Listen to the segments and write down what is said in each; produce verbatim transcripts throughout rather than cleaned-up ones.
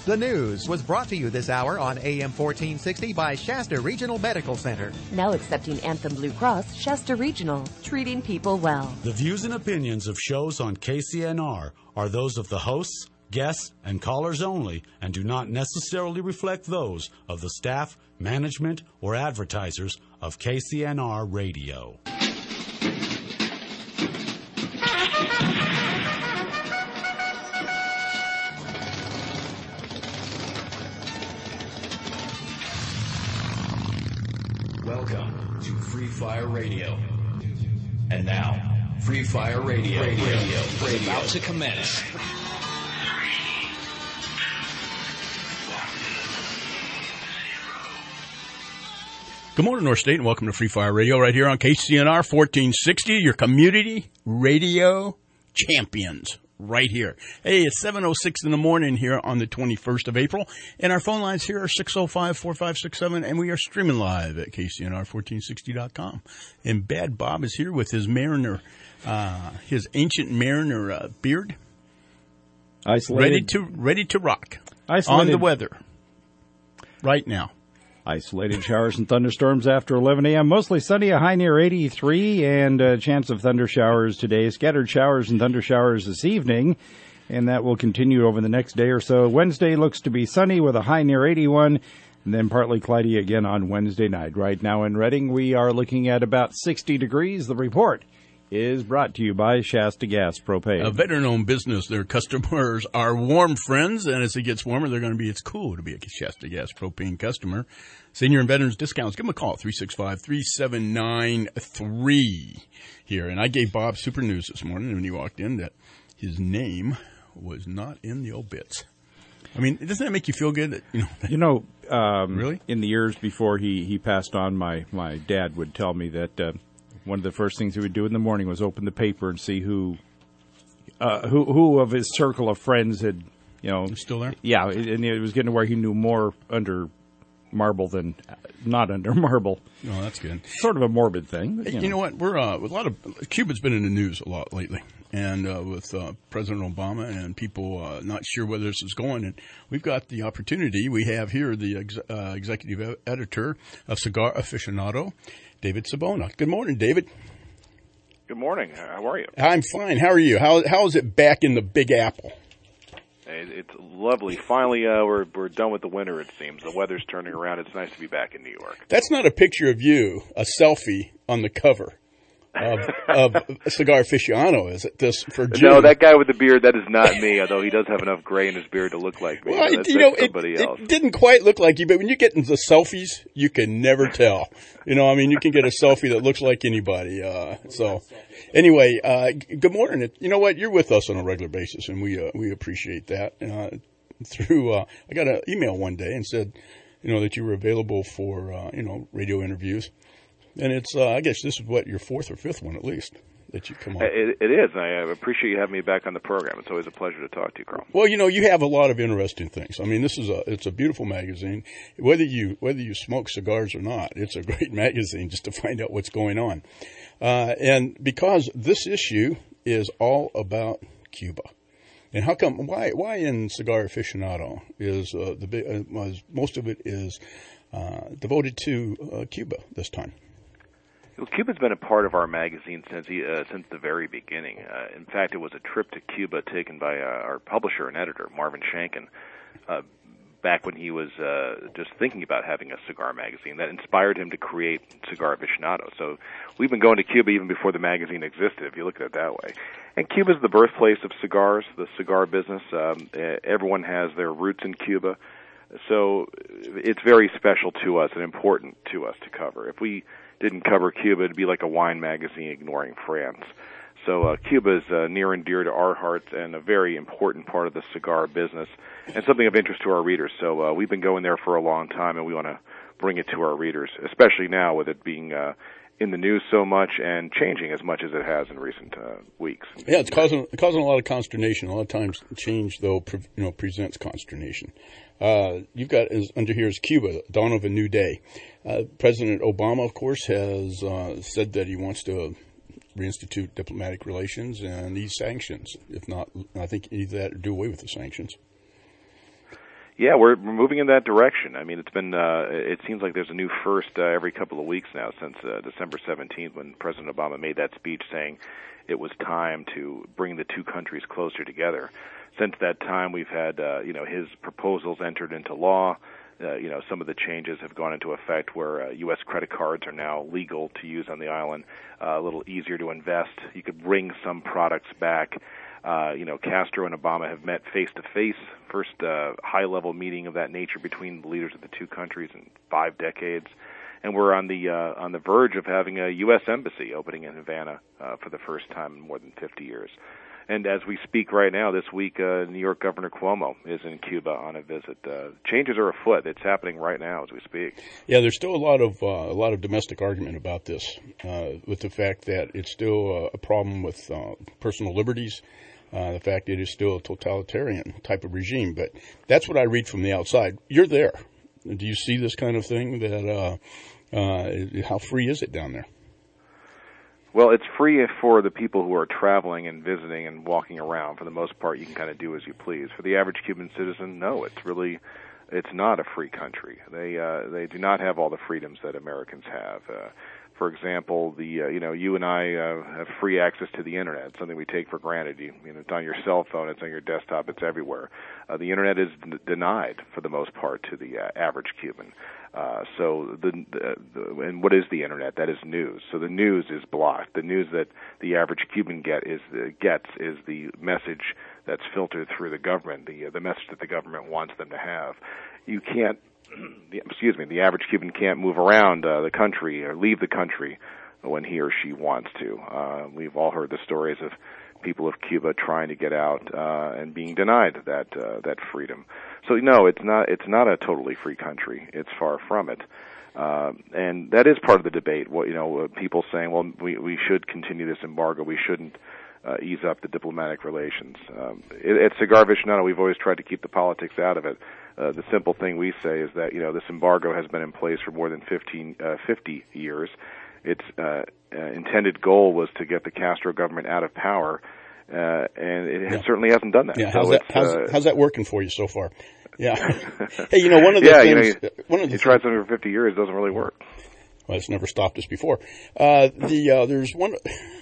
The news was brought to you this hour on A M fourteen sixty by Shasta Regional Medical Center. Now accepting Anthem Blue Cross, Shasta Regional, treating people well. The views and opinions of shows on K C N R are those of the hosts, guests, and callers only, and do not necessarily reflect those of the staff, management, or advertisers of K C N R Radio. Welcome to Free Fire Radio. And now, Free Fire Radio, Radio, Radio, is about to commence. Good morning, North State, and welcome to Free Fire Radio right here on K C N R fourteen sixty, your community radio champions right here. Hey, it's seven oh six in the morning here on the twenty-first of April, and our phone lines here are six oh five, four five six seven, and we are streaming live at K C N R fourteen sixty dot com. And Bad Bob is here with his Mariner, uh, his ancient Mariner uh, beard, Isolated. ready to ready to rock Isolated. on the weather right now. Isolated showers and thunderstorms after eleven a.m. Mostly sunny, a high near eighty-three, and a chance of thunder showers today. Scattered showers and thunder showers this evening, and that will continue over the next day or so. Wednesday looks to be sunny with a high near eighty-one, and then partly cloudy again on Wednesday night. Right now in Reading, we are looking at about sixty degrees. The report is brought to you by Shasta Gas Propane. A veteran-owned business. Their customers are warm friends, and as it gets warmer, they're going to be, it's cool to be a Shasta Gas Propane customer. Senior and veterans discounts. Give them a call, three six five, three seven nine three here. And I gave Bob super news this morning when he walked in that his name was not in the obits. I mean, doesn't that make you feel good? That, you know, you know um, really? In the years before he, he passed on, my, my dad would tell me that uh, one of the first things he would do in the morning was open the paper and see who uh, who who of his circle of friends had, you know. Still there? Yeah, and it was getting to where he knew more under marble than not under marble. Oh, that's good. Sort of a morbid thing. But, you, you know. know what? We're uh, with a lot of Cuba's been in the news a lot lately, and uh, with uh, President Obama and people uh, not sure where this is going. And we've got the opportunity. We have here the ex- uh, executive editor of Cigar Aficionado, David Sabona. Good morning, David. Good morning. How are you? I'm fine. How are you? How how is it back in the Big Apple? It's lovely. Finally, uh, we're we're done with the winter, it seems. The weather's turning around. It's nice to be back in New York. That's not a picture of you, a selfie on the cover of, of Cigar Aficionado, is it? This for June? No, that guy with the beard, that is not me, although he does have enough gray in his beard to look like me. Well, that's, you know, that's somebody it, else. It didn't quite look like you, but when you get into the selfies, you can never tell. You know, I mean, you can get a selfie that looks like anybody. Uh, so, anyway, uh, good morning. You know what? You're with us on a regular basis, and we uh, we appreciate that. Uh, through, uh, I got an email one day and said, you know, that you were available for, uh, you know, radio interviews. And it's, uh, I guess this is what, your fourth or fifth one at least that you come on. It, it is. I appreciate you having me back on the program. It's always a pleasure to talk to you, Carl. Well, you know, you have a lot of interesting things. I mean, this is a, it's a beautiful magazine. Whether you, whether you smoke cigars or not, it's a great magazine just to find out what's going on. Uh, and because this issue is all about Cuba. And how come, why, why in Cigar Aficionado is, uh, the, uh, was, most of it is, uh, devoted to, uh, Cuba this time? Well, Cuba's been a part of our magazine since he, uh, since the very beginning. Uh, in fact, it was a trip to Cuba taken by uh, our publisher and editor, Marvin Shanken, uh, back when he was uh, just thinking about having a cigar magazine that inspired him to create Cigar Aficionado. So we've been going to Cuba even before the magazine existed, if you look at it that way. And Cuba's the birthplace of cigars, the cigar business. Um, everyone has their roots in Cuba. So it's very special to us and important to us to cover. If we didn't cover Cuba, it'd be like a wine magazine ignoring France. So uh, Cuba is uh, near and dear to our hearts and a very important part of the cigar business and something of interest to our readers. So uh, we've been going there for a long time, and we want to bring it to our readers, especially now with it being uh, in the news so much and changing as much as it has in recent uh, weeks. Yeah, it's causing causing a lot of consternation. A lot of times change, though, pre- you know, presents consternation. Uh, you've got is, under here is Cuba, dawn of a new day. Uh, President Obama, of course, has uh, said that he wants to reinstitute diplomatic relations and ease sanctions. If not, I think either that or do away with the sanctions. Yeah, we're, we're moving in that direction. I mean, it's been, uh, it seems like there's a new first uh, every couple of weeks now since uh, December seventeenth when President Obama made that speech saying it was time to bring the two countries closer together. Since that time, we've had, uh, you know, his proposals entered into law. Uh, you know, some of the changes have gone into effect where uh, U S credit cards are now legal to use on the island, uh, a little easier to invest. You could bring some products back. Uh, you know, Castro and Obama have met face-to-face, first uh, high-level meeting of that nature between the leaders of the two countries in five decades. And we're on the uh, on the verge of having a U S embassy opening in Havana uh, for the first time in more than fifty years. And as we speak right now, this week, uh, New York Governor Cuomo is in Cuba on a visit. Uh, changes are afoot. It's happening right now as we speak. Yeah, there's still a lot of uh, a lot of domestic argument about this, uh, with the fact that it's still a problem with uh, personal liberties. Uh, the fact that it is still a totalitarian type of regime. But that's what I read from the outside. You're there. Do you see this kind of thing? That uh, uh, how free is it down there? Well, it's free for the people who are traveling and visiting and walking around. For the most part, you can kind of do as you please. For the average Cuban citizen, no, it's really, it's not a free country. They uh, they do not have all the freedoms that Americans have. Uh, for example, the uh, you know you and I uh, have free access to the internet. It's something we take for granted. You, you know, it's on your cell phone, it's on your desktop, it's everywhere. Uh, the internet is d- denied for the most part to the uh, average Cuban. Uh, so the, the, the and what is the internet? That is news. So the news is blocked. The news that the average Cuban get is the, gets is the message that's filtered through the government, the uh, the message that the government wants them to have. You can't, the, excuse me, the average Cuban can't move around uh, the country or leave the country when he or she wants to. Uh, we've all heard the stories of people of Cuba trying to get out uh, and being denied that uh, that freedom. So no, it's not it's not a totally free country. It's far from it, uh, and that is part of the debate. What you know, people saying, well, we we should continue this embargo. We shouldn't uh, ease up the diplomatic relations. Um, at Cigar Aficionado, we've always tried to keep the politics out of it. Uh, the simple thing we say is that you know this embargo has been in place for more than fifteen, uh, fifty years. Its uh, uh, intended goal was to get the Castro government out of power, uh, and it yeah. certainly hasn't done that. Yeah, so how's, that, how's, uh, how's that working for you so far? Yeah. Hey, you know, one of the yeah, things... You know, one of the you tried something for fifty years, it doesn't really work. Well, it's never stopped us before. Uh, the uh, There's one...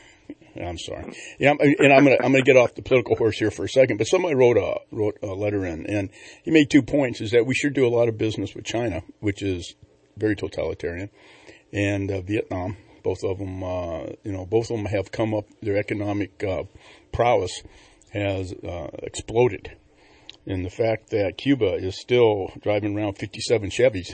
I'm sorry. Yeah, I'm, and I'm gonna I'm gonna get off the political horse here for a second. But somebody wrote a wrote a letter in, and he made two points: is that we should do a lot of business with China, which is very totalitarian, and uh, Vietnam. Both of them, uh, you know, both of them have come up. Their economic uh, prowess has uh, exploded, and the fact that Cuba is still driving around fifty-seven Chevys.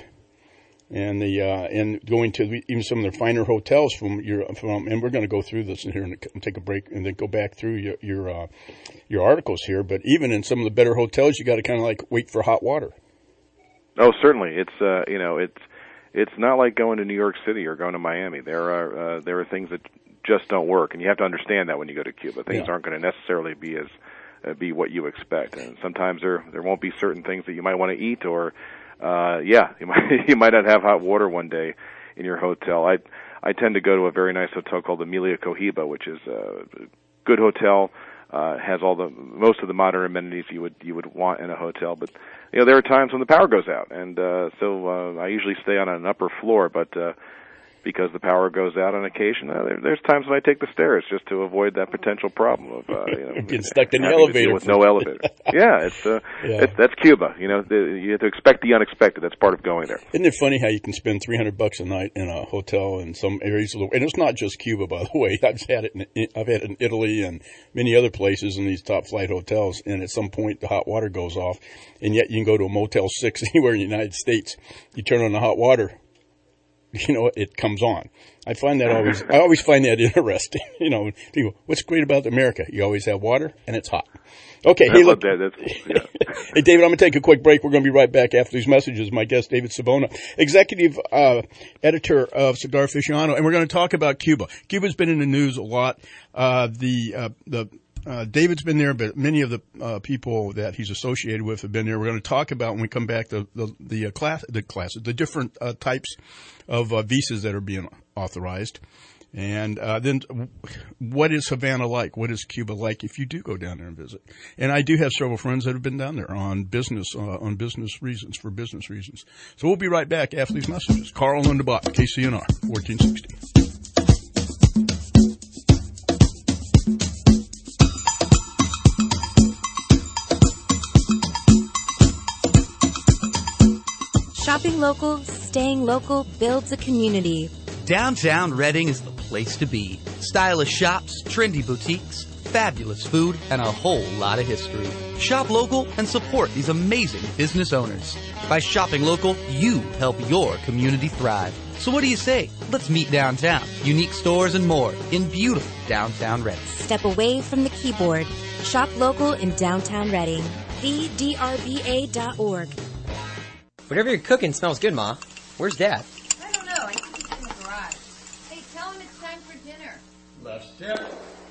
And the uh, and going to even some of their finer hotels from your from and we're going to go through this here and take a break and then go back through your your uh, your articles here. But even in some of the better hotels, you got to kind of like wait for hot water. Oh, certainly. It's uh, you know it's it's not like going to New York City or going to Miami. There are uh, there are things that just don't work, and you have to understand that when you go to Cuba, things yeah. aren't going to necessarily be as uh, be what you expect, and sometimes there there won't be certain things that you might want to eat or. Uh, yeah, you might you might not have hot water one day in your hotel. I I tend to go to a very nice hotel called Emilia Cohiba, which is a good hotel. Uh, has all the most of the modern amenities you would you would want in a hotel. But you know there are times when the power goes out, and uh, so uh, I usually stay on an upper floor. But uh, because the power goes out on occasion, uh, there, there's times when I take the stairs just to avoid that potential problem of uh, you know, getting stuck in the elevator elevator with no elevator. Yeah, it's, uh, yeah. it's that's Cuba. You know, the, you have to expect the unexpected. That's part of going there. Isn't it funny how you can spend three hundred bucks a night in a hotel in some areas of the world? And it's not just Cuba, by the way. I've had it. In, I've had it in Italy and many other places in these top flight hotels. And at some point, the hot water goes off, and yet you can go to a Motel Six anywhere in the United States. You turn on the hot water. You know, it comes on. I find that always, I always find that interesting. You know, people, what's great about America? You always have water and it's hot. Okay. Hey, look. That. That's, yeah. Hey, David, I'm going to take a quick break. We're going to be right back after these messages. My guest, David Savona, executive, uh, editor of Cigar Aficionado. And we're going to talk about Cuba. Cuba's been in the news a lot. Uh, the, uh, the, Uh, David's been there, but many of the uh, people that he's associated with have been there. We're going to talk about when we come back the the the uh, class the classes, the different uh, types of uh, visas that are being authorized, And uh, then what is Havana like? What is Cuba like if you do go down there and visit? And I do have several friends that have been down there on business uh, on business reasons, for business reasons. So we'll be right back after these messages. Carl Linderbach, K C N R, fourteen sixty. Shopping local, staying local builds a community. Downtown Reading is the place to be. Stylish shops, trendy boutiques, fabulous food, and a whole lot of history. Shop local and support these amazing business owners. By shopping local, you help your community thrive. So what do you say? Let's meet downtown. Unique stores and more in beautiful downtown Reading. Step away from the keyboard. Shop local in downtown Reading. the d r b a dot org. Whatever you're cooking smells good, Ma. Where's Dad? I don't know. I think he's in the garage. Hey, tell him it's time for dinner. Left step.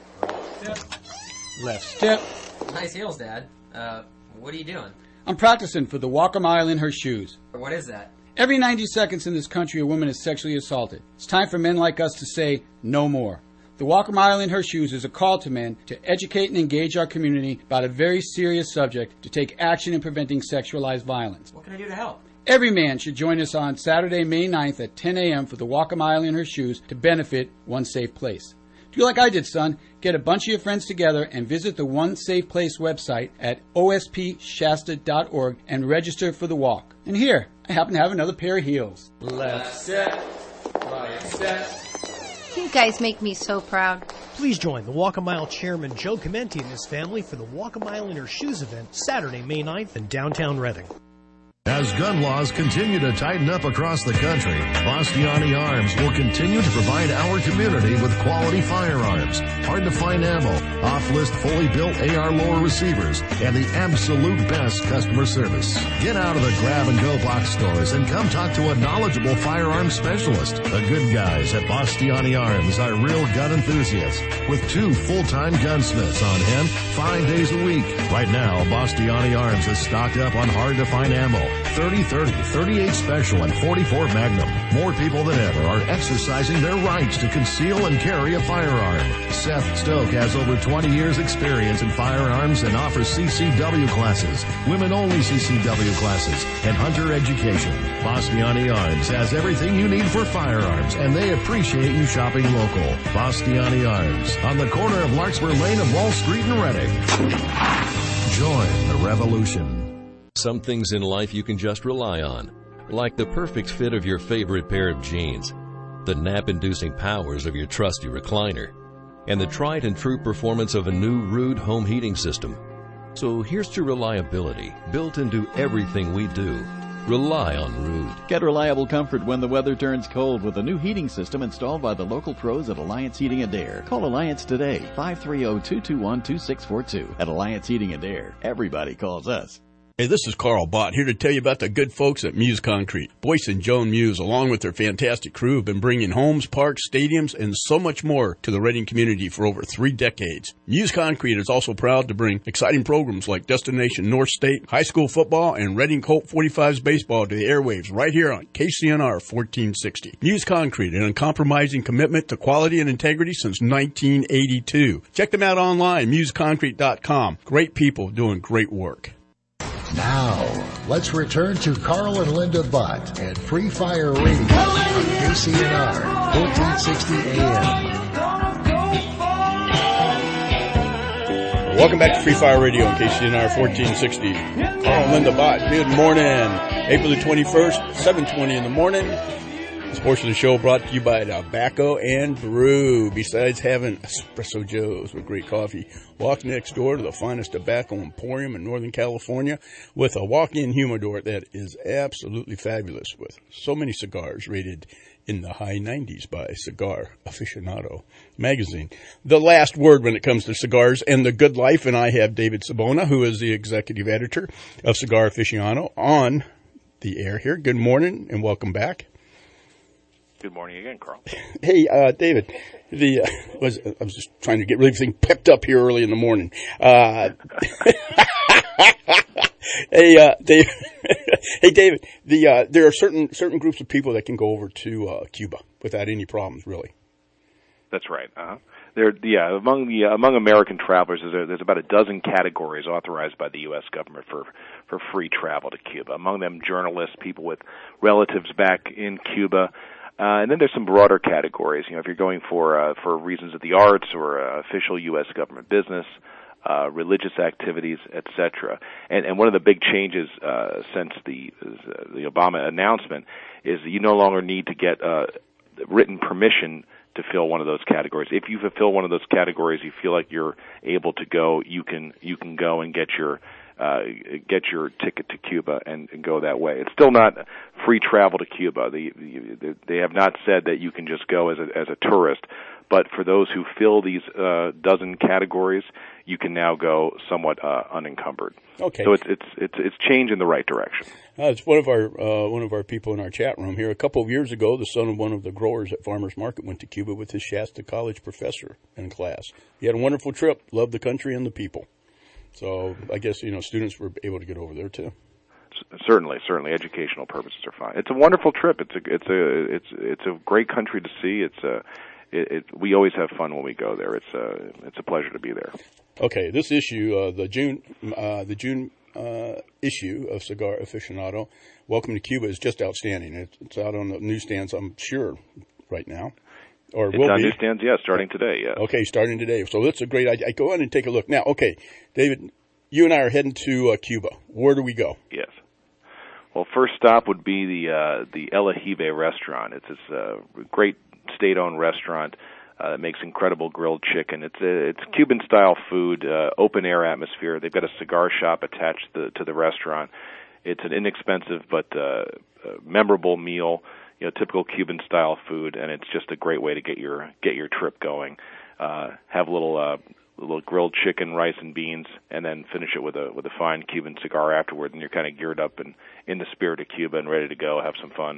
Right step. Left step. Nice heels, Dad. Uh, what are you doing? I'm practicing for the Walk a Mile in her shoes. What is that? Every ninety seconds in this country, a woman is sexually assaulted. It's time for men like us to say no more. The Walk a Mile in Her Shoes is a call to men to educate and engage our community about a very serious subject to take action in preventing sexualized violence. What can I do to help? Every man should join us on Saturday, May ninth at ten a.m. for the Walk a Mile in Her Shoes to benefit One Safe Place. Do like I did, son. Get a bunch of your friends together and visit the One Safe Place website at o s p shasta dot org and register for the walk. And here, I happen to have another pair of heels. Left step, right step. You guys make me so proud. Please join the Walk a Mile chairman Joe Comenti and his family for the Walk a Mile in Her Shoes event Saturday, May ninth in downtown Reading. As gun laws continue to tighten up across the country, Bastiani Arms will continue to provide our community with quality firearms, hard-to-find ammo, off-list fully built A R lower receivers, and the absolute best customer service. Get out of the grab-and-go box stores and come talk to a knowledgeable firearms specialist. The good guys at Bastiani Arms are real gun enthusiasts with two full-time gunsmiths on hand five days a week. Right now, Bastiani Arms is stocked up on hard-to-find ammo, thirty thirty, thirty-eight Special, and forty-four Magnum. More people than ever are exercising their rights to conceal and carry a firearm. Seth Stoke has over twenty years experience in firearms and offers C C W classes, women-only C C W classes, and hunter education. Bastiani Arms has everything you need for firearms, and they appreciate you shopping local. Bastiani Arms, on the corner of Larkspur Lane and Wall Street in Reading. Join the revolution. Some things in life you can just rely on, like the perfect fit of your favorite pair of jeans, the nap-inducing powers of your trusty recliner, and the tried and true performance of a new Ruud home heating system. So here's to reliability built into everything we do. Rely on Ruud. Get reliable comfort when the weather turns cold with a new heating system installed by the local pros at Alliance Heating and Air. Call Alliance today, five three zero, two two one, two six four two. At Alliance Heating and Air, everybody calls us. Hey, this is Carl Bott here to tell you about the good folks at Muse Concrete. Boyce and Joan Muse, along with their fantastic crew, have been bringing homes, parks, stadiums, and so much more to the Reading community for over three decades. Muse Concrete is also proud to bring exciting programs like Destination North State, high school football, and Reading Colt forty-fives baseball to the airwaves right here on K C N R fourteen sixty. Muse Concrete, an uncompromising commitment to quality and integrity since nineteen eighty-two. Check them out online, muse concrete dot com. Great people doing great work. Now, let's return to Carl and Linda Butt at Free Fire Radio on K C N R, fourteen sixty A M. Welcome back to Free Fire Radio on K C N R fourteen sixty. Carl and Linda Butt, good morning. April the twenty-first, seven twenty in the morning. This portion of the show brought to you by Tobacco and Brew. Besides having Espresso Joe's with great coffee, walk next door to the finest tobacco emporium in Northern California with a walk-in humidor that is absolutely fabulous with so many cigars rated in the high nineties by Cigar Aficionado magazine. The last word when it comes to cigars and the good life, and I have David Sabona, who is the executive editor of Cigar Aficionado, on the air here. Good morning and welcome back. Good morning again, Carl. Hey, uh, David, the, uh, was, I was just trying to get everything pepped up here early in the morning. Uh, hey, uh, Dave, hey, David, the, uh, there are certain, certain groups of people that can go over to, uh, Cuba without any problems, really. That's right. Uh-huh. There, yeah, among the uh, among American travelers, there's, there's about a dozen categories authorized by the U S government for for free travel to Cuba. Among them, journalists, people with relatives back in Cuba, uh, and then there's some broader categories. You know, if you're going for uh, for reasons of the arts or uh, official U S government business, uh, religious activities, et cetera. And, and one of the big changes uh, since the uh, the Obama announcement is that you no longer need to get uh, written permission to fill one of those categories. If you fulfill one of those categories, you feel like you're able to go, you can you can go and get your uh, get your ticket to Cuba and, and go that way. It's still not free travel to Cuba. They they have not said that you can just go as a as a tourist. But for those who fill these uh, dozen categories, you can now go somewhat uh, unencumbered. Okay. So it's it's it's it's change in the right direction. Uh, it's one of our uh, one of our people in our chat room here. A couple of years ago, the son of one of the growers at Farmers Market went to Cuba with his Shasta College professor in class. He had a wonderful trip. Loved the country and the people. So I guess you know students were able to get over there too. Certainly, certainly, educational purposes are fine. It's a wonderful trip. It's a it's a it's it's a great country to see. It's a It, it, we always have fun when we go there. It's a it's a pleasure to be there. Okay, this issue, uh, the June uh, the June uh, issue of Cigar Aficionado, Welcome to Cuba, is just outstanding. It's, it's out on the newsstands, I'm sure, right now, or it's will on be. newsstands, yeah, starting today. Yeah. Okay, starting today. So that's a great idea. Go on and take a look now. Okay, David, you and I are heading to uh, Cuba. Where do we go? Yes. Well, first stop would be the uh, the El Ajibe restaurant. It's this uh, great state-owned restaurant uh, that makes incredible grilled chicken. It's a, it's Cuban-style food, uh, open-air atmosphere. They've got a cigar shop attached to the, to the restaurant. It's an inexpensive but uh, uh, memorable meal, you know, typical Cuban-style food, and it's just a great way to get your get your trip going. Uh, have a little uh, little grilled chicken, rice and beans, and then finish it with a with a fine Cuban cigar afterward, and you're kind of geared up and in the spirit of Cuba and ready to go have some fun.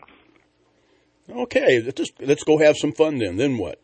Okay, let's just, let's go have some fun then. Then what?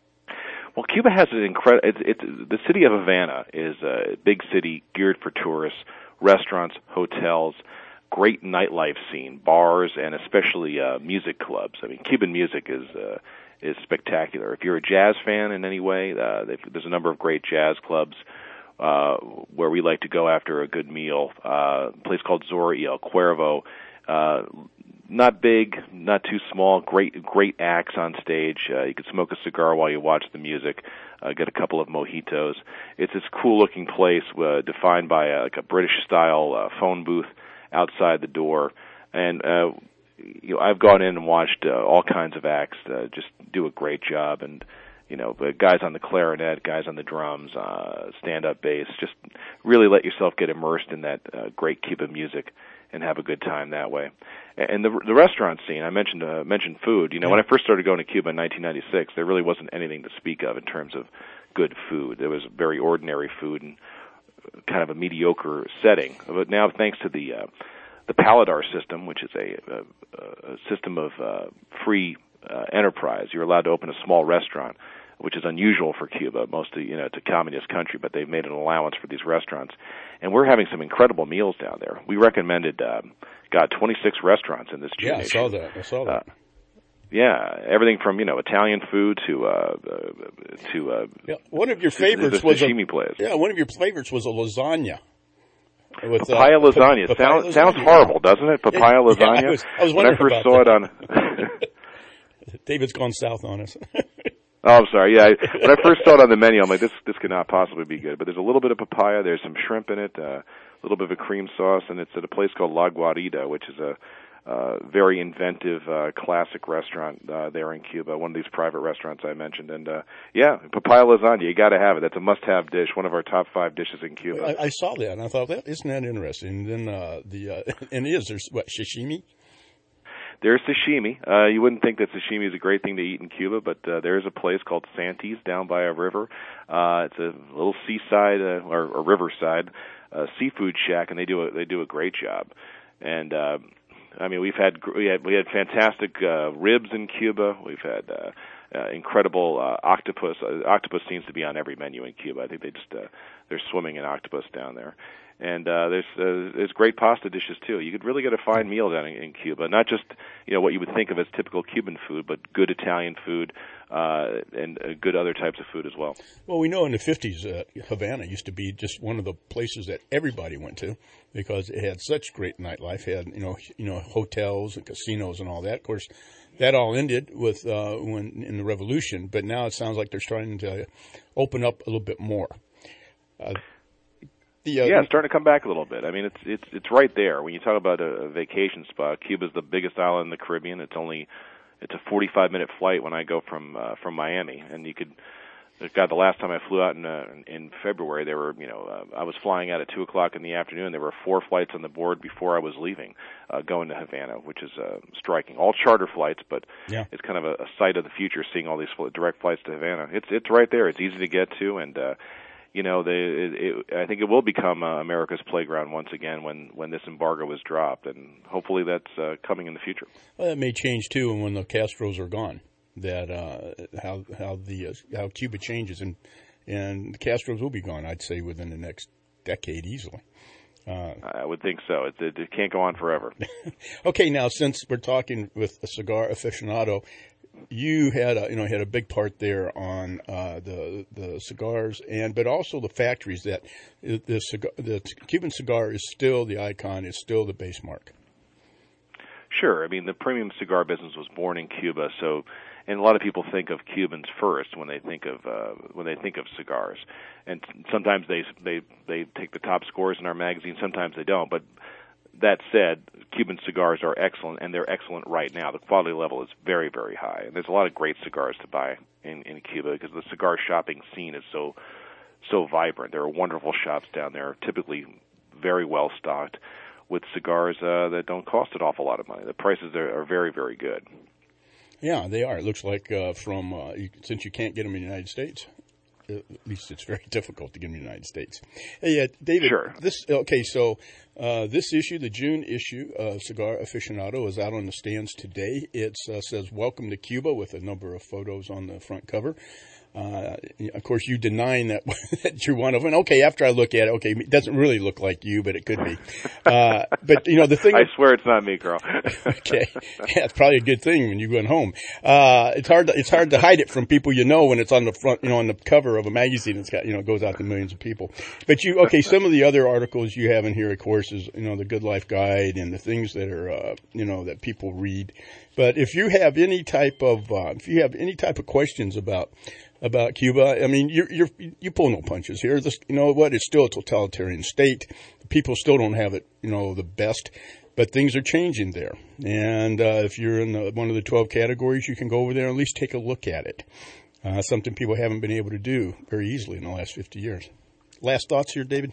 Well, Cuba has an incredible. It's, it's the city of Havana is a big city geared for tourists, restaurants, hotels, great nightlife scene, bars, and especially uh, music clubs. I mean, Cuban music is uh, is spectacular. If you're a jazz fan in any way, uh, there's a number of great jazz clubs uh, where we like to go after a good meal. Uh, a place called Zora y El Cuervo. Uh, Not big, not too small, great great acts on stage. Uh, you can smoke a cigar while you watch the music, uh, get a couple of mojitos. It's this cool-looking place uh, defined by a, like a British-style uh, phone booth outside the door. And uh, you know, I've gone in and watched uh, all kinds of acts uh, just do a great job. And, you know, guys on the clarinet, guys on the drums, uh, stand-up bass, just really let yourself get immersed in that uh, great Cuban music and have a good time that way. And the the restaurant scene, I mentioned uh, mentioned food. You know, when I first started going to Cuba in nineteen ninety-six, there really wasn't anything to speak of in terms of good food. There was very ordinary food and kind of a mediocre setting. But now, thanks to the uh, the Paladar system, which is a, a, a system of uh, free uh, enterprise, you're allowed to open a small restaurant, which is unusual for Cuba. Most of, you know, it's a communist country, but they've made an allowance for these restaurants. And we're having some incredible meals down there. We recommended, um, God, twenty-six restaurants in this June Yeah, I saw that. I saw that. Uh, yeah, everything from, you know, Italian food to, uh, uh to, uh, yeah, one of your favorites the was sashimi a, place. Yeah, one of your favorites was a lasagna. With, papaya uh, lasagna. Pa- sounds, papaya sounds lasagna. horrible, doesn't it? Papaya Yeah, lasagna. I was, I was when I wondering first about saw that. it on David's gone south on us. Oh, I'm sorry. Yeah, I, when I first saw it on the menu, I'm like, this this could not possibly be good. But there's a little bit of papaya. There's some shrimp in it, uh, a little bit of a cream sauce, and it's at a place called La Guarida, which is a uh, very inventive, uh, classic restaurant uh, there in Cuba. One of these private restaurants I mentioned, and uh, yeah, papaya lasagna. You got to have it. That's a must-have dish. One of our top five dishes in Cuba. I, I saw that, and I thought, that isn't that interesting? And then uh, the uh, and it is there's what sashimi. There's sashimi. Uh, you wouldn't think that sashimi is a great thing to eat in Cuba, but uh, there's a place called Santi's down by a river. Uh, it's a little seaside uh, or, or riverside uh, seafood shack, and they do a they do a great job. And uh, I mean, we've had we had we had fantastic uh, ribs in Cuba. We've had uh, uh, incredible uh, octopus. Uh, octopus seems to be on every menu in Cuba. I think they just uh, they're swimming in octopus down there. And uh, there's uh, there's great pasta dishes too. You could really get a fine meal down in, in Cuba. Not just you know what you would think of as typical Cuban food, but good Italian food, uh, and uh, good other types of food as well. Well, we know in the fifties, uh, Havana used to be just one of the places that everybody went to because it had such great nightlife. It had, you know, you know, hotels and casinos and all that. Of course, that all ended with uh, when in the revolution, but now it sounds like they're starting to open up a little bit more. Uh, the, uh, yeah, it's starting to come back a little bit. I mean, it's it's it's right there. When you talk about a, a vacation spot, Cuba's the biggest island in the Caribbean. It's only it's a forty-five minute flight when I go from uh, from Miami, and you could. God, the last time I flew out in uh, in February, there were, you know, uh, I was flying out at two o'clock in the afternoon. There were four flights on the board before I was leaving, uh, going to Havana, which is uh, striking. All charter flights, but yeah. It's kind of a, a sight of the future, seeing all these fl- direct flights to Havana. It's it's right there. It's easy to get to, and uh, you know, they, it, it, I think it will become uh, America's playground once again when, when this embargo is dropped, and hopefully that's uh, coming in the future. Well, it may change too when the Castros are gone. That uh, how how the uh, how Cuba changes, and and the Castros will be gone, I'd say, within the next decade easily. Uh, I would think so. It, it, it can't go on forever. Okay, now since we're talking with a cigar aficionado, you had a, you know had a big part there on uh, the the cigars, and but also the factories. That the cigar, the Cuban cigar is still the icon, is still the base mark. Sure. I mean, the premium cigar business was born in Cuba, so. And a lot of people think of Cubans first when they think of uh, when they think of cigars, and sometimes they they they take the top scores in our magazine, sometimes they don't. But that said, Cuban cigars are excellent, and they're excellent right now. The quality level is very very high, and there's a lot of great cigars to buy in in Cuba because the cigar shopping scene is so so vibrant. There are wonderful shops down there, typically very well stocked, with cigars uh, that don't cost an awful lot of money. The prices are, are very very good. Yeah, they are. It looks like uh, from uh, you, since you can't get them in the United States, at least it's very difficult to get them in the United States. Hey, uh, David. Sure. This okay. So uh, this issue, the June issue of Cigar Aficionado, is out on the stands today. It uh, says "Welcome to Cuba" with a number of photos on the front cover. Uh, of course, you denying that, that you're one of them. Okay, after I look at it, okay, it doesn't really look like you, but it could be. Uh, but, you know, the thing... I swear it's not me, Carl. Okay. Yeah, it's probably a good thing when you go home. Uh, it's hard to, it's hard to hide it from people you know when it's on the front, you know, on the cover of a magazine that's got, you know, goes out to millions of people. But you, okay, some of the other articles you have in here, of course, is, you know, the Good Life Guide and the things that are, uh, you know, that people read. But if you have any type of, uh, if you have any type of questions about, about Cuba, I mean, you're, you're, you pull no punches here. This, you know what? It's still a totalitarian state. People still don't have it, you know, the best, but things are changing there. And, uh, if you're in the, one of the twelve categories, you can go over there and at least take a look at it. Uh, something people haven't been able to do very easily in the last fifty years. Last thoughts here, David?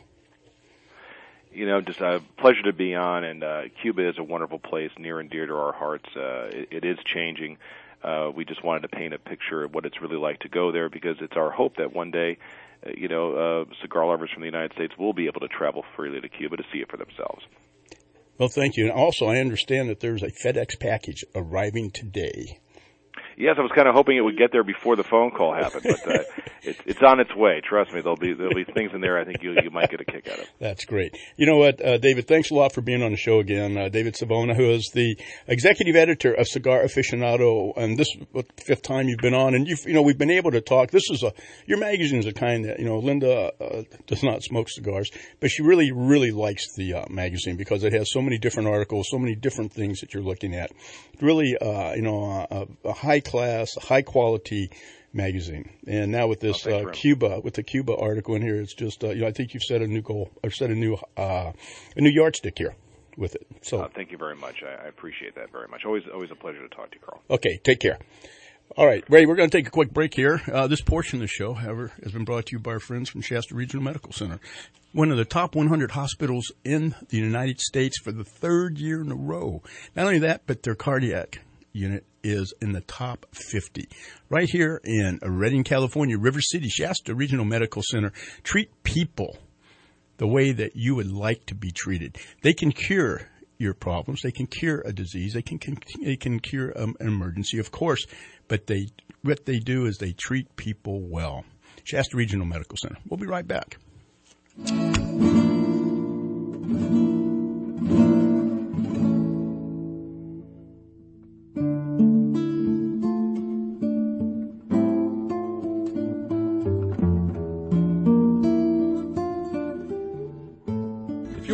You know, just a pleasure to be on, and uh, Cuba is a wonderful place, near and dear to our hearts. Uh, it, it is changing. Uh, we just wanted to paint a picture of what it's really like to go there, because it's our hope that one day, uh, you know, uh, cigar lovers from the United States will be able to travel freely to Cuba to see it for themselves. Well, thank you. And also, I understand that there's a FedEx package arriving today. Yes, I was kind of hoping it would get there before the phone call happened, but uh, it's it's on its way. Trust me, there'll be there'll be things in there I think you you might get a kick out of. That's great. You know what, uh, David? Thanks a lot for being on the show again. Uh, David Savona, who is the executive editor of Cigar Aficionado, and this is the fifth time you've been on, and you've you know we've been able to talk. This is a your magazine is a kind that you know Linda uh, does not smoke cigars, but she really really likes the uh, magazine because it has so many different articles, so many different things that you're looking at. Really, uh, you know, a, a high class, high quality magazine. And now with this oh, uh, Cuba, with the Cuba article in here, it's just uh, you know I think you've set a new goal or set a new uh, a new yardstick here with it. So uh, thank you very much. I, I appreciate that very much. Always always a pleasure to talk to you, Carl. Okay, take care. All right, Ray, we're going to take a quick break here. Uh, this portion of the show, however, has been brought to you by our friends from Shasta Regional Medical Center, one of the top one hundred hospitals in the United States for the third year in a row. Not only that, but their cardiac unit is in the top fifty. Right here in Redding, California, River City, Shasta Regional Medical Center. Treat people the way that you would like to be treated. They can cure your problems. They can cure a disease. They can, can they can cure um, an emergency, of course. But they what they do is they treat people well. Shasta Regional Medical Center. We'll be right back.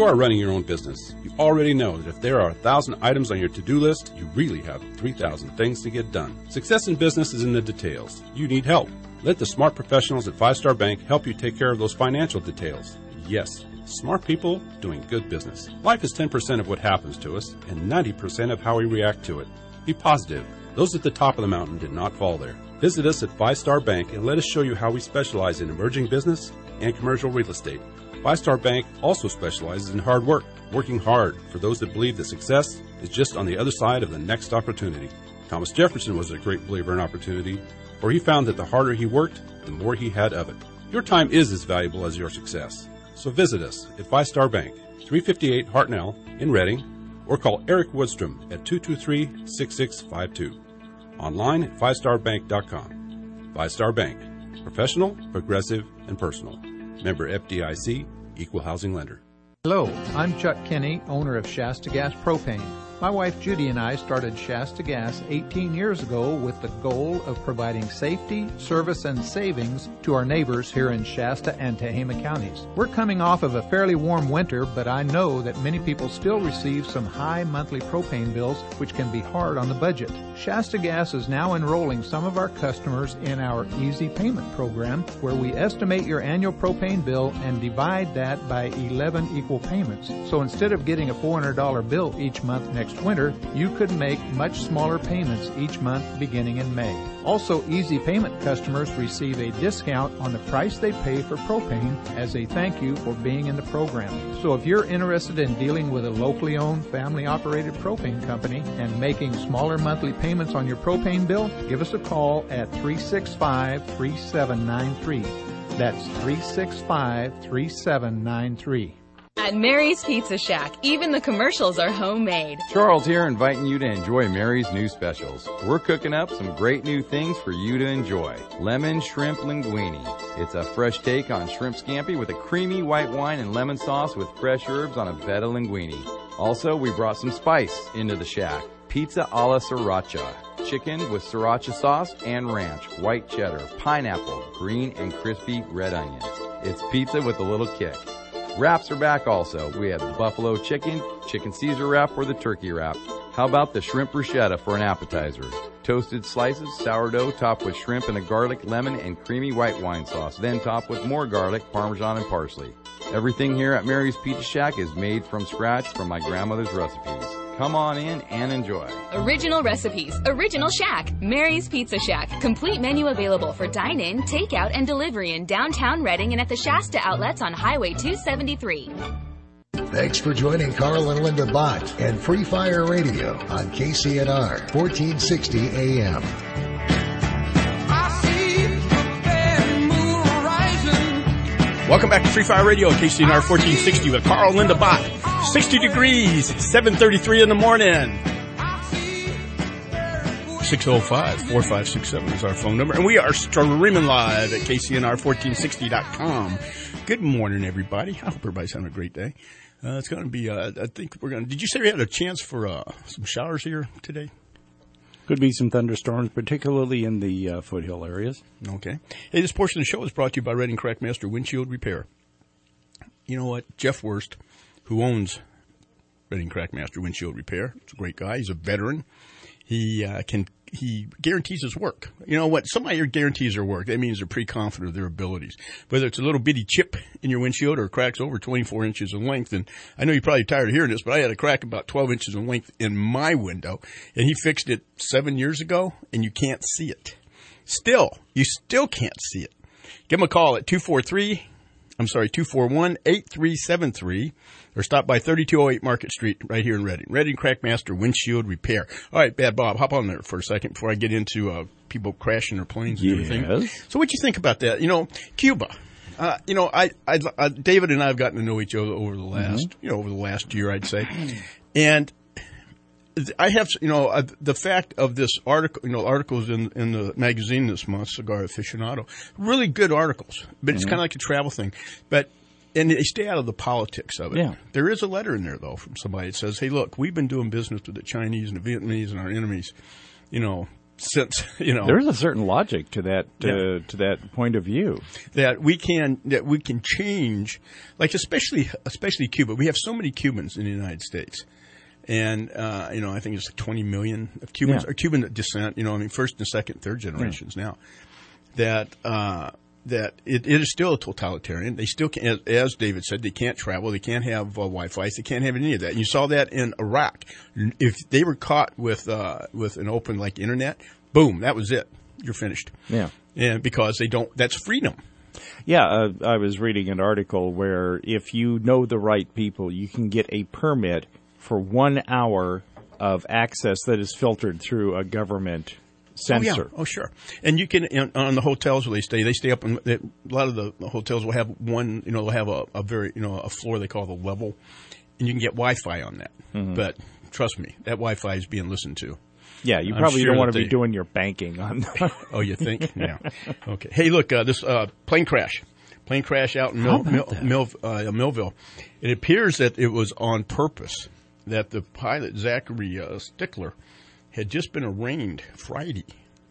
you are running your own business, you already know that if there are a thousand items on your to-do list, you really have three thousand things to get done. Success in business is in the details. You need help. Let the smart professionals at Five Star Bank help you take care of those financial details. Yes, smart people doing good business. Life is ten percent of what happens to us and ninety percent of how we react to it. Be positive. Those at the top of the mountain did not fall there. Visit us at Five Star Bank and let us show you how we specialize in emerging business and commercial real estate. Five Star Bank also specializes in hard work, working hard for those that believe that success is just on the other side of the next opportunity. Thomas Jefferson was a great believer in opportunity, for he found that the harder he worked, the more he had of it. Your time is as valuable as your success. So visit us at Five Star Bank, three fifty-eight Hartnell in Reading, or call Eric Woodstrom at two two three, six six five two. Online at five star bank dot com. Five Star Bank. Professional, progressive, and personal. Member F D I C, Equal Housing Lender. Hello, I'm Chuck Kinney, owner of Shasta Gas Propane. My wife Judy and I started Shasta Gas eighteen years ago with the goal of providing safety, service, and savings to our neighbors here in Shasta and Tehama counties. We're coming off of a fairly warm winter, but I know that many people still receive some high monthly propane bills, which can be hard on the budget. Shasta Gas is now enrolling some of our customers in our Easy Payment program, where we estimate your annual propane bill and divide that by eleven equal payments. So instead of getting a four hundred dollars bill each month next winter, you could make much smaller payments each month beginning in May. Also, Easy Payment customers receive a discount on the price they pay for propane as a thank you for being in the program. So if you're interested in dealing with a locally owned, family-operated propane company and making smaller monthly payments on your propane bill, give us a call at three six five, three seven nine three. That's three six five, three seven nine three. At Mary's Pizza Shack, even the commercials are homemade. Charles here, inviting you to enjoy Mary's new specials. We're cooking up some great new things for you to enjoy. Lemon shrimp linguine. It's a fresh take on shrimp scampi with a creamy white wine and lemon sauce with fresh herbs on a bed of linguine. Also, we brought some spice into the shack. Pizza alla sriracha. Chicken with sriracha sauce and ranch, white cheddar, pineapple, green and crispy red onions. It's pizza with a little kick. Wraps are back also. We have the buffalo chicken, chicken Caesar wrap, or the turkey wrap. How about the shrimp bruschetta for an appetizer? Toasted slices, sourdough topped with shrimp and a garlic, lemon, and creamy white wine sauce, then topped with more garlic, parmesan, and parsley. Everything here at Mary's Pizza Shack is made from scratch from my grandmother's recipes. Come on in and enjoy. Original recipes, original shack. Mary's Pizza Shack. Complete menu available for dine-in, takeout, and delivery in downtown Reading and at the Shasta outlets on Highway two seventy-three. Thanks for joining Carl and Linda Bott and Free Fire Radio on K C N R fourteen sixty A M. Welcome back to Free Fire Radio, K C N R fourteen sixty with Carl and Linda Bott. sixty degrees, seven thirty-three in the morning. six oh five, four five six seven is our phone number. And we are streaming live at K C N R fourteen sixty dot com. Good morning, everybody. I hope everybody's having a great day. Uh, it's going to be, uh, I think we're going to, did you say we had a chance for uh, some showers here today? Could be some thunderstorms, particularly in the uh, foothill areas. Okay. Hey, this portion of the show is brought to you by Reading Crackmaster Windshield Repair. You know what? Jeff Wurst, who owns Reading Crackmaster Windshield Repair, he's a great guy. He's a veteran. He uh, can he guarantees his work. You know what? Somebody here guarantees their work. That means they're pretty confident of their abilities. Whether it's a little bitty chip in your windshield or cracks over twenty-four inches in length. And I know you're probably tired of hearing this, but I had a crack about twelve inches in length in my window. And he fixed it seven years ago, and you can't see it. Still, you still can't see it. Give him a call at two four three, I'm sorry, two four one, eight three seven three. Or stop by thirty-two oh eight Market Street right here in Reading. Reading Crackmaster Windshield Repair. All right, Bad Bob, hop on there for a second before I get into uh, people crashing their planes and yes. everything. So what do you think about that? You know, Cuba. Uh, you know, I, I, I, David and I have gotten to know each other over the last, mm-hmm. you know, over the last year, I'd say. And I have, you know, uh, the fact of this article, you know, articles in, in the magazine this month, Cigar Aficionado, really good articles, but mm-hmm. it's kind of like a travel thing. But And they stay out of the politics of it. Yeah. There is a letter in there, though, from somebody that says, hey, look, we've been doing business with the Chinese and the Vietnamese and our enemies, you know, since, you know, there is a certain logic to that uh, yeah. to that point of view that we can that we can change, like especially especially Cuba. We have so many Cubans in the United States, and uh, you know, I think it's like twenty million of Cubans yeah. or Cuban descent. You know, I mean, first and second, third generations yeah. now. That uh, that it, it is still a totalitarian. They still can, as, as David said, they can't travel, they can't have uh, Wi-Fi, they can't have any of that. And you saw that in Iraq. If they were caught with uh, with an open like internet, boom, that was it. You're finished. Yeah, and because they don't, that's freedom. Yeah, uh, I was reading an article where if you know the right people, you can get a permit for one hour of access that is filtered through a government censor. Oh, yeah. Oh, sure. And you can, on the hotels where they stay, they stay up, in, a lot of the hotels will have one, you know, they'll have a, a very, you know, a floor they call the level, and you can get Wi-Fi on that. Mm-hmm. But trust me, that Wi-Fi is being listened to. Yeah, you I'm probably sure don't want to they, be doing your banking on that. Oh, you think? Yeah. Okay. Hey, look, uh, this uh, plane crash. Plane crash out in Mil- Mil- Mil- uh, Millville. It appears that it was on purpose, that the pilot, Zachary uh, Stickler, had just been arraigned Friday,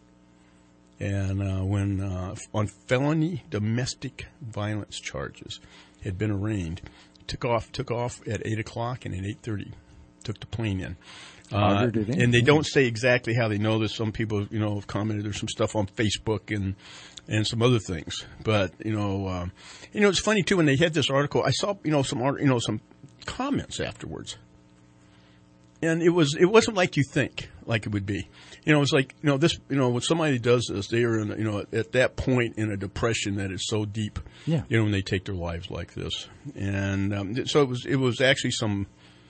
and uh, when uh, on felony domestic violence charges, had been arraigned. Took off, took off at eight o'clock, and at eight thirty, took the plane in. Uh, in. And they don't say exactly how they know this. Some people, you know, have commented. There's some stuff on Facebook and and some other things. But you know, uh, you know, it's funny too when they had this article. I saw, you know, some art, you know, some comments afterwards. And it was, it wasn't like you think, like it would be. You know, it's like, you know, this, you know, when somebody does this, they are, in, you know, at that point in a depression that is so deep, yeah. you know, when they take their lives like this. And um, so it was, it was actually some,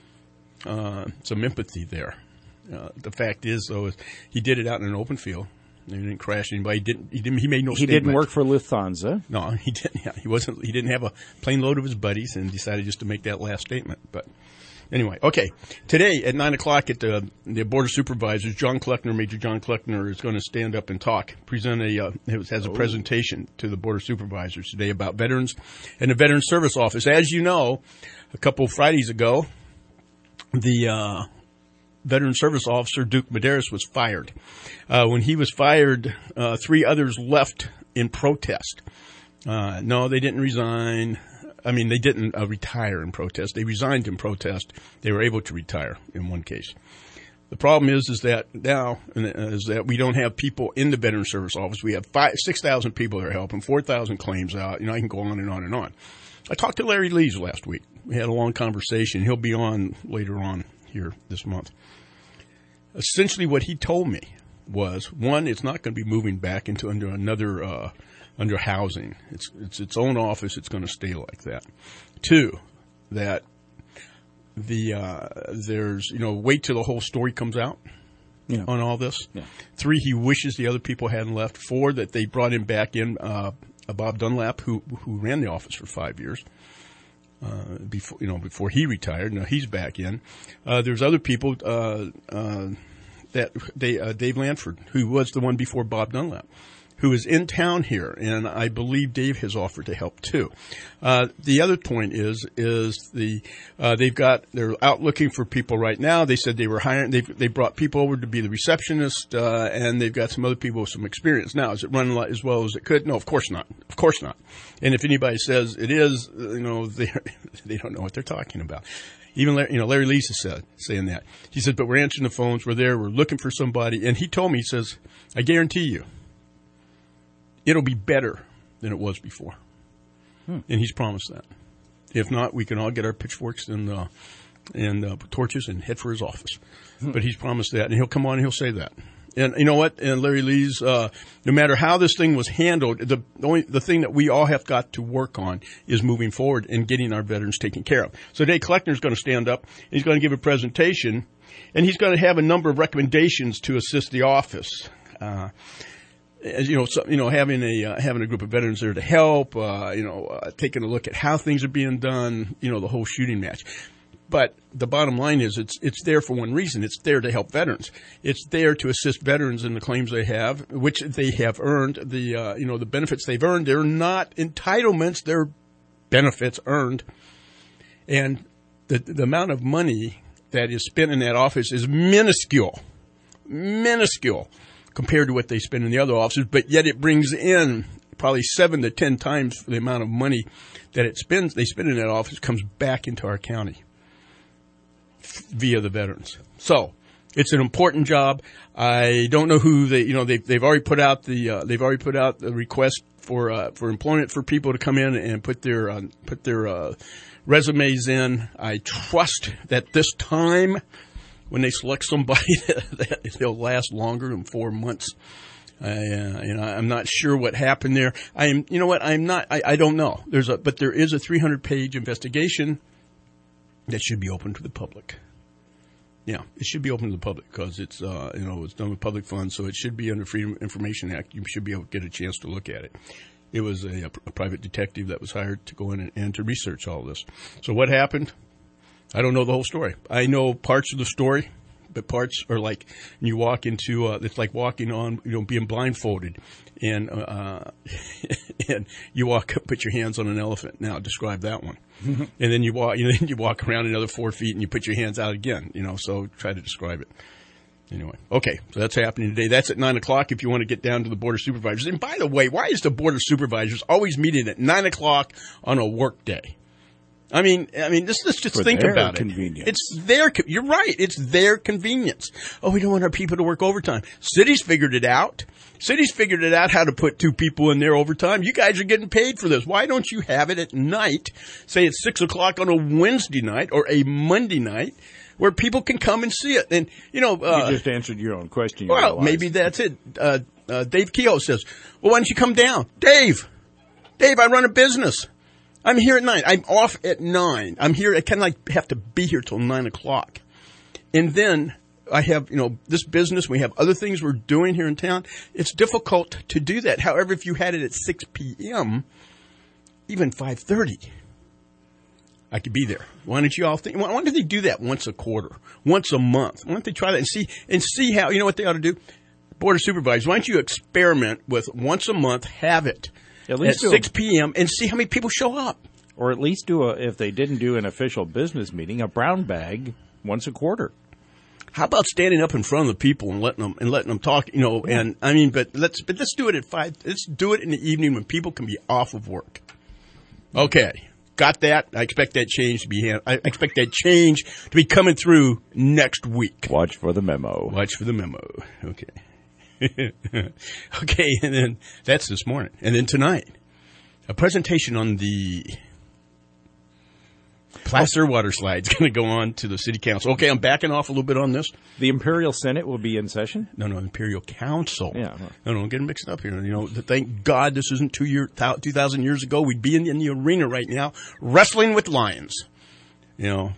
uh, some empathy there. Uh, the fact is, though, is he did it out in an open field. He didn't crash anybody. He didn't, he didn't, he made no he statement. didn't work for Lufthansa. No, he didn't. Yeah, he wasn't, he didn't have a plane load of his buddies and decided just to make that last statement. But, anyway, okay. Today at nine o'clock at the, the Board of Supervisors, John Kleckner, Major John Kleckner, is going to stand up and talk, present a, uh, has a oh. presentation to the Board of Supervisors today about veterans and the Veterans Service Office. As you know, a couple of Fridays ago, the uh, Veteran Service Officer, Duke Medeiros, was fired. Uh, when he was fired, uh, three others left in protest. Uh, no, they didn't resign. I mean, they didn't uh, retire in protest. They resigned in protest. They were able to retire in one case. The problem is, is that now is that we don't have people in the Veteran Service Office. We have five, six thousand people that are helping, four thousand claims out. You know, I can go on and on and on. I talked to Larry Lees last week. We had a long conversation. He'll be on later on here this month. Essentially, what he told me was, one, it's not going to be moving back into under another uh, under housing. It's it's its own office. It's going to stay like that. Two, that the uh, there's you know wait till the whole story comes out yeah. on all this. Yeah. Three, he wishes the other people hadn't left. Four, that they brought him back in uh, Bob Dunlap, who who ran the office for five years. Uh, before you know, before he retired, now he's back in. Uh, there's other people uh, uh, that they uh, Dave Lanford, who was the one before Bob Dunlap, who is in town here, and I believe Dave has offered to help too. Uh, the other point is is the uh, they've got they're out looking for people right now. They said they were hiring. They they brought people over to be the receptionist, uh, and they've got some other people with some experience. Now, is it running as well as it could? No, of course not. Of course not. And if anybody says it is, you know, they they don't know what they're talking about. Even Larry, you know, Larry Lisa said saying that. He said, but we're answering the phones. We're there. We're looking for somebody. And he told me, he says, I guarantee you, it'll be better than it was before. Hmm. And he's promised that. If not, we can all get our pitchforks and uh, and uh, torches and head for his office. Hmm. But he's promised that, and he'll come on and he'll say that. And you know what? And Larry Lee's, uh, no matter how this thing was handled, the only the thing that we all have got to work on is moving forward and getting our veterans taken care of. So Dave Kleckner is going to stand up. He's going to give a presentation, and he's going to have a number of recommendations to assist the office. Uh, As you know, so, you know, having a uh, having a group of veterans there to help, uh, you know, uh, taking a look at how things are being done, you know, the whole shooting match. But the bottom line is, it's it's there for one reason. It's there to help veterans. It's there to assist veterans in the claims they have, which they have earned. The uh, you know the benefits they've earned. They're not entitlements. They're benefits earned. And the the amount of money that is spent in that office is minuscule, minuscule. compared to what they spend in the other offices, but yet it brings in probably seven to ten times the amount of money that it spends. They spend in that office comes back into our county via the veterans. So it's an important job. I don't know who they, you know, they've they've already put out the uh, they've already put out the request for uh, for employment for people to come in and put their uh, put their uh, resumes in. I trust that this time, when they select somebody, that they'll last longer than four months. I, uh, you know, I'm not sure what happened there. I'm, you know what? I'm not. I, I don't know. There's a, but there is a three hundred page investigation that should be open to the public. Yeah, it should be open to the public because it's, uh, you know, it's done with public funds, so it should be under Freedom of Information Act. You should be able to get a chance to look at it. It was a, a private detective that was hired to go in and, and to research all this. So what happened? I don't know the whole story. I know parts of the story, but parts are like you walk into, uh, it's like walking on, you know, being blindfolded, and uh, and you walk up, put your hands on an elephant. Now describe that one. And then you walk, you know, then you walk around another four feet and you put your hands out again, you know, so try to describe it. Anyway, okay, so that's happening today. That's at nine o'clock if you want to get down to the Board of Supervisors. And by the way, why is the Board of Supervisors always meeting at nine o'clock on a work day? I mean, I mean, this, let's just For think their about convenience. it. It's their, co- you're right, it's their convenience. Oh, we don't want our people to work overtime. Cities figured it out. Cities figured it out how to put two people in there overtime. You guys are getting paid for this. Why don't you have it at night, say at six o'clock on a Wednesday night or a Monday night, where people can come and see it? And, you know, uh, you just answered your own question. You well, realize. maybe that's it. Uh, uh, Dave Keogh says, well, why don't you come down? Dave, Dave, I run a business. I'm here at nine. I'm off at nine. I'm here. I kind of like have to be here till nine o'clock. And then I have, you know, this business. We have other things we're doing here in town. It's difficult to do that. However, if you had it at six p.m., even five thirty, I could be there. Why don't you all think? Why don't they do that once a quarter, once a month? Why don't they try that and see and see how? You know what they ought to do? Board of Supervisors. Why don't you experiment with once a month? Have it. At least at six p.m. and see how many people show up. Or at least do a, if they didn't do an official business meeting, a brown bag once a quarter. How about standing up in front of the people and letting them and letting them talk? You know, yeah. and I mean, but let's but let's do it at five. Let's do it in the evening when people can be off of work. Okay, got that. I expect that change to be. I expect that change to be coming through next week. Watch for the memo. Watch for the memo. Okay. Okay, and then that's this morning. And then tonight, a presentation on the Placer water slide is going to go on to the City Council. Okay, I'm backing off a little bit on this. The Imperial Senate will be in session? No, no, Imperial Council. Yeah. No, no, I'm getting mixed up here. You know, thank God this isn't two year, two thousand years ago. We'd be in, in the arena right now wrestling with lions. You know,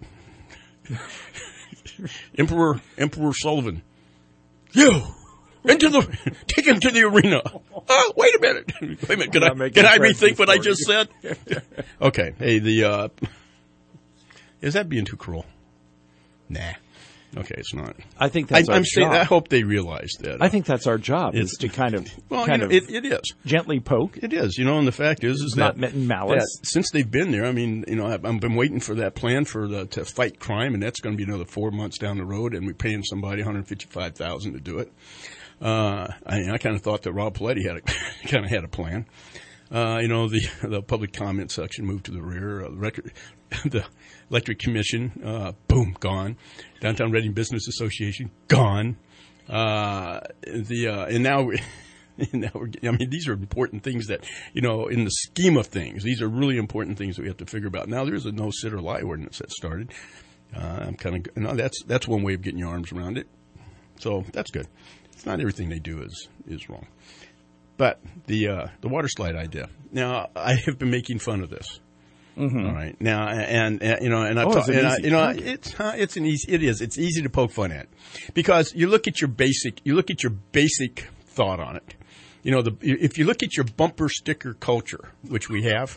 Emperor Emperor Sullivan. You! Into the, take him to the arena. Oh, wait a minute. Wait a minute. Can I, can I rethink what I just said? Okay. Hey, the, uh, is that being too cruel? Nah. Okay, it's not. I think that's I, our I'm job. saying, I hope they realize that. I think that's our job, is to kind of, well, kind you know, of it, it is. gently poke. It is. You know, and the fact is, is not that, meant in malice. that since they've been there, I mean, you know, I've, I've been waiting for that plan for the, to fight crime, and that's going to be another four months down the road, and we're paying somebody one hundred fifty-five thousand dollars to do it. Uh, I, I kind of thought that Rob Paletti had a, kind of had a plan. Uh, you know, the the public comment section moved to the rear. Uh, the, record, the Electric Commission, uh, boom, gone. Downtown Reading Business Association, gone. Uh, the uh, and now, we, now we're, I mean, these are important things that, you know, in the scheme of things, these are really important things that we have to figure about. Now there's a no sit or lie ordinance that started. Uh, I'm kind of, you know, that's that's one way of getting your arms around it. So that's good. It's not everything they do is is wrong. But the uh, the water slide idea. Now, I have been making fun of this. Mm-hmm. All right. Now, and, and you know, and I've oh, talked, and I, you know, it's uh, it's an easy. It is. It's easy to poke fun at, because you look at your basic. You look at your basic thought on it. You know, the if you look at your bumper sticker culture, which we have,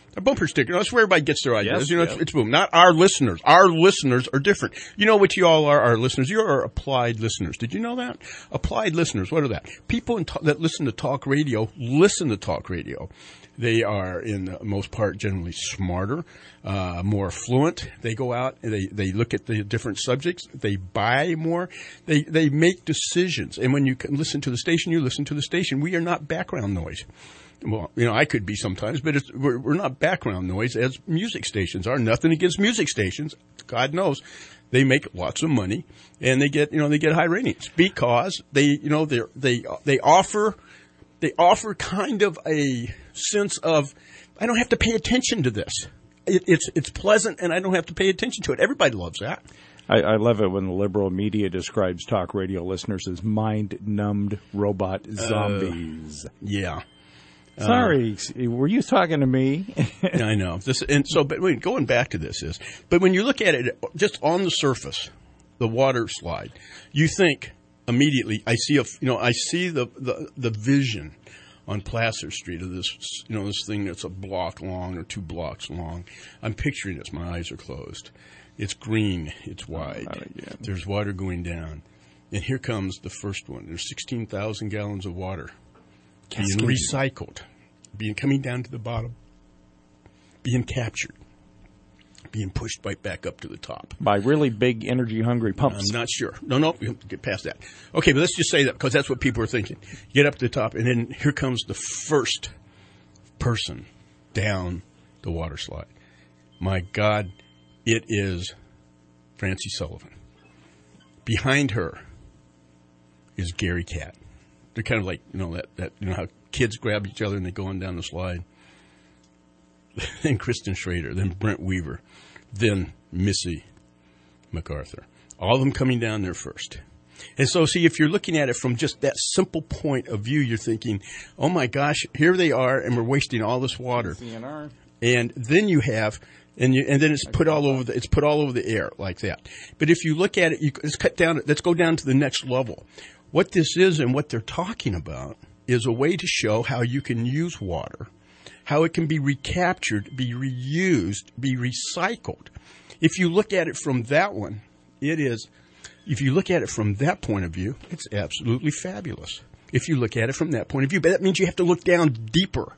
A bumper sticker. That's where everybody gets their ideas. Yes, you know, yeah. it's, it's boom. Not our listeners. Our listeners are different. You know what you all are, our listeners? You are applied listeners. Did you know that? Applied listeners. What are that? People in ta- that listen to talk radio listen to talk radio. They are, in the most part, generally smarter, uh, more fluent. They go out and they, they look at the different subjects. They buy more. They they make decisions. And when you can listen to the station, you listen to the station. We are not background noise. Well, you know, I could be sometimes, but it's, we're, we're not background noise as music stations are. Nothing against music stations. God knows they make lots of money and they get, you know, they get high ratings because they, you know, they they they offer they offer kind of a sense of I don't have to pay attention to this. It, it's it's pleasant and I don't have to pay attention to it. Everybody loves that. I, I love it when the liberal media describes talk radio listeners as mind-numbed robot zombies. Uh, yeah. Sorry, uh, were you talking to me? I know. This, and so, but wait, going back to this is, but when you look at it just on the surface, the water slide, you think immediately, I see a, you know, I see the, the, the vision on Placer Street of this, you know, this thing that's a block long or two blocks long. I'm picturing this. My eyes are closed. It's green. It's wide. Oh, There's water going down. And here comes the first one. There's sixteen thousand gallons of water being recycled, being coming down to the bottom, being captured, being pushed right back up to the top. By really big energy-hungry pumps. I'm not sure. No, no, we have to get past that. Okay, but let's just say that because that's what people are thinking. Get up to the top, and then here comes the first person down the water slide. My God, it is Francie Sullivan. Behind her is Gary Catt. They're kind of like, you know, that, that you know how kids grab each other and they go on down the slide. Then Kristen Schrader, then Brent Weaver, then Missy MacArthur. All of them coming down there first. And so, see, if you're looking at it from just that simple point of view, you're thinking, oh, my gosh, here they are, and we're wasting all this water. C N R. And then you have, and you, and then it's put all over the, it's put all over the air like that. But if you look at it, you, let's cut down, let's go down to the next level. What this is and what they're talking about is a way to show how you can use water, how it can be recaptured, be reused, be recycled. If you look at it from that one, it is, if you look at it from that point of view, it's absolutely fabulous. If you look at it from that point of view, but that means you have to look down deeper.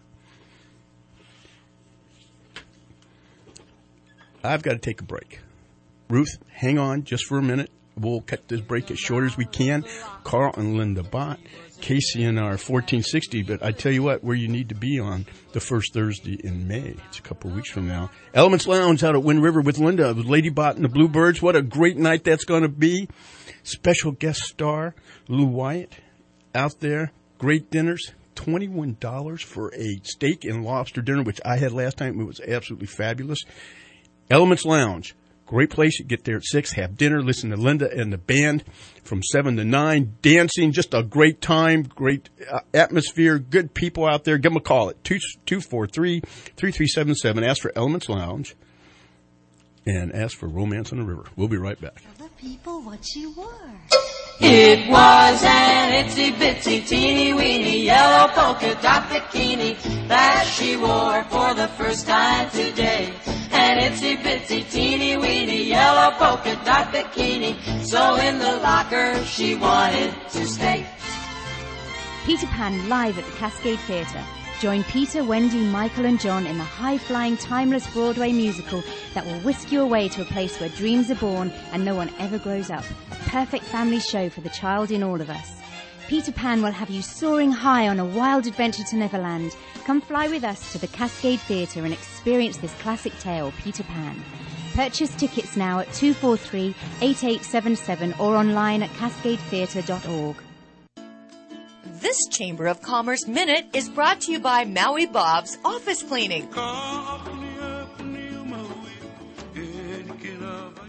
I've got to take a break. Ruth, hang on just for a minute. We'll cut this break as short as we can. Carl and Linda Bott, K C N R fourteen sixty. But I tell you what, where you need to be on the first Thursday in May. It's a couple of weeks from now. Elements Lounge out at Wind River with Linda, with Lady Bott and the Bluebirds. What a great night that's going to be. Special guest star, Lou Wyatt, out there. Great dinners. twenty-one dollars for a steak and lobster dinner, which I had last time. It was absolutely fabulous. Elements Lounge. Great place. You get there at six, have dinner, listen to Linda and the band from seven to nine. Dancing, just a great time, great uh, atmosphere, good people out there. Give them a call at two four three, three three seven seven. Ask for Elements Lounge and ask for Romance on the River. We'll be right back. Tell the people what you were. It was an itsy bitsy teeny weeny yellow polka dot bikini that she wore for the first time today. An itsy bitsy teeny weeny yellow polka dot bikini, so in the locker she wanted to stay. Peter Pan live at the Cascade Theatre. Join Peter, Wendy, Michael and John in the high-flying, timeless Broadway musical that will whisk you away to a place where dreams are born and no one ever grows up. A perfect family show for the child in all of us. Peter Pan will have you soaring high on a wild adventure to Neverland. Come fly with us to the Cascade Theatre and experience this classic tale, Peter Pan. Purchase tickets now at two four three, eight eight seven seven or online at cascade theatre dot org. This Chamber of Commerce Minute is brought to you by Maui Bob's Office Cleaning.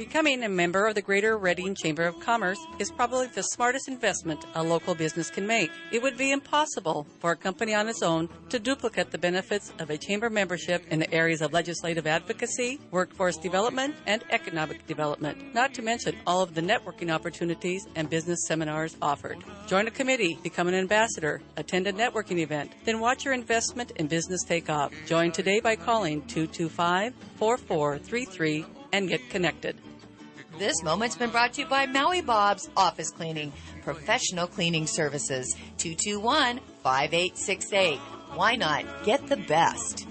Becoming a member of the Greater Reading Chamber of Commerce is probably the smartest investment a local business can make. It would be impossible for a company on its own to duplicate the benefits of a chamber membership in the areas of legislative advocacy, workforce development, and economic development, not to mention all of the networking opportunities and business seminars offered. Join a committee, become an ambassador, attend a networking event, then watch your investment in business take off. Join today by calling two two five, four four three three and get connected. This moment's been brought to you by Maui Bob's Office Cleaning, professional cleaning services. two two one, five eight six eight. Why not get the best?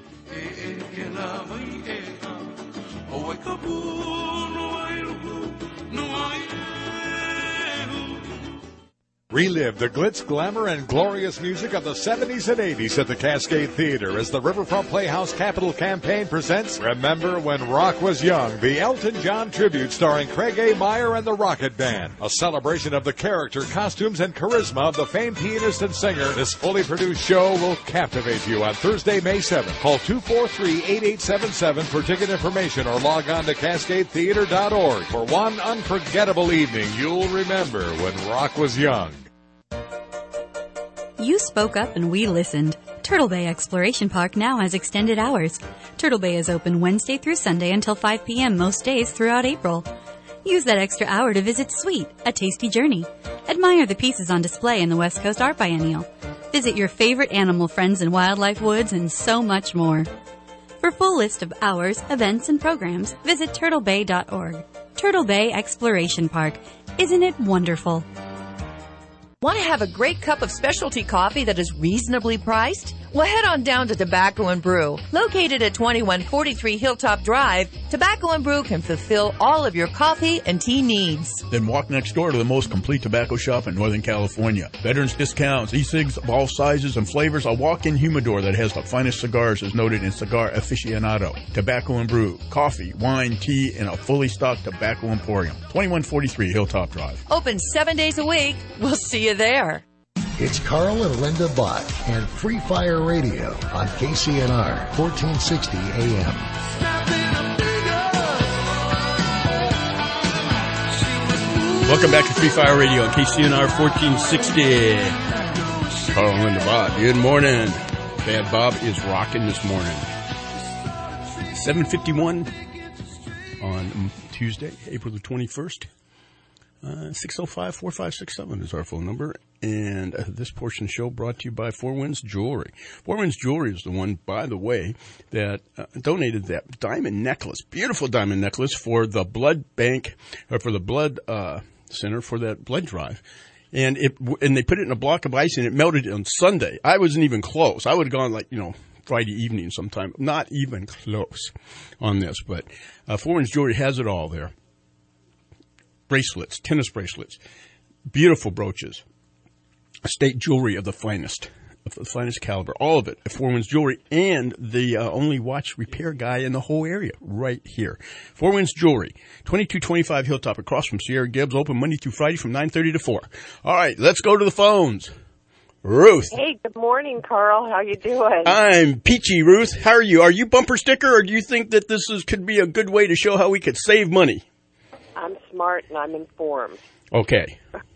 Relive the glitz, glamour, and glorious music of the seventies and eighties at the Cascade Theater as the Riverfront Playhouse Capital Campaign presents Remember When Rock Was Young, the Elton John tribute starring Craig A. Meyer and the Rocket Band. A celebration of the character, costumes, and charisma of the famed pianist and singer. This fully produced show will captivate you on Thursday, May seventh. Call two four three, eight eight seven seven for ticket information or log on to cascade theater dot org. For one unforgettable evening, you'll remember when rock was young. You spoke up and we listened. Turtle Bay Exploration Park now has extended hours. Turtle Bay is open Wednesday through Sunday until five p.m. most days throughout April. Use that extra hour to visit Sweet, a tasty journey. Admire the pieces on display in the West Coast Art Biennial. Visit your favorite animal friends in wildlife woods and so much more. For full list of hours, events, and programs, visit turtle bay dot org. Turtle Bay Exploration Park. Isn't it wonderful? Want to have a great cup of specialty coffee that is reasonably priced? Well, head on down to Tobacco and Brew. Located at twenty-one forty-three Hilltop Drive, Tobacco and Brew can fulfill all of your coffee and tea needs. Then walk next door to the most complete tobacco shop in Northern California. Veterans discounts, e-cigs of all sizes and flavors, a walk-in humidor that has the finest cigars as noted in Cigar Aficionado. Tobacco and Brew, coffee, wine, tea, and a fully stocked tobacco emporium. twenty-one forty-three Hilltop Drive. Open seven days a week. We'll see you there. It's Carl and Linda Bott and Free Fire Radio on K C N R fourteen sixty A M. Welcome back to Free Fire Radio on K C N R fourteen sixty. Carl and Linda Bott, good morning. Bad Bob is rocking this morning. seven fifty-one on Tuesday, April the twenty-first. Uh, six oh five, four five six seven is our phone number. And uh, this portion of the show brought to you by Four Winds Jewelry. Four Winds Jewelry is the one, by the way, that uh, donated that diamond necklace, beautiful diamond necklace for the blood bank, or for the blood uh, center for that blood drive. And it and they put it in a block of ice and it melted on Sunday. I wasn't even close. I would have gone like, you know, Friday evening sometime. Not even close on this. But uh, Four Winds Jewelry has it all there. Bracelets, tennis bracelets, beautiful brooches, estate jewelry of the finest, of the finest caliber, all of it at Four Winds Jewelry, and the uh, only watch repair guy in the whole area right here. Four Winds Jewelry, twenty-two twenty-five Hilltop, across from Sierra Gibbs, open Monday through Friday from nine thirty to four. All right, let's go to the phones. Ruth. Hey, good morning, Carl. How you doing? I'm peachy, Ruth. How are you? Are you bumper sticker, or do you think that this is could be a good way to show how we could save money? I'm smart and I'm informed. Okay.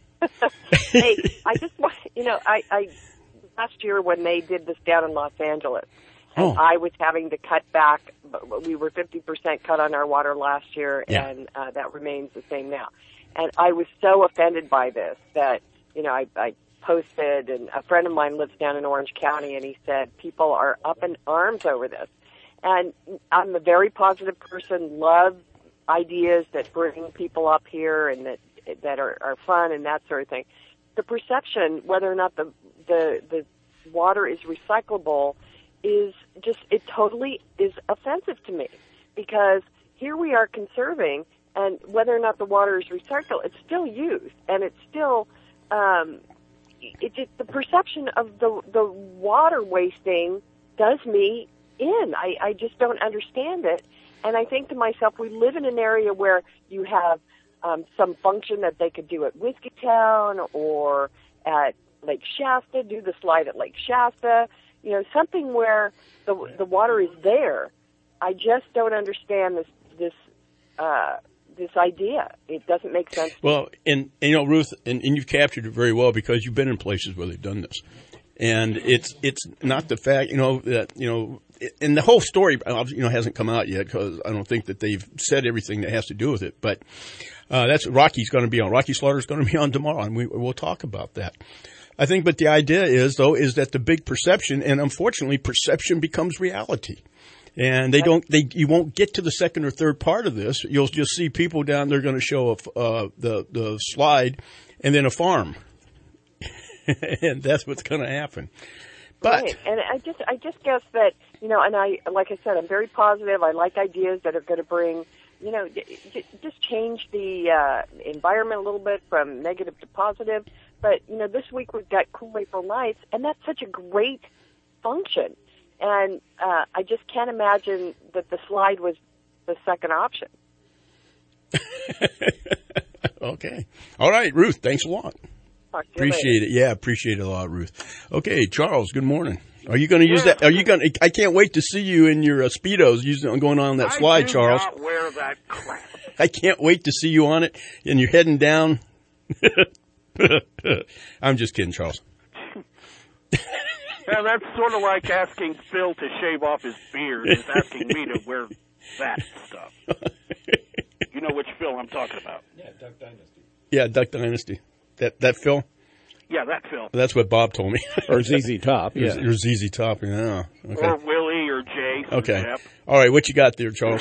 Hey, I just want, you know, I, I, last year when they did this down in Los Angeles, and oh. I was having to cut back, we were fifty percent cut on our water last year, yeah. and uh, that remains the same now. And I was so offended by this that, you know, I, I posted, and a friend of mine lives down in Orange County, and he said people are up in arms over this. And I'm a very positive person, love ideas that bring people up here and that that are, are fun and that sort of thing. The perception, whether or not the, the the water is recyclable, is just, it totally is offensive to me, because here we are conserving, and whether or not the water is recycled, it's still used, and it's still, um, it just, the perception of the the water wasting does me in. I, I just don't understand it. And I think to myself, we live in an area where you have um, some function that they could do at Whiskeytown or at Lake Shasta, do the slide at Lake Shasta, you know, something where the the water is there. I just don't understand this this uh, this idea. It doesn't make sense. Well, and, and you know, Ruth, and, and you've captured it very well because you've been in places where they've done this. And it's it's not the fact, you know, that, you know, and the whole story, you know, hasn't come out yet because I don't think that they've said everything that has to do with it. But uh, that's Rocky's going to be on. Rocky Slaughter's going to be on tomorrow, and we, we'll talk about that. I think, but the idea is, though, is that the big perception, and unfortunately, perception becomes reality. And they don't, they, you won't get to the second or third part of this. You'll just see people down there going to show a, uh, the, the slide and then a farm. And that's what's going to happen. But, right. And I just, I just guess that, you know, and I, like I said, I'm very positive. I like ideas that are going to bring, you know, just change the uh, environment a little bit from negative to positive. But, you know, this week we've got Cool April Nights, and that's such a great function. And uh, I just can't imagine that the slide was the second option. Okay. All right, Ruth, thanks a lot. Appreciate later. it. Yeah, appreciate it a lot, Ruth. Okay, Charles, good morning. Are you going to use that? Are you going to? I can't wait to see you in your uh, Speedos using going on that slide, I do Charles. not wear that crap. I can't wait to see you on it, and you're heading down. I'm just kidding, Charles. Yeah, that's sort of like asking Phil to shave off his beard. It's asking me to wear that stuff. You know which Phil I'm talking about. Yeah, Duck Dynasty. Yeah, Duck Dynasty. That that Phil? Yeah, that Phil. That's what Bob told me. Or Z Z Top. Yeah. Or Z Z Top, yeah. Okay. Or Willie or Jay. Okay. Jeff. All right, what you got there, Charles?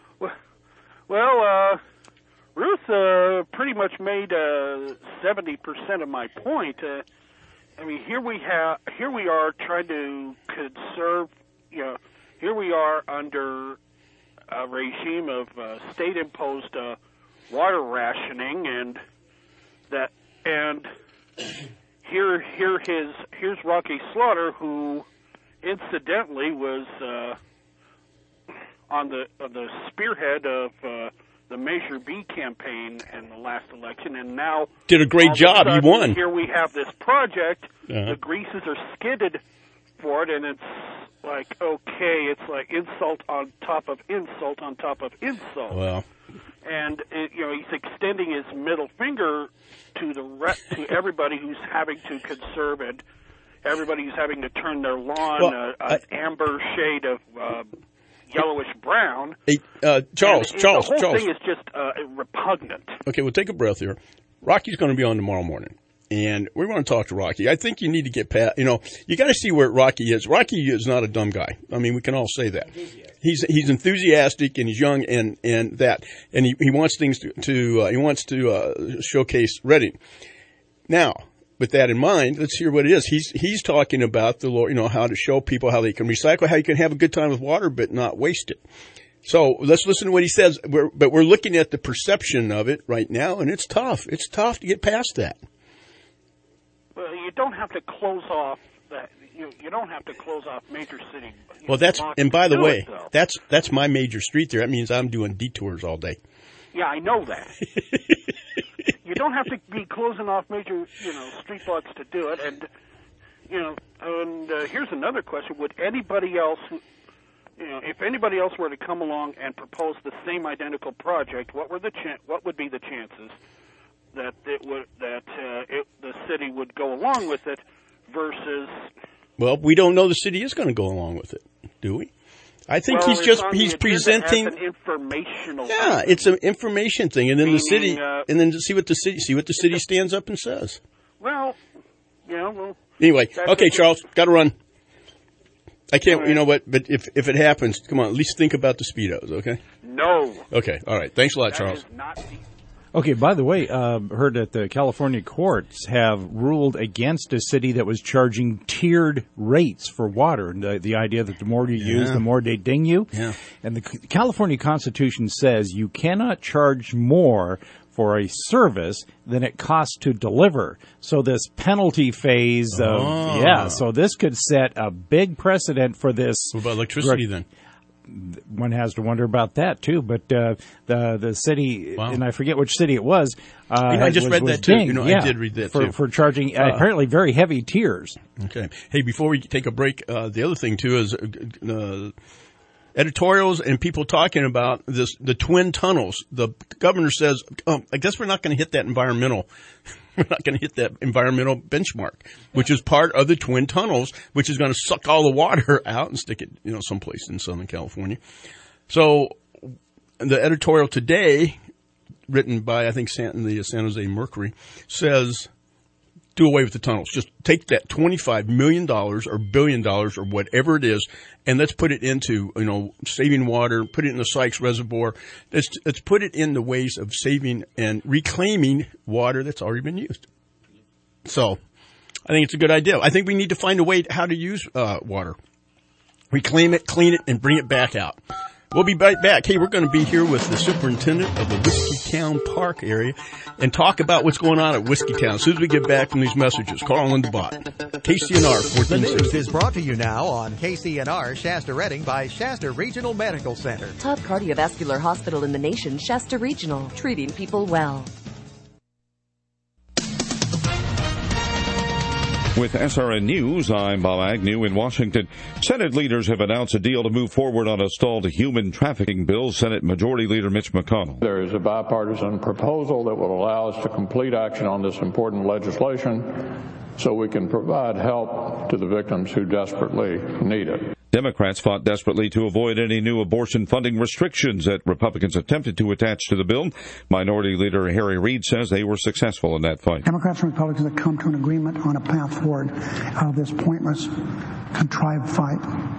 Well, uh, Ruth uh, pretty much made uh, seventy percent of my point. Uh, I mean, here we have, here we are trying to conserve. You know, here we are under a regime of uh, state-imposed uh, water rationing, and that, and here, here his, here's Rocky Slaughter, who incidentally was uh, on the on the spearhead of uh, the Measure B campaign in the last election, and now did a great job. Sudden, he won. Here we have this project. Uh-huh. The greases are skidded for it, and it's like, okay, it's like insult on top of insult on top of insult. Well, and it, you know, he's extending his middle finger to the re- to everybody who's having to conserve it, everybody who's having to turn their lawn well, uh, an I, amber shade of uh, yellowish brown. Hey, uh, Charles, and, Charles, the whole Charles. thing is just uh, repugnant. Okay, we'll take a breath here. Rocky's going to be on tomorrow morning, and we're going to talk to Rocky. I think you need to get past, you know, you got to see where Rocky is. Rocky is not a dumb guy. I mean, we can all say that. He's he's enthusiastic and he's young and, and that, and he, he wants things to, to uh, he wants to uh, showcase Reading. Now, with that in mind, let's hear what it is. He's he's talking about the, you know, how to show people how they can recycle, how you can have a good time with water but not waste it. So let's listen to what he says. We're, but we're looking at the perception of it right now, and it's tough. It's tough to get past that. Well, you don't have to close off that. You you don't have to close off major city. Well, that's and by the way, it, that's that's my major street there. That means I'm doing detours all day. Yeah, I know that. You don't have to be closing off major, you know, street lots to do it. And you know, and uh, here's another question: would anybody else, who, you know, if anybody else were to come along and propose the same identical project, what were the chan- what would be the chances that it would that uh, it, the city would go along with it versus? Well, we don't know the city is going to go along with it, do we? I think well, he's just on he's the presenting as an informational. Yeah, thing. it's an information thing, and then Meaning, the city, uh, and then to see what the city see what the city stands up and says. Well, yeah, well. Anyway, okay, it. Charles, got to run. I can't, Right. you know what? But if if it happens, come on, at least think about the Speedos, okay? No. Okay, all right. Thanks a lot, That Charles. is not the- Okay, by the way, uh, heard that the California courts have ruled against a city that was charging tiered rates for water. And the, the idea that the more you use, Yeah. the more they ding you. Yeah. And the C- California Constitution says you cannot charge more for a service than it costs to deliver. So this penalty phase of, Oh. yeah, so this could set a big precedent for this. What about electricity then? One has to wonder about that too. But uh, the the city, Wow. and I forget which city it was. Uh, You know, I just was, read was that too. dinged, You know, I yeah, did read that for, too. for charging uh, Uh, apparently very heavy tiers. Okay. Hey, before we take a break, uh, the other thing too is uh, editorials and people talking about this, the twin tunnels. The governor says, oh, I guess we're not going to hit that environmental, we're not going to hit that environmental benchmark, which is part of the twin tunnels, which is going to suck all the water out and stick it, you know, someplace in Southern California. So the editorial today, written by, I think, San, the San Jose Mercury, says, do away with the tunnels. Just take that twenty-five million dollars or billion dollars or whatever it is, and let's put it into, you know, saving water, put it in the Sykes Reservoir. Let's, let's put it in the ways of saving and reclaiming water that's already been used. So I think it's a good idea. I think we need to find a way how to use uh, water. Reclaim it, clean it, and bring it back out. We'll be right back. Hey, we're going to be here with the superintendent of the Whiskeytown Park area and talk about what's going on at Whiskeytown as soon as we get back from these messages. Carl and Linda Bott, K C N R fourteen sixty. The news is brought to you now on K C N R Shasta Redding by Shasta Regional Medical Center. Top cardiovascular hospital in the nation, Shasta Regional, treating people well. With S R N News, I'm Bob Agnew in Washington. Senate leaders have announced a deal to move forward on a stalled human trafficking bill. Senate Majority Leader Mitch McConnell. There is a bipartisan proposal that will allow us to complete action on this important legislation so we can provide help to the victims who desperately need it. Democrats fought desperately to avoid any new abortion funding restrictions that Republicans attempted to attach to the bill. Minority Leader Harry Reid says they were successful in that fight. Democrats and Republicans have come to an agreement on a path forward out of this pointless, contrived fight.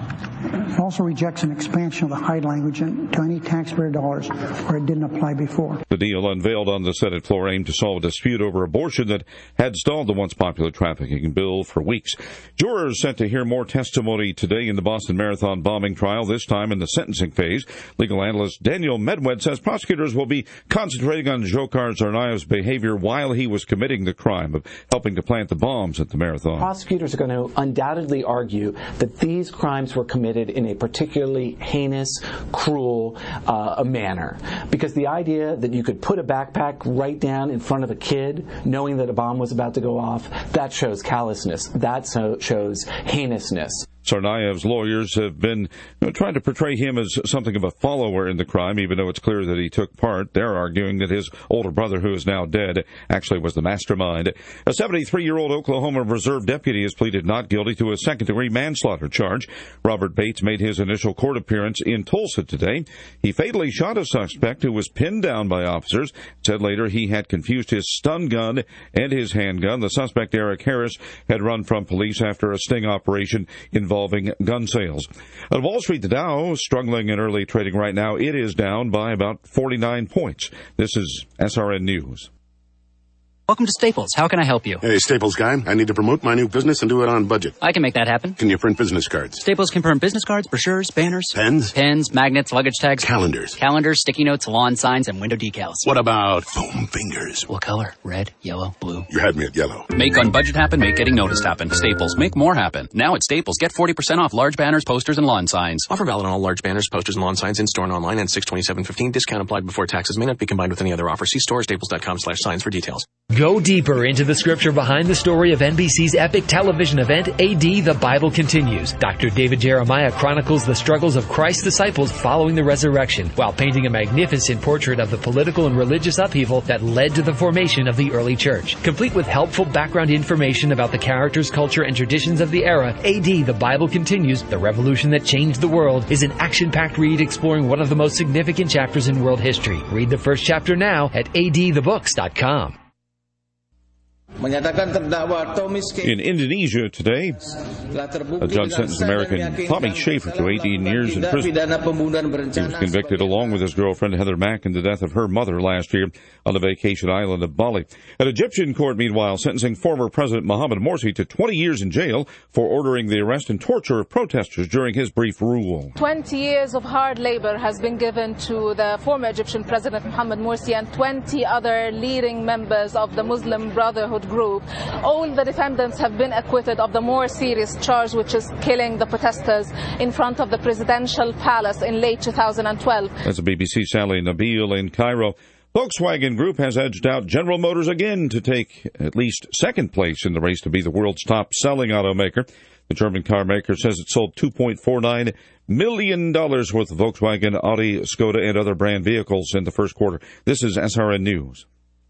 It also rejects an expansion of the Hyde language to any taxpayer dollars where it didn't apply before. The deal unveiled on the Senate floor aimed to solve a dispute over abortion that had stalled the once popular trafficking bill for weeks. Jurors set to hear more testimony today in the Boston Marathon bombing trial, this time in the sentencing phase. Legal analyst Daniel Medwed says prosecutors will be concentrating on Dzhokhar Tsarnaev's behavior while he was committing the crime of helping to plant the bombs at the marathon. Prosecutors are going to undoubtedly argue that these crimes were committed in a particularly heinous, cruel uh, manner. Because the idea that you could put a backpack right down in front of a kid, knowing that a bomb was about to go off, that shows callousness. That so shows heinousness. Tsarnaev's lawyers have been you know, trying to portray him as something of a follower in the crime, even though it's clear that he took part. They're arguing that his older brother, who is now dead, actually was the mastermind. A seventy-three-year-old Oklahoma Reserve deputy has pleaded not guilty to a second-degree manslaughter charge. Robert Bates made his initial court appearance in Tulsa today. He fatally shot a suspect who was pinned down by officers. Said later he had confused his stun gun and his handgun. The suspect, Eric Harris, had run from police after a sting operation involving involving gun sales. At Wall Street, the Dow struggling in early trading right now. It is down by about forty-nine points. This is S R N News. Welcome to Staples. How can I help you? Hey, Staples guy. I need to promote my new business and do it on budget. I can make that happen. Can you print business cards? Staples can print business cards, brochures, banners. Pens? Pens, magnets, luggage tags. Calendars. Calendars, sticky notes, lawn signs, and window decals. What about foam fingers? What color? Red, yellow, blue. You had me at yellow. Make on budget happen, make getting noticed happen. Staples, make more happen. Now at Staples, get forty percent off large banners, posters, and lawn signs. Offer valid on all large banners, posters, and lawn signs in store and online and six twenty-seven fifteen. Discount applied before taxes. May not be combined with any other offer. See store staples.com slash signs for details. Go deeper into the scripture behind the story of N B C's epic television event, A D The Bible Continues. Doctor David Jeremiah chronicles the struggles of Christ's disciples following the resurrection, while painting a magnificent portrait of the political and religious upheaval that led to the formation of the early church. Complete with helpful background information about the characters, culture, and traditions of the era, A D The Bible Continues, the revolution that changed the world, is an action-packed read exploring one of the most significant chapters in world history. Read the first chapter now at A D the books dot com. In Indonesia today, a judge sentenced American Tommy Schaefer to eighteen years in prison. He was convicted along with his girlfriend Heather Mack in the death of her mother last year on the vacation island of Bali. An Egyptian court, meanwhile, sentencing former President Mohamed Morsi to twenty years in jail for ordering the arrest and torture of protesters during his brief rule. twenty years of hard labor has been given to the former Egyptian President Mohamed Morsi and twenty other leading members of the Muslim Brotherhood group. All the defendants have been acquitted of the more serious charge, which is killing the protesters in front of the presidential palace in late two thousand twelve. That's a B B C Sally Nabil in Cairo. Volkswagen Group has edged out General Motors again to take at least second place in the race to be the world's top-selling automaker. The German car maker says it sold two point four nine million dollars worth of Volkswagen, Audi, Skoda, and other brand vehicles in the first quarter. This is S R N News.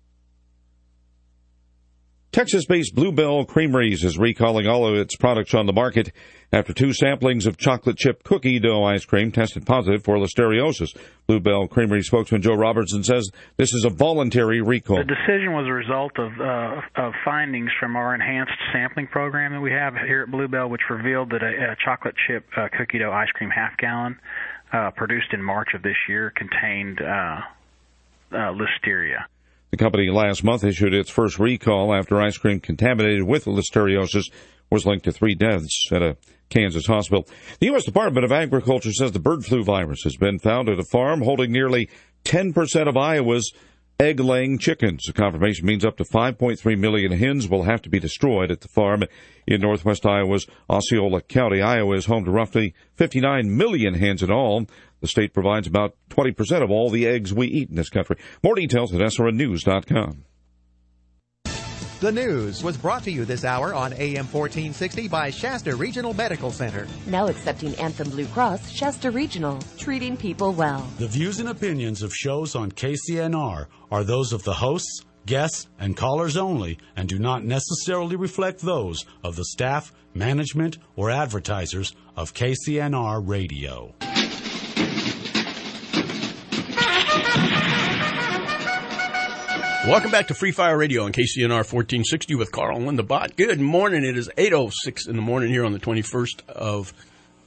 Texas-based Bluebell Creameries is recalling all of its products on the market after two samplings of chocolate chip cookie dough ice cream tested positive for listeriosis. Bluebell Creamery spokesman Joe Robertson says this is a voluntary recall. The decision was a result of uh, of findings from our enhanced sampling program that we have here at Bluebell, which revealed that a, a chocolate chip uh, cookie dough ice cream half gallon uh, produced in March of this year contained uh, uh, listeria. The company last month issued its first recall after ice cream contaminated with listeriosis was linked to three deaths at a Kansas hospital. The U S Department of Agriculture says the bird flu virus has been found at a farm holding nearly ten percent of Iowa's egg-laying chickens. The confirmation means up to five point three million hens will have to be destroyed at the farm in northwest Iowa's Osceola County. Iowa is home to roughly fifty-nine million hens in all. The state provides about twenty percent of all the eggs we eat in this country. More details at S R N news dot com. The news was brought to you this hour on A M fourteen sixty by Shasta Regional Medical Center. Now accepting Anthem Blue Cross, Shasta Regional, treating people well. The views and opinions of shows on K C N R are those of the hosts, guests, and callers only and do not necessarily reflect those of the staff, management, or advertisers of K C N R Radio. Welcome back to Free Fire Radio on K C N R fourteen sixty with Carl and Linda Bott. Good morning. It is eight oh six in the morning here on the twenty-first of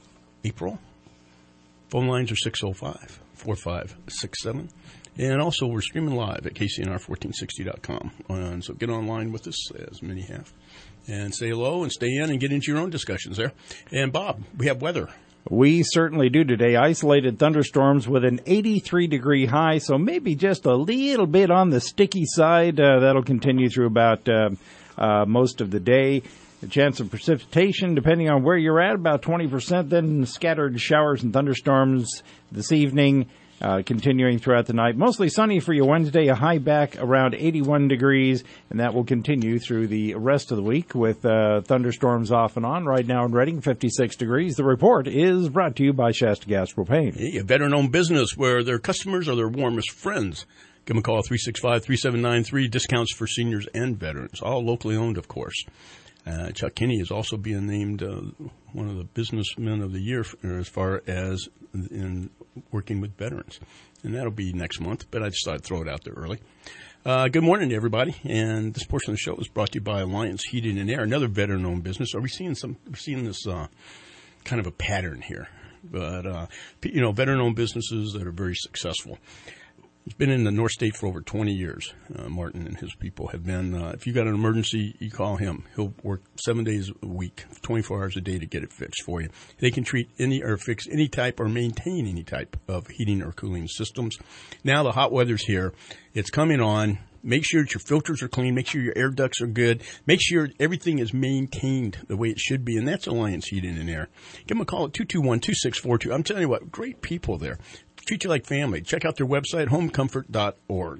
April. Phone lines are six oh five, four five six seven. And also we're streaming live at K C N R fourteen sixty dot com. And so get online with us, as many have. And say hello and stay in and get into your own discussions there. And Bob, we have weather. We certainly do today. Isolated thunderstorms with an eighty-three degree high, so maybe just a little bit on the sticky side. Uh, that'll continue through about uh, uh, most of the day. The chance of precipitation, depending on where you're at, about twenty percent. Then scattered showers and thunderstorms this evening, uh, continuing throughout the night. Mostly sunny for you Wednesday, a high back around eighty-one degrees, and that will continue through the rest of the week with uh, thunderstorms off and on. Right now in Reading, fifty-six degrees. The report is brought to you by Shasta Gas Propane. Hey, a veteran-owned business where their customers are their warmest friends. Give them a call, three six five, three seven nine three. Discounts for seniors and veterans, all locally owned, of course. Uh, Chuck Kinney is also being named uh, one of the businessmen of the year as far as in working with veterans. And that'll be next month, but I just thought I'd throw it out there early. Uh, good morning to everybody. And this portion of the show is brought to you by Alliance Heating and Air, another veteran-owned business. Are we seeing some, we're seeing this uh, kind of a pattern here. But, uh, you know, veteran-owned businesses that are very successful. He's been in the North State for over twenty years. Uh, Martin and his people have been, uh, if you got an emergency, you call him. He'll work seven days a week, twenty-four hours a day to get it fixed for you. They can treat any or fix any type or maintain any type of heating or cooling systems. Now the hot weather's here. It's coming on. Make sure that your filters are clean. Make sure your air ducts are good. Make sure everything is maintained the way it should be, and that's Alliance Heating and Air. Give them a call at two two one, two six four two. I'm telling you what, great people there. Treat you like family. Check out their website, home comfort dot org.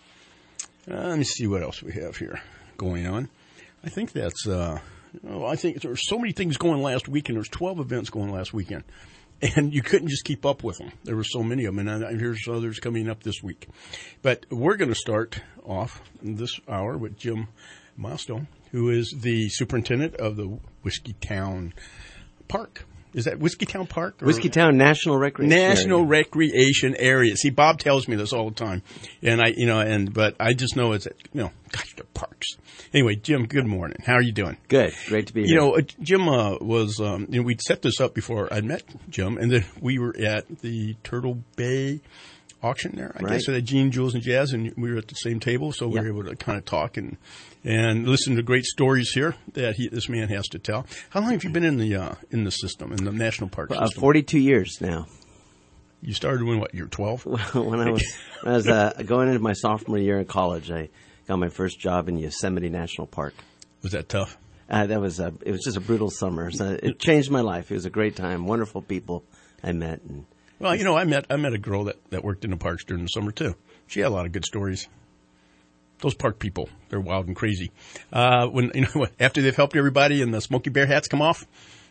Uh, let me see what else we have here going on. I think that's, uh, oh, I think there were so many things going last weekend. There was twelve events going last weekend. And you couldn't just keep up with them. There were so many of them, and here's others coming up this week. But we're going to start off this hour with Jim Milestone, who is the superintendent of the Whiskeytown Park. Is that Whiskeytown Park? Or Whiskeytown National Recreation National Area. Recreation Area. See, Bob tells me this all the time, and I, you know, and but I just know it's, you know, gosh, they're parks. Anyway, Jim, good morning. How are you doing? Good, great to be you here. You know, uh, Jim uh, was, um, you know, we'd set this up before I met Jim, and then we were at the Turtle Bay auction there, I right. guess, at Gene, Jules, and Jazz, and we were at the same table, so we yep. were able to kind of talk and and listen to great stories here that he, this man has to tell. How long have you been in the uh, in the system, in the national park uh, system? forty-two years now. You started when, what, you were twelve? when I was, when I was uh, going into my sophomore year in college, I got my first job in Yosemite National Park. Was that tough? Uh, that was a, it was just a brutal summer. So it changed my life. It was a great time, wonderful people I met. And well, you know, I met I met a girl that, that worked in the parks during the summer, too. She had a lot of good stories. those park people, they're wild and crazy. Uh, when, you know, after they've helped everybody and the Smokey Bear hats come off,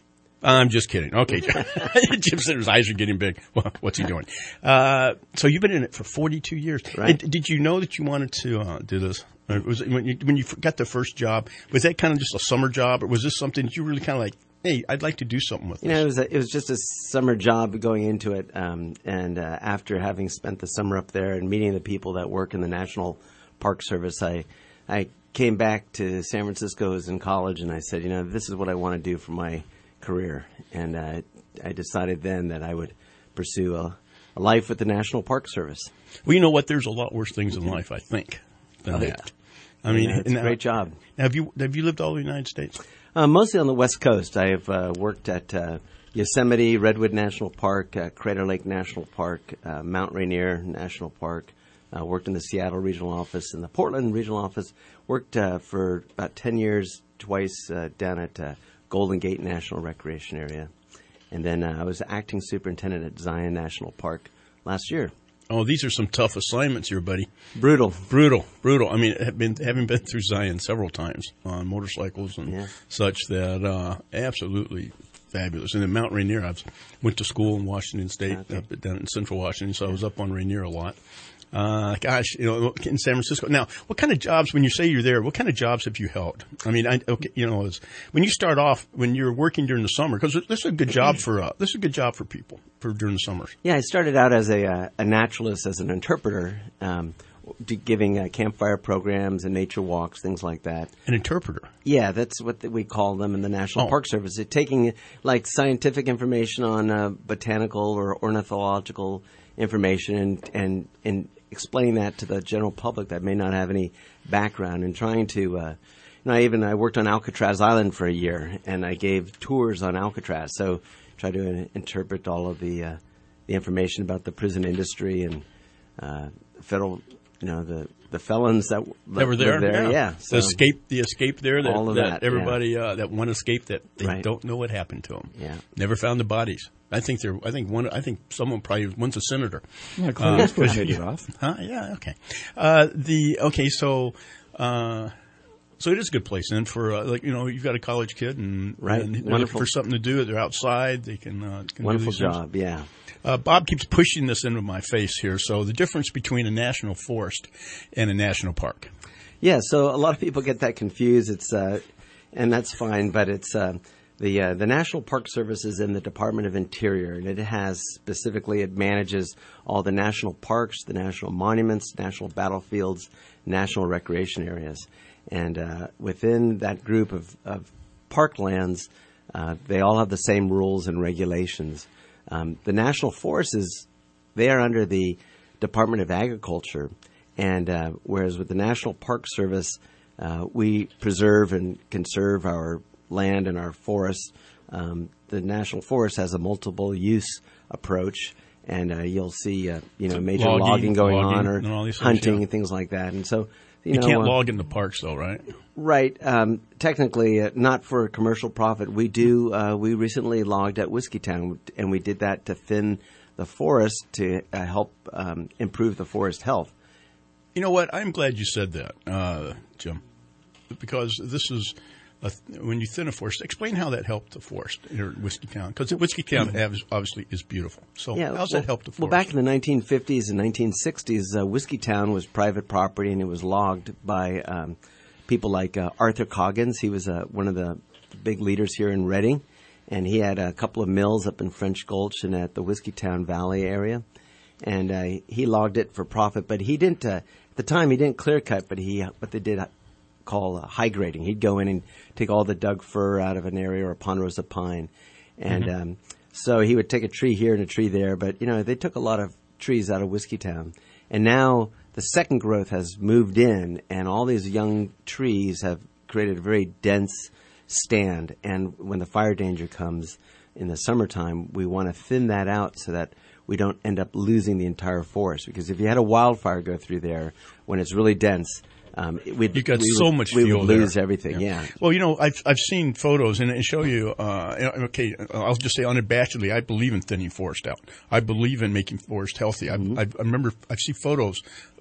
I'm just kidding. Okay. Jim Sitter's eyes are getting big. Well, what's he doing? Uh, so you've been in it for forty-two years. Right. And did you know that you wanted to uh, do this? Or was it when you, when you got the first job, was that kind of just a summer job, or was this something that you really kind of like, hey, I'd like to do something with this? You know, it was, a, it was just a summer job going into it. Um, and uh, after having spent the summer up there and meeting the people that work in the National Park Service, I, I came back to San Francisco. I was in college, and I said, you know, this is what I want to do for my career. And uh, I decided then that I would pursue a, a life with the National Park Service. Well, you know what? There's a lot worse things in life, I think, than Oh, that. yeah. I mean, Yeah, it's a great job. Have you have you lived all over the United States? Uh, mostly on the West Coast. I have uh, worked at uh, Yosemite, Redwood National Park, uh, Crater Lake National Park, uh, Mount Rainier National Park. Uh, worked in the Seattle Regional Office and the Portland Regional Office. Worked uh, for about ten years, twice uh, down at uh, Golden Gate National Recreation Area. And then uh, I was acting superintendent at Zion National Park last year. Oh, these are some tough assignments here, buddy. Brutal. Brutal, brutal. I mean, have been, having been through Zion several times on motorcycles and Yeah. such, that uh, absolutely fabulous. And then Mount Rainier, I went to school in Washington State, Okay. up down in Central Washington, so I was up on Rainier a lot. Uh, gosh, you know, in San Francisco. Now, what kind of jobs, when you say you're there, what kind of jobs have you held? I mean, I, okay, you know, as, when you start off, when you're working during the summer, because this is a good job for, uh, this is a good job for people for during the summers. Yeah, I started out as a, uh, a naturalist, as an interpreter, um, d- giving uh, campfire programs and nature walks, things like that. An interpreter? Yeah, that's what th- we call them in the National Oh. Park Service. They're taking like scientific information on uh, botanical or ornithological information and, and, and explaining that to the general public that may not have any background, and trying to, uh, you know, I even I worked on Alcatraz Island for a year, and I gave tours on Alcatraz. So try to uh, interpret all of the uh, the information about the prison industry and uh, federal, you know, the the felons that, That were there, live there. yeah. Yeah, the escape, the escape there. That, all of that, that, everybody, yeah. uh, that one escape that they Right. don't know what happened to them. Yeah. Never found the bodies. I think they're. I think one. I think someone probably one's a senator. Yeah, Clint Eastwood hit it off. Huh? Yeah. Okay. Uh, the okay. So. Uh, So it is a good place, and for uh, like you know, you've got a college kid, and, Right. and they're looking Wonderful. for something to do. They're outside. They can, uh, can Wonderful do these things. job, yeah. Uh, Bob keeps pushing this into my face here. So the difference between a national forest and a national park. Yeah, so a lot of people get that confused. It's uh, and that's fine, but it's uh, the uh, the National Park Service is in the Department of Interior, and it has specifically it manages all the national parks, the national monuments, national battlefields, national recreation areas, and uh, within that group of, of parklands, uh, they all have the same rules and regulations. Um, the national forests is they are under the Department of Agriculture. And uh, whereas with the National Park Service, uh, we preserve and conserve our land and our forests, um, the National Forest has a multiple use approach, and uh, you'll see uh, you know major Logging, logging, going logging on, or and all these things, hunting yeah. and things like that. And so you, You, know, can't uh, log in the parks, though, right? Right. Um, technically, uh, not for commercial profit. We do. Uh, we recently logged at Whiskeytown, and we did that to thin the forest to uh, help um, improve the forest health. You know what? I'm glad you said that, uh, Jim, because this is a, when you thin a forest. Explain how that helped the forest here at Whiskeytown, because Whiskeytown obviously is beautiful. So Yeah, how's well, that help the forest? Well, back in the nineteen fifties and nineteen sixties, uh, Whiskeytown was private property, and it was logged by um, people like uh, Arthur Coggins. He was uh, one of the big leaders here in Redding, and he had a couple of mills up in French Gulch and at the Whiskeytown Valley area, and uh, he logged it for profit. But he didn't. Uh, at the time, he didn't clear cut, but he what they did call uh, high grading. He'd go in and take all the Doug fir out of an area or a ponderosa pine, and Mm-hmm. um, so he would take a tree here and a tree there. But you know, they took a lot of trees out of Whiskeytown, and now the second growth has moved in, and all these young trees have created a very dense stand. And when the fire danger comes in the summertime, we want to thin that out so that we don't end up losing the entire forest. Because if you had a wildfire go through there when it's really dense, um, we'd, You got we so would, much we fuel would lose there. everything. Yeah. Well, you know, I've I've seen photos and it show you. Uh, okay, I'll just say unabashedly, I believe in thinning forest out. I believe in making forest healthy. I, Mm-hmm. I, I remember I see photos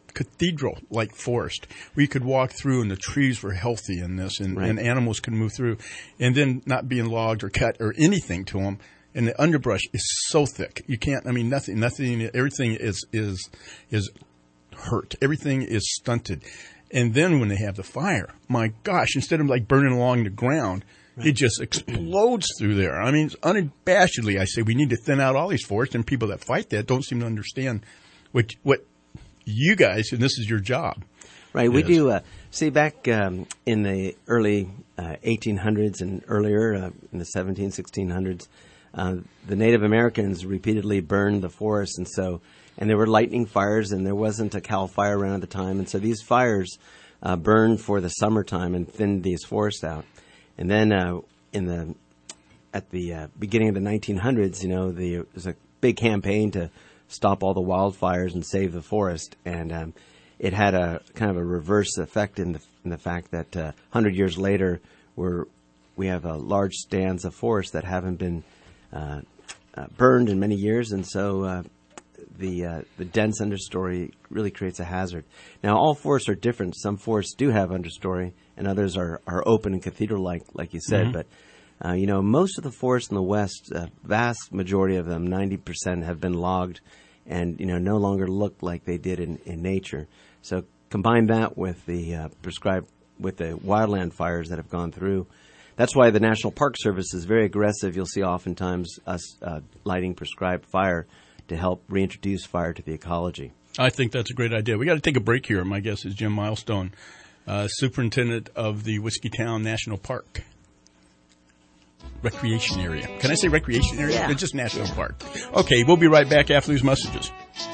cathedral-like forest where you could walk through and the trees were healthy in this and, Right. and animals could move through, and then not being logged or cut or anything to them. And the underbrush is so thick. You can't, I mean, nothing, nothing, everything is, is, is hurt. Everything is stunted. And then when they have the fire, my gosh, instead of like burning along the ground, right. it just explodes through there. I mean, unabashedly, I say we need to thin out all these forests, and people that fight that don't seem to understand what, what you guys, and this is your job. Right. We is. do, uh, see, back um, in the early uh, eighteen hundreds and earlier, uh, in the seventeen, sixteen hundreds, uh, the Native Americans repeatedly burned the forests, and so, and there were lightning fires, and there wasn't a Cal Fire around at the time, and so these fires uh, burned for the summertime and thinned these forests out. And then uh, in the at the uh, beginning of the nineteen hundreds, you know, the, there was a big campaign to stop all the wildfires and save the forest, and um, it had a kind of a reverse effect in the in the fact that uh, one hundred years later, we're we have a large stands of forest that haven't been uh, uh, burned in many years, and so uh, the uh, the dense understory really creates a hazard. Now, all forests are different. Some forests do have understory, and others are, are open and cathedral-like, like you said. Mm-hmm. But uh, you know, most of the forests in the West, uh, vast majority of them, ninety percent, have been logged, and you know, no longer look like they did in, in nature. So combine that with the uh, prescribed with the wildland fires that have gone through. That's why the National Park Service is very aggressive. You'll see oftentimes us uh, lighting prescribed fire to help reintroduce fire to the ecology. I think that's a great idea. We got to take a break here. My guest is Jim Milestone, uh, superintendent of the Whiskeytown National Park recreation area. Can I say recreation area? Yeah. It's just national yeah. park. Okay, we'll be right back after these messages.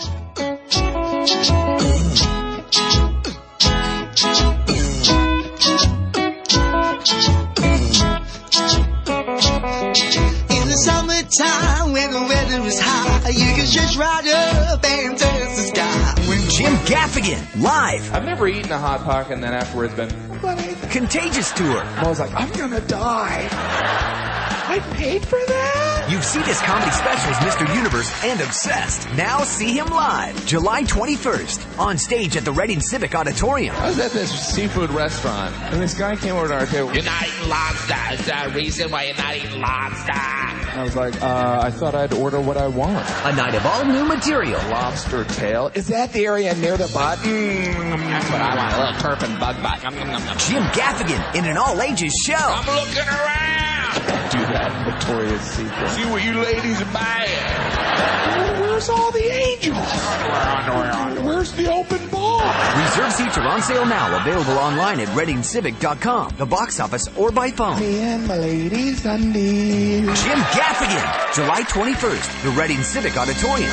Summertime when the weather is hot, you can just ride up and touch the sky. With Jim Gaffigan, live. I've never eaten a Hot Pocket and then afterwards been, Contagious Tour. I was like, I'm gonna die. I paid for that? You've seen his comedy specials, Mister Universe and Obsessed. Now see him live, July twenty-first, on stage at the Reading Civic Auditorium. I was at this seafood restaurant, and this guy came over to our table. You're not eating lobster. Is there a reason why you're not eating lobster? I was like, uh, I thought I'd order what I want. A night of all new material. Lobster tail. Is that the area near the butt? Mm, that's what I want. A little turpin bug butt. Nom, nom, nom, nom. Jim Gaffigan in an all-ages show. I'm looking around. Do that Victoria's Secret. See what you ladies are buying. Where's all the angels? Where's the open bar? Reserve seats are on sale now. Available online at reading civic dot com, the box office, or by phone. Me and my ladies' undies. Jim Gaffigan, July twenty-first, the Reading Civic Auditorium.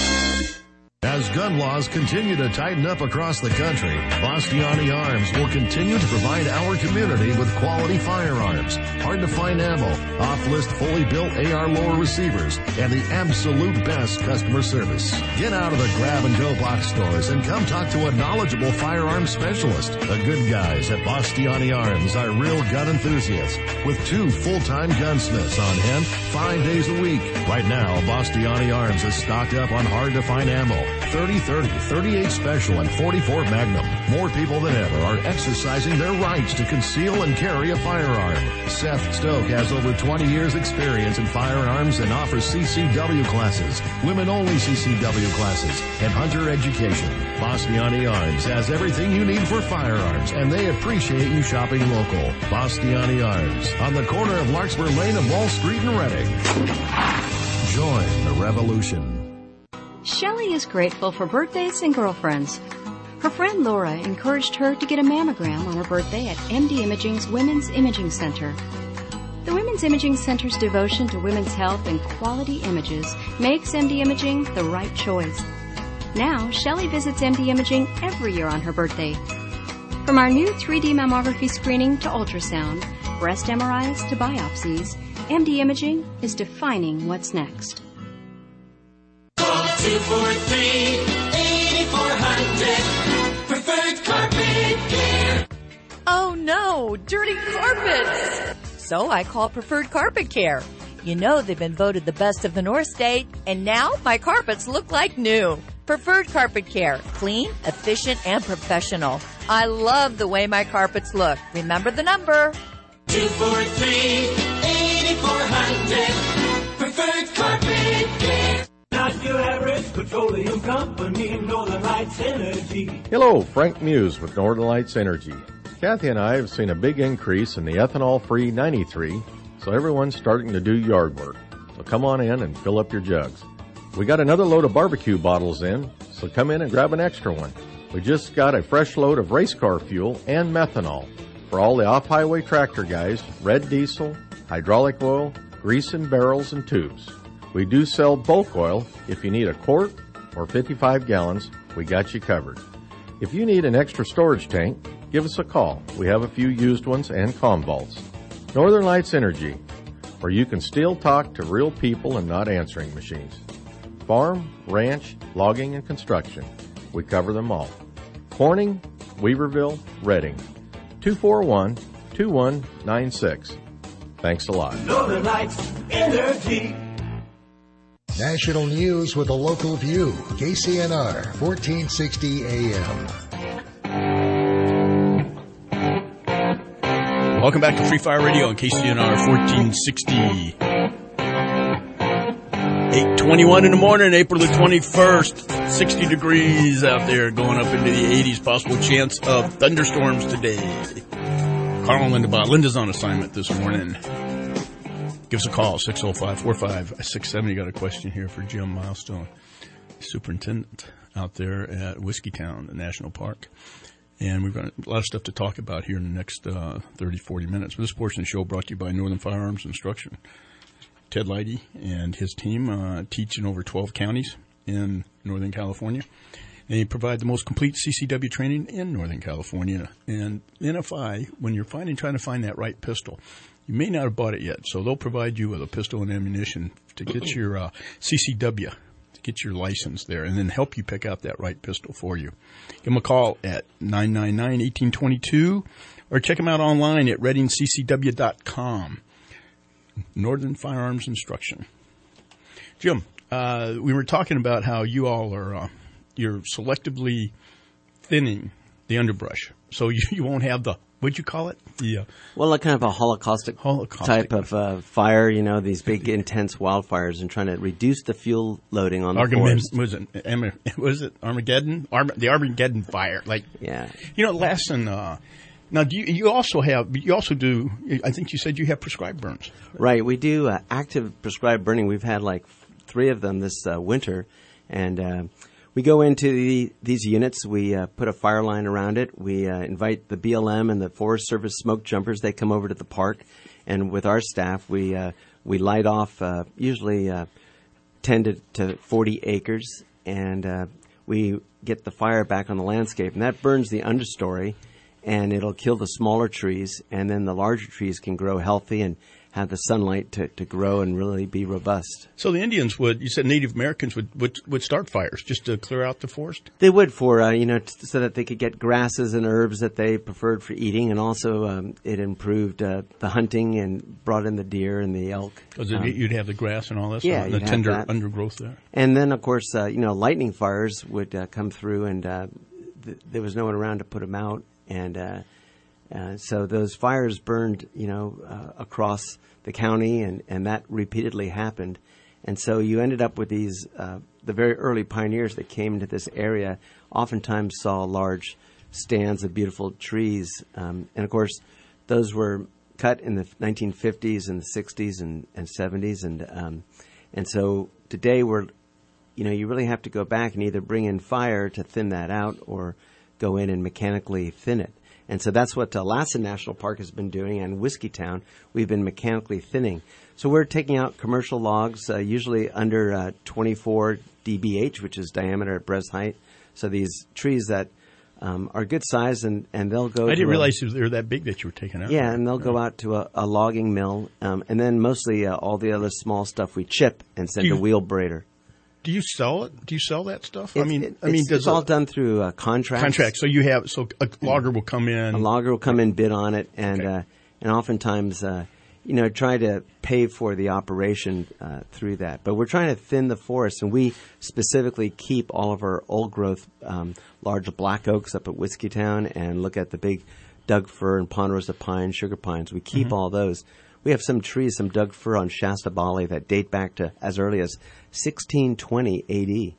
As gun laws continue to tighten up across the country, Bastiani Arms will continue to provide our community with quality firearms, hard-to-find ammo, off-list fully built A R lower receivers, and the absolute best customer service. Get out of the grab-and-go box stores and come talk to a knowledgeable firearms specialist. The good guys at Bastiani Arms are real gun enthusiasts with two full-time gunsmiths on hand five days a week. Right now, Bastiani Arms is stocked up on hard-to-find ammo, thirty thirty, thirty-eight Special, and forty-four Magnum. More people than ever are exercising their rights to conceal and carry a firearm. Seth Stoke has over twenty years experience in firearms and offers C C W classes, women-only C C W classes, and hunter education. Bastiani Arms has everything you need for firearms, and they appreciate you shopping local. Bastiani Arms, on the corner of Larkspur Lane and Wall Street in Reading. Join the revolution. Shelley is grateful for birthdays and girlfriends. Her friend Laura encouraged her to get a mammogram on her birthday at M D Imaging's Women's Imaging Center. The Women's Imaging Center's devotion to women's health and quality images makes M D Imaging the right choice. Now, Shelley visits M D Imaging every year on her birthday. From our new three D mammography screening to ultrasound, breast M R Is to biopsies, M D Imaging is defining what's next. two four three, eight four hundred, Preferred Carpet Care. Oh no, dirty carpets! So I call Preferred Carpet Care. You know they've been voted the best of the North State, and now my carpets look like new. Preferred Carpet Care. Clean, efficient, and professional. I love the way my carpets look. Remember the number. two four three, eight four hundred. Preferred Carpet Care. Not your average petroleum company. Northern Lights Energy. Hello, Frank Muse with Northern Lights Energy. Kathy and I have seen a big increase in the ethanol-free ninety-three, so everyone's starting to do yard work. So come on in and fill up your jugs. We got another load of barbecue bottles in, so come in and grab an extra one. We just got a fresh load of race car fuel and methanol for all the off-highway tractor guys, red diesel, hydraulic oil, grease in barrels and tubes. We do sell bulk oil. If you need a quart or fifty-five gallons, we got you covered. If you need an extra storage tank, give us a call. We have a few used ones and comm vaults. Northern Lights Energy, where you can still talk to real people and not answering machines. Farm, ranch, logging, and construction. We cover them all. Corning, Weaverville, Reading. two four one, two one nine six. Thanks a lot. Northern Lights Energy. National news with a local view. K C N R, fourteen sixty A M. Welcome back to Free Fire Radio on K C N R fourteen sixty. eight twenty-one in the morning, April the twenty-first. sixty degrees out there, going up into the eighties. Possible chance of thunderstorms today. Carl and Linda Bott. Linda's on assignment this morning. Give us a call, six oh five, four five six seven. You got a question here for Jim Milestone, superintendent out there at Whiskeytown, the National Park. And we've got a lot of stuff to talk about here in the next uh, thirty, forty minutes. But this portion of the show brought to you by Northern Firearms Instruction. Ted Leidy and his team uh, teach in over twelve counties in Northern California. They provide the most complete C C W training in Northern California. And N F I, when you're finding, trying to find that right pistol, you may not have bought it yet. So they'll provide you with a pistol and ammunition to get your uh, C C W, to get your license there, and then help you pick out that right pistol for you. Give them a call at nine nine nine, one eight two two or check them out online at reading c c w dot com. Northern Firearms Instruction. Jim, uh, we were talking about how you all are uh, you're selectively thinning the underbrush, so you, you won't have the, what'd you call it? The, uh, well, a kind of a holocaustic, holocaustic. type of uh, fire, you know, these big intense wildfires, and trying to reduce the fuel loading on the Armageddon, forest. was it, was it Armageddon? Arm, the Armageddon fire. Like, yeah. You know, lesson, uh, now, do you, you also have, you also do, I think you said you have prescribed burns. Right. We do uh, active prescribed burning. We've had like three of them this uh, winter. And uh, we go into the, these units. We uh, put a fire line around it. We uh, invite the B L M and the Forest Service smoke jumpers. They come over to the park. And with our staff, we uh, we light off uh, usually uh, ten to forty acres. And uh, we get the fire back on the landscape. And that burns the understory. And it'll kill the smaller trees, and then the larger trees can grow healthy and have the sunlight to, to grow and really be robust. So the Indians would, you said Native Americans would, would, would start fires just to clear out the forest? They would for, uh, you know, t- so that they could get grasses and herbs that they preferred for eating, and also um, it improved uh, the hunting and brought in the deer and the elk. Because um, you'd have the grass and all that yeah, stuff, the you'd tender have that. undergrowth there. And then, of course, uh, you know, lightning fires would uh, come through, and uh, th- there was no one around to put them out. And uh, uh, so those fires burned, you know, uh, across the county, and, and that repeatedly happened. And so you ended up with these, uh, the very early pioneers that came into this area oftentimes saw large stands of beautiful trees. Um, and, of course, those were cut in the nineteen fifties and the sixties and, and seventies. And, um, and so today we're, you know, you really have to go back and either bring in fire to thin that out or go in and mechanically thin it. And so that's what uh, Lassen National Park has been doing, and Whiskeytown. We've been mechanically thinning. So we're taking out commercial logs, uh, usually under uh, twenty-four D B H, which is diameter at breast height. So these trees that um, are good size, and, and they'll go I to didn't a, realize they were that big that you were taking out. Yeah, and they'll go out to a, a logging mill. Um, and then mostly uh, all the other small stuff we chip and send you, to wheel braider. Do you sell it? Do you sell that stuff? It's, I mean, it, I mean, it's, does it's a, all done through uh, contracts. Contracts. So you have so a logger will come in. A logger will come in, bid on it, and okay. uh, and oftentimes, uh, you know, try to pay for the operation uh, through that. But we're trying to thin the forest, and we specifically keep all of our old-growth um, large black oaks up at Whiskeytown and look at the big Doug fir and ponderosa pine, sugar pines. We keep Mm-hmm. all those. We have some trees, some Doug fir on Shasta Valley that date back to as early as sixteen twenty A D.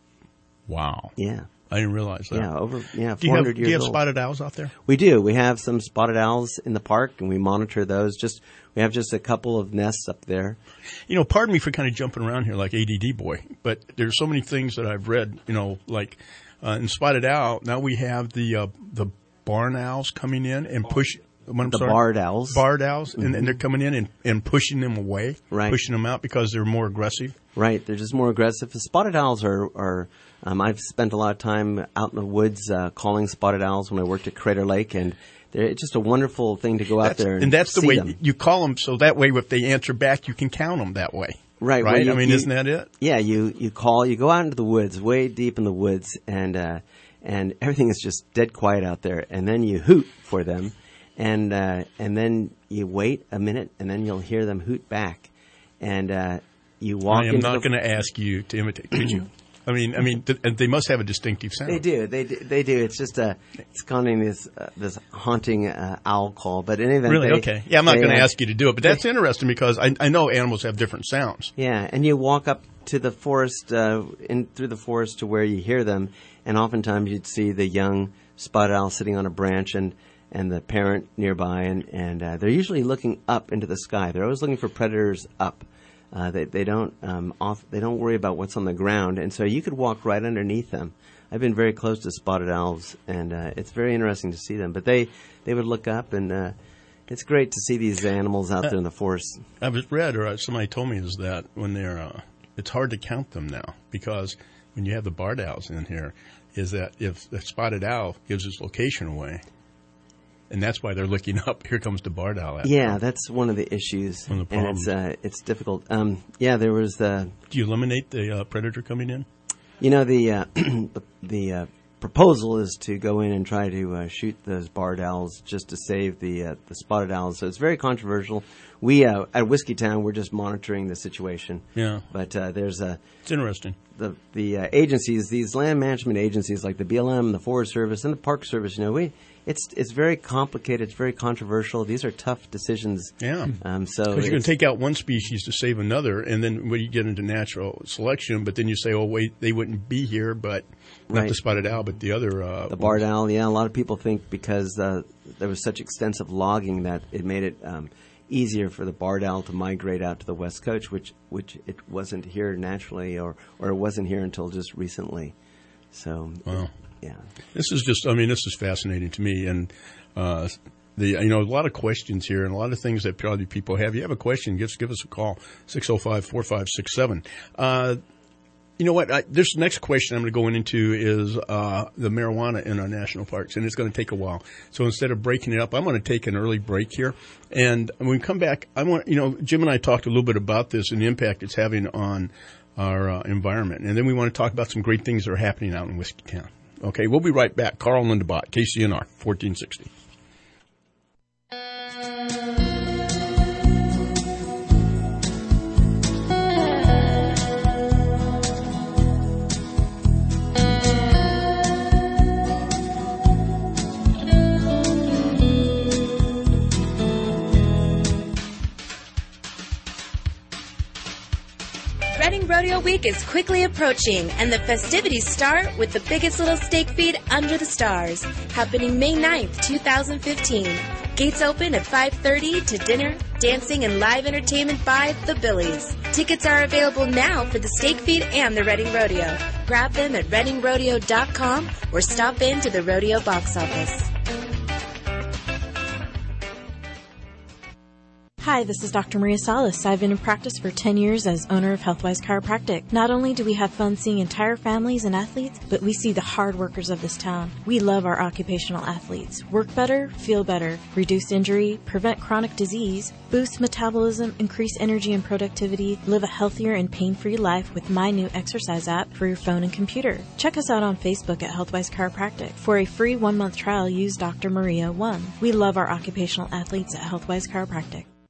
Wow. Yeah. I didn't realize that. Yeah, over yeah, do you four have, hundred years Do you have old. spotted owls out there? We do. We have some spotted owls in the park, and we monitor those. Just we have just a couple of nests up there. You know, pardon me for kind of jumping around here like A D D boy, but there's so many things that I've read, you know, like uh, in spotted owl, now we have the uh, the barn owls coming in and push what I'm The sorry? barred owls. Barred owls, and, Mhm. and they're coming in and, and pushing them away, Right. pushing them out because they're more aggressive. Right, they're just more aggressive. The spotted owls are, are um, I've spent a lot of time out in the woods uh, calling spotted owls when I worked at Crater Lake, and they're it's just a wonderful thing to go out That's- there and, and that's the see way them. you call them, so that way if they answer back, you can count them that way. Right, well, Right? you- I mean, you- isn't that it? Yeah, you, you call, you go out into the woods, way deep in the woods, and uh, and everything is just dead quiet out there, and then you hoot for them, and uh, and then you wait a minute, and then you'll hear them hoot back, and uh, you walk. I am into not the- going to ask you to imitate, could you? I mean, I mean, th- and they must have a distinctive sound. They do. They do. They do. It's just a. It's calling this uh, this haunting uh, owl call. But in any event, Really? they- Okay. Yeah, I'm not they, going to uh, ask you to do it, but that's interesting because I, I know animals have different sounds. Yeah, and you walk up to the forest, uh, in through the forest to where you hear them, and oftentimes you'd see the young spotted owl sitting on a branch, and and the parent nearby, and and uh, they're usually looking up into the sky. They're always looking for predators up. Uh, they they don't um, off they don't worry about what's on the ground, and so you could walk right underneath them. I've been very close to spotted owls, and uh, it's very interesting to see them. But they, they would look up, and uh, it's great to see these animals out there in the forest. I was read, or somebody told me, is that when they're, uh, it's hard to count them now because when you have the barred owls in here, is that if the spotted owl gives its location away, and that's why they're looking up. Here comes the barred owl. Yeah, that's one of the issues, One of the and it's problems. uh, it's difficult. Um, yeah, there was the. Do you eliminate the uh, predator coming in? You know, the uh, the, the uh, proposal is to go in and try to uh, shoot those barred owls just to save the uh, the spotted owls. So it's very controversial. We uh, at Whiskeytown, we're just monitoring the situation. Yeah. But uh, there's a. It's interesting. The the uh, agencies, these land management agencies like the B L M, the Forest Service, and the Park Service. You know, we it's it's very complicated. It's very controversial. These are tough decisions. Yeah. Um. So Because you can it's- take out one species to save another, and then when you get into natural selection, but then you say, oh, wait, they wouldn't be here, but not Right. the spotted owl, but the other. Uh, The barred owl, yeah. A lot of people think because uh, there was such extensive logging that it made it um, easier for the barred owl to migrate out to the west coast, which which it wasn't here naturally, or or it wasn't here until just recently. So, Wow. yeah. This is just, I mean, this is fascinating to me. And, uh, the, you know, a lot of questions here and a lot of things that probably people have. You have a question, just give us a call, six oh five, four five six seven. Uh, you know what? I, this next question I'm going to go into is uh, the marijuana in our national parks, and it's going to take a while. So instead of breaking it up, I'm going to take an early break here. And when we come back, I want, you know, Jim and I talked a little bit about this and the impact it's having on our uh, environment. And then we want to talk about some great things that are happening out in Whiskeytown. Okay, we'll be right back. Carl Lindebot, K C N R, fourteen sixty. Reading Rodeo Week is quickly approaching, and the festivities start with the biggest little steak feed under the stars, happening May ninth, twenty fifteen. Gates open at five thirty to dinner, dancing, and live entertainment by The Billies. Tickets are available now for the steak feed and the Reading Rodeo. Grab them at reading rodeo dot com or stop in to the rodeo box office. Hi, this is Doctor Maria Salas. I've been in practice for ten years as owner of Healthwise Chiropractic. Not only do we have fun seeing entire families and athletes, but we see the hard workers of this town. We love our occupational athletes. Work better, feel better, reduce injury, prevent chronic disease, boost metabolism, increase energy and productivity, live a healthier and pain-free life with my new exercise app for your phone and computer. Check us out on Facebook at Healthwise Chiropractic. For a free one-month trial, use Doctor Maria one. We love our occupational athletes at Healthwise Chiropractic.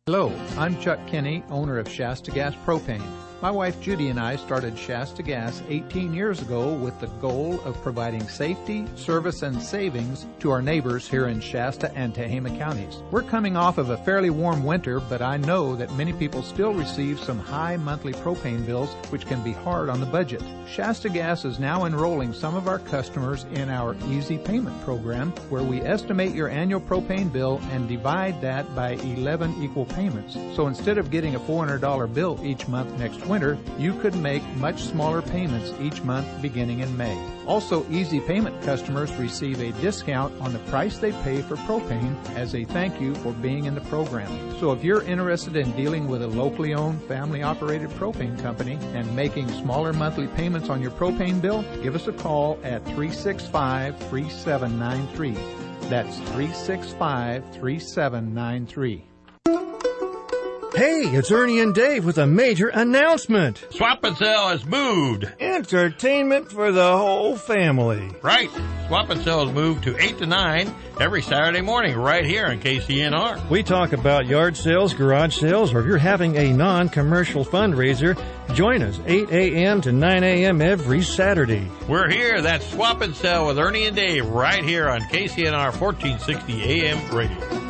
Hello, I'm Chuck Kinney, owner of Shasta Gas Propane. My wife Judy and I started Shasta Gas eighteen years ago with the goal of providing safety, service, and savings to our neighbors here in Shasta and Tehama counties. We're coming off of a fairly warm winter, but I know that many people still receive some high monthly propane bills, which can be hard on the budget. Shasta Gas is now enrolling some of our customers in our Easy Payment program, where we estimate your annual propane bill and divide that by eleven equal payments. So instead of getting a four hundred dollars bill each month next winter, you could make much smaller payments each month beginning in May. Also, Easy Payment customers receive a discount on the price they pay for propane as a thank you for being in the program. So if you're interested in dealing with a locally owned, family-operated propane company and making smaller monthly payments on your propane bill, give us a call at three six five, three seven nine three. That's three six five, three seven nine three. Hey, it's Ernie and Dave with a major announcement. Swap and Sell has moved. Entertainment for the whole family. Right. Swap and Sell has moved to eight to nine every Saturday morning right here on K C N R. We talk about yard sales, garage sales, or if you're having a non-commercial fundraiser, join us eight a.m. to nine a.m. every Saturday. We're here. That's Swap and Sell with Ernie and Dave right here on K C N R fourteen sixty A M radio.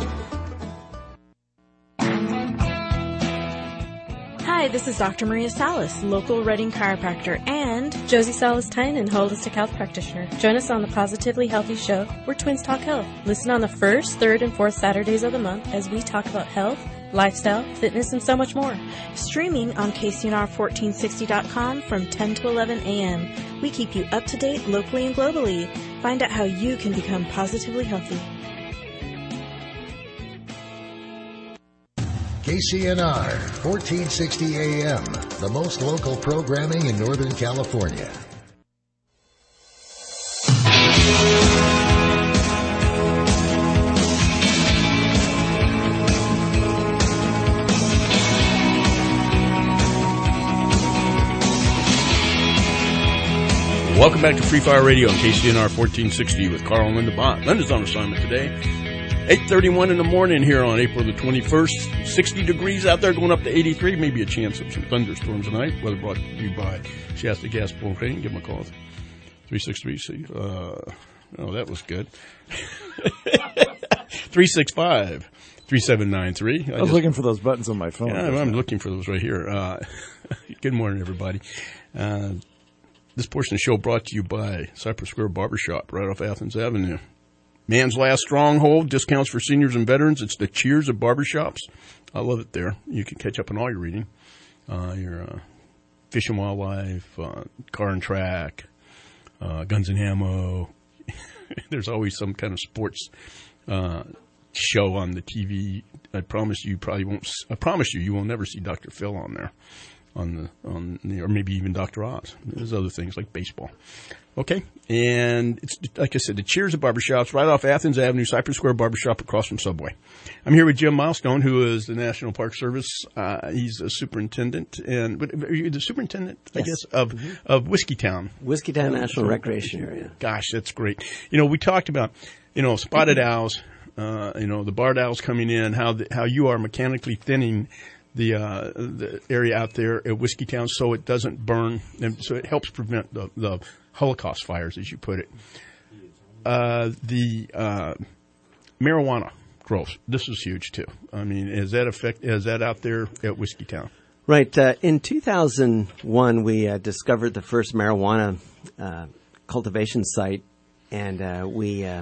Hi, this is Doctor Maria Salas, local Reading chiropractor, and Josie Salas-Tynan, holistic health practitioner. Join us on the Positively Healthy Show, where twins talk health. Listen on the first, third, and fourth Saturdays of the month as we talk about health, lifestyle, fitness, and so much more. Streaming on K C N R fourteen sixty dot com from ten to eleven a.m. We keep you up to date locally and globally. Find out how you can become positively healthy. K C N R, fourteen sixty A M, the most local programming in Northern California. Welcome back to Free Fire Radio on K C N R fourteen sixty with Carl and Linda Bott. Linda's on assignment today. eight thirty-one in the morning here on April the twenty-first. sixty degrees out there, going up to eighty-three. Maybe a chance of some thunderstorms tonight. Weather brought to you by Shasta Gas Propane. Give them a call. three six three. Uh, oh, that was good. three six five, three seven nine three. I, I was just, looking for those buttons on my phone. Yeah, I'm looking for those right here. Uh, good morning, everybody. Uh, this portion of the show brought to you by Cypress Square Barbershop right off Athens Avenue. Man's last stronghold, discounts for seniors and veterans. It's the cheers of barbershops. I love it there. You can catch up on all your reading. Uh, your uh, Fish and Wildlife, uh, Car and Track, uh, Guns and Ammo. There's always some kind of sports uh, show on the T V. I promise you, you probably won't. I promise you, you will never see Doctor Phil on there, on the on the, or maybe even Doctor Oz. There's other things like baseball. Okay, and it's, like I said, the Cheers of Barbershops right off Athens Avenue, Cypress Square Barbershop across from Subway. I'm here with Jim Milestone, who is the National Park Service. Uh, he's a superintendent, and but are you the superintendent, I yes. guess, of mm-hmm. of Whiskeytown. Whiskeytown National Recreation Area. Gosh, that's great. You know, we talked about, you know, spotted owls, uh, you know, the barred owls coming in, how the, how you are mechanically thinning the uh, the area out there at Whiskeytown so it doesn't burn, and so it helps prevent the the Holocaust fires, as you put it. Uh, the uh, marijuana growth. This is huge too. I mean, is that affect? Is that out there at Whiskeytown? Right. Uh, in two thousand one, we uh, discovered the first marijuana uh, cultivation site, and uh, we uh,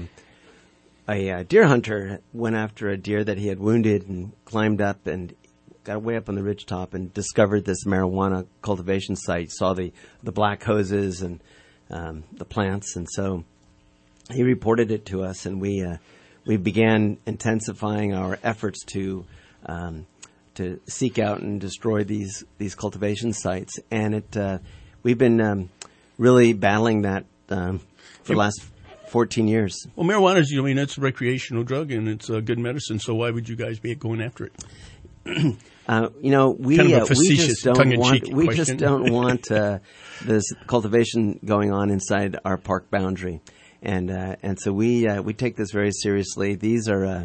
a uh, deer hunter went after a deer that he had wounded and climbed up and got way up on the ridgetop and discovered this marijuana cultivation site. Saw the the black hoses and Um, the plants, and so he reported it to us, and we uh, we began intensifying our efforts to um, to seek out and destroy these these cultivation sites. And it uh, we've been um, really battling that um, for the last fourteen years. Well, marijuana is, I mean, it's a recreational drug and it's a good medicine. So why would you guys be going after it? Uh, you know, we kind of uh, we just don't want we question. just don't want uh, this cultivation going on inside our park boundary, and uh, and so we uh, we take this very seriously. These are uh,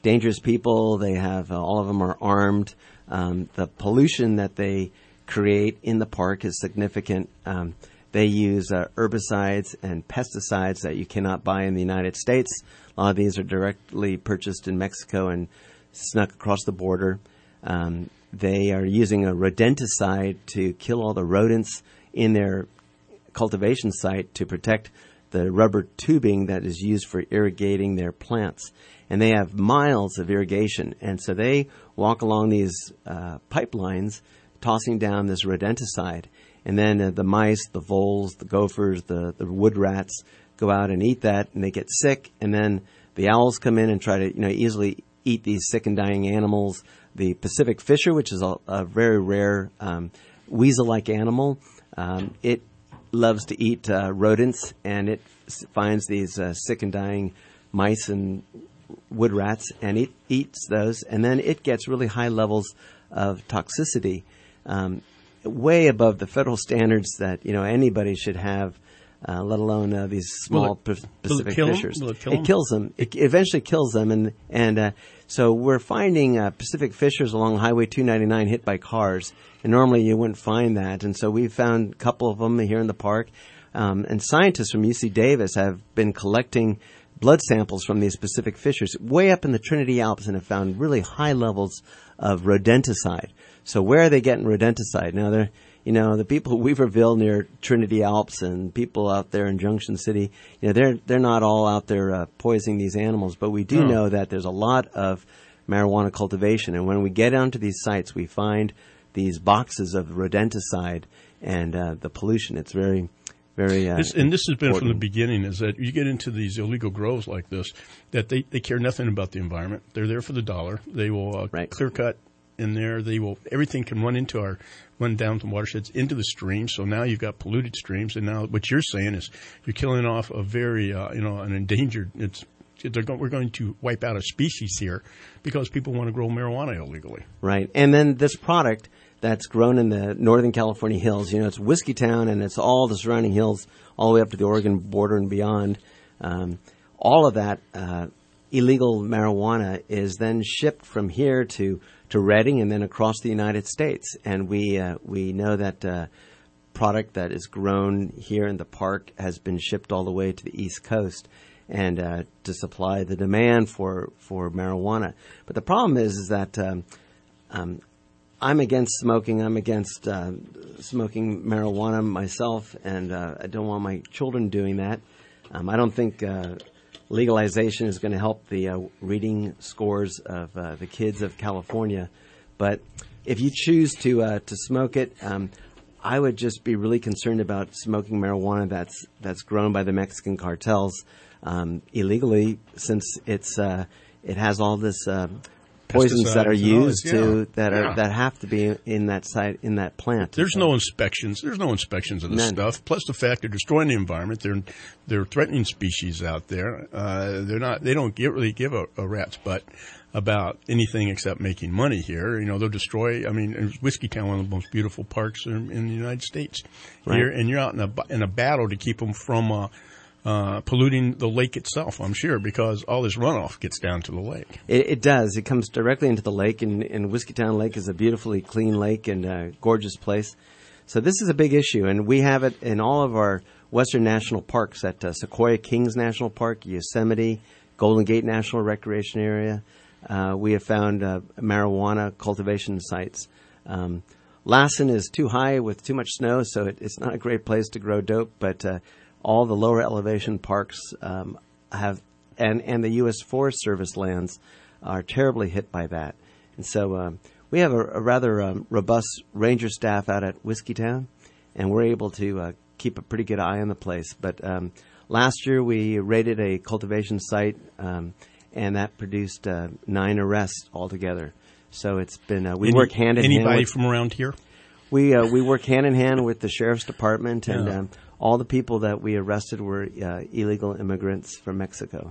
dangerous people. They have uh, all of them are armed. Um, the pollution that they create in the park is significant. Um, they use uh, herbicides and pesticides that you cannot buy in the United States. A lot of these are directly purchased in Mexico and snuck across the border. Um, they are using a rodenticide to kill all the rodents in their cultivation site to protect the rubber tubing that is used for irrigating their plants. And they have miles of irrigation. And so they walk along these uh, pipelines tossing down this rodenticide. And then uh, the mice, the voles, the gophers, the, the wood rats go out and eat that, and they get sick. And then the owls come in and try to, you know, easily eat these sick and dying animals. The Pacific fisher, which is a, a very rare um, weasel-like animal, um, it loves to eat uh, rodents, and it s- finds these uh, sick and dying mice and wood rats and it eats those, and then it gets really high levels of toxicity, um, way above the federal standards that you know anybody should have, uh, let alone uh, these small Will it- p- will it Pacific kill 'em? fishers. Will it kill it 'em? kills them. It eventually kills them, and and uh, so we're finding uh, Pacific fishers along Highway two ninety-nine hit by cars, and normally you wouldn't find that, and so we found a couple of them here in the park, um, and scientists from U C Davis have been collecting blood samples from these Pacific fishers way up in the Trinity Alps and have found really high levels of rodenticide. So where are they getting rodenticide? Now, they're, you know, the people at Weaverville near Trinity Alps and people out there in Junction City, you know, they're they're not all out there uh, poisoning these animals, but we do No. know that there's a lot of marijuana cultivation. And when we get onto these sites, we find these boxes of rodenticide and uh, the pollution. It's very... Very, uh, This, and this has been from the important. beginning, is that you get into these illegal grows like this, that they, they care nothing about the environment. They're there for the dollar. They will uh, clear cut in there. They will, everything can run into our, run down from watersheds into the streams. So now you've got polluted streams. And now what you're saying is you're killing off a very, uh, you know, an endangered, it's, they're go, we're going to wipe out a species here because people want to grow marijuana illegally. Right. And then this product that's grown in the Northern California hills, you know, it's Whiskeytown and it's all the surrounding hills all the way up to the Oregon border and beyond. Um, all of that uh, illegal marijuana is then shipped from here to, to Redding and then across the United States. And we, uh, we know that uh, product that is grown here in the park has been shipped all the way to the East Coast and uh, to supply the demand for, for marijuana. But the problem is, is that um, um, I'm against smoking. I'm against uh, smoking marijuana myself, and uh, I don't want my children doing that. Um, I don't think uh, legalization is going to help the uh, reading scores of uh, the kids of California. But if you choose to uh, to smoke it, um, I would just be really concerned about smoking marijuana that's that's grown by the Mexican cartels um, illegally, since it's uh, it has all this. Uh, Poisons that are Pesticides and all used this, to yeah. that are Yeah. that have to be in that site in that plant. There's no inspections. There's no inspections of this None. stuff. Plus the fact they're destroying the environment. They're they're threatening species out there. Uh, they're not. They don't give, really give a, a rat's butt about anything except making money here. You know, they'll destroy. I mean, Whiskeytown, one of the most beautiful parks in, in the United States. Right. Here, and you're out in a in a battle to keep them from. Uh, Uh, polluting the lake itself, I'm sure, because all this runoff gets down to the lake. It, it does. It comes directly into the lake, and, and Whiskeytown Lake is a beautifully clean lake and a gorgeous place. So this is a big issue, and we have it in all of our western national parks at uh, Sequoia Kings National Park, Yosemite, Golden Gate National Recreation Area. Uh, we have found uh, marijuana cultivation sites. Um, Lassen is too high with too much snow, so it, it's not a great place to grow dope, but uh, all the lower elevation parks um, have, and, and the U S Forest Service lands are terribly hit by that. And so um, we have a, a rather um, robust ranger staff out at Whiskeytown, and we're able to uh, keep a pretty good eye on the place. But um, last year we raided a cultivation site, um, and that produced uh, nine arrests altogether. So it's been, uh, we Any, work hand in hand. Anybody with, from around here? We, uh, we work hand in hand with the Sheriff's Department, and Yeah. um, all the people that we arrested were uh, illegal immigrants from Mexico.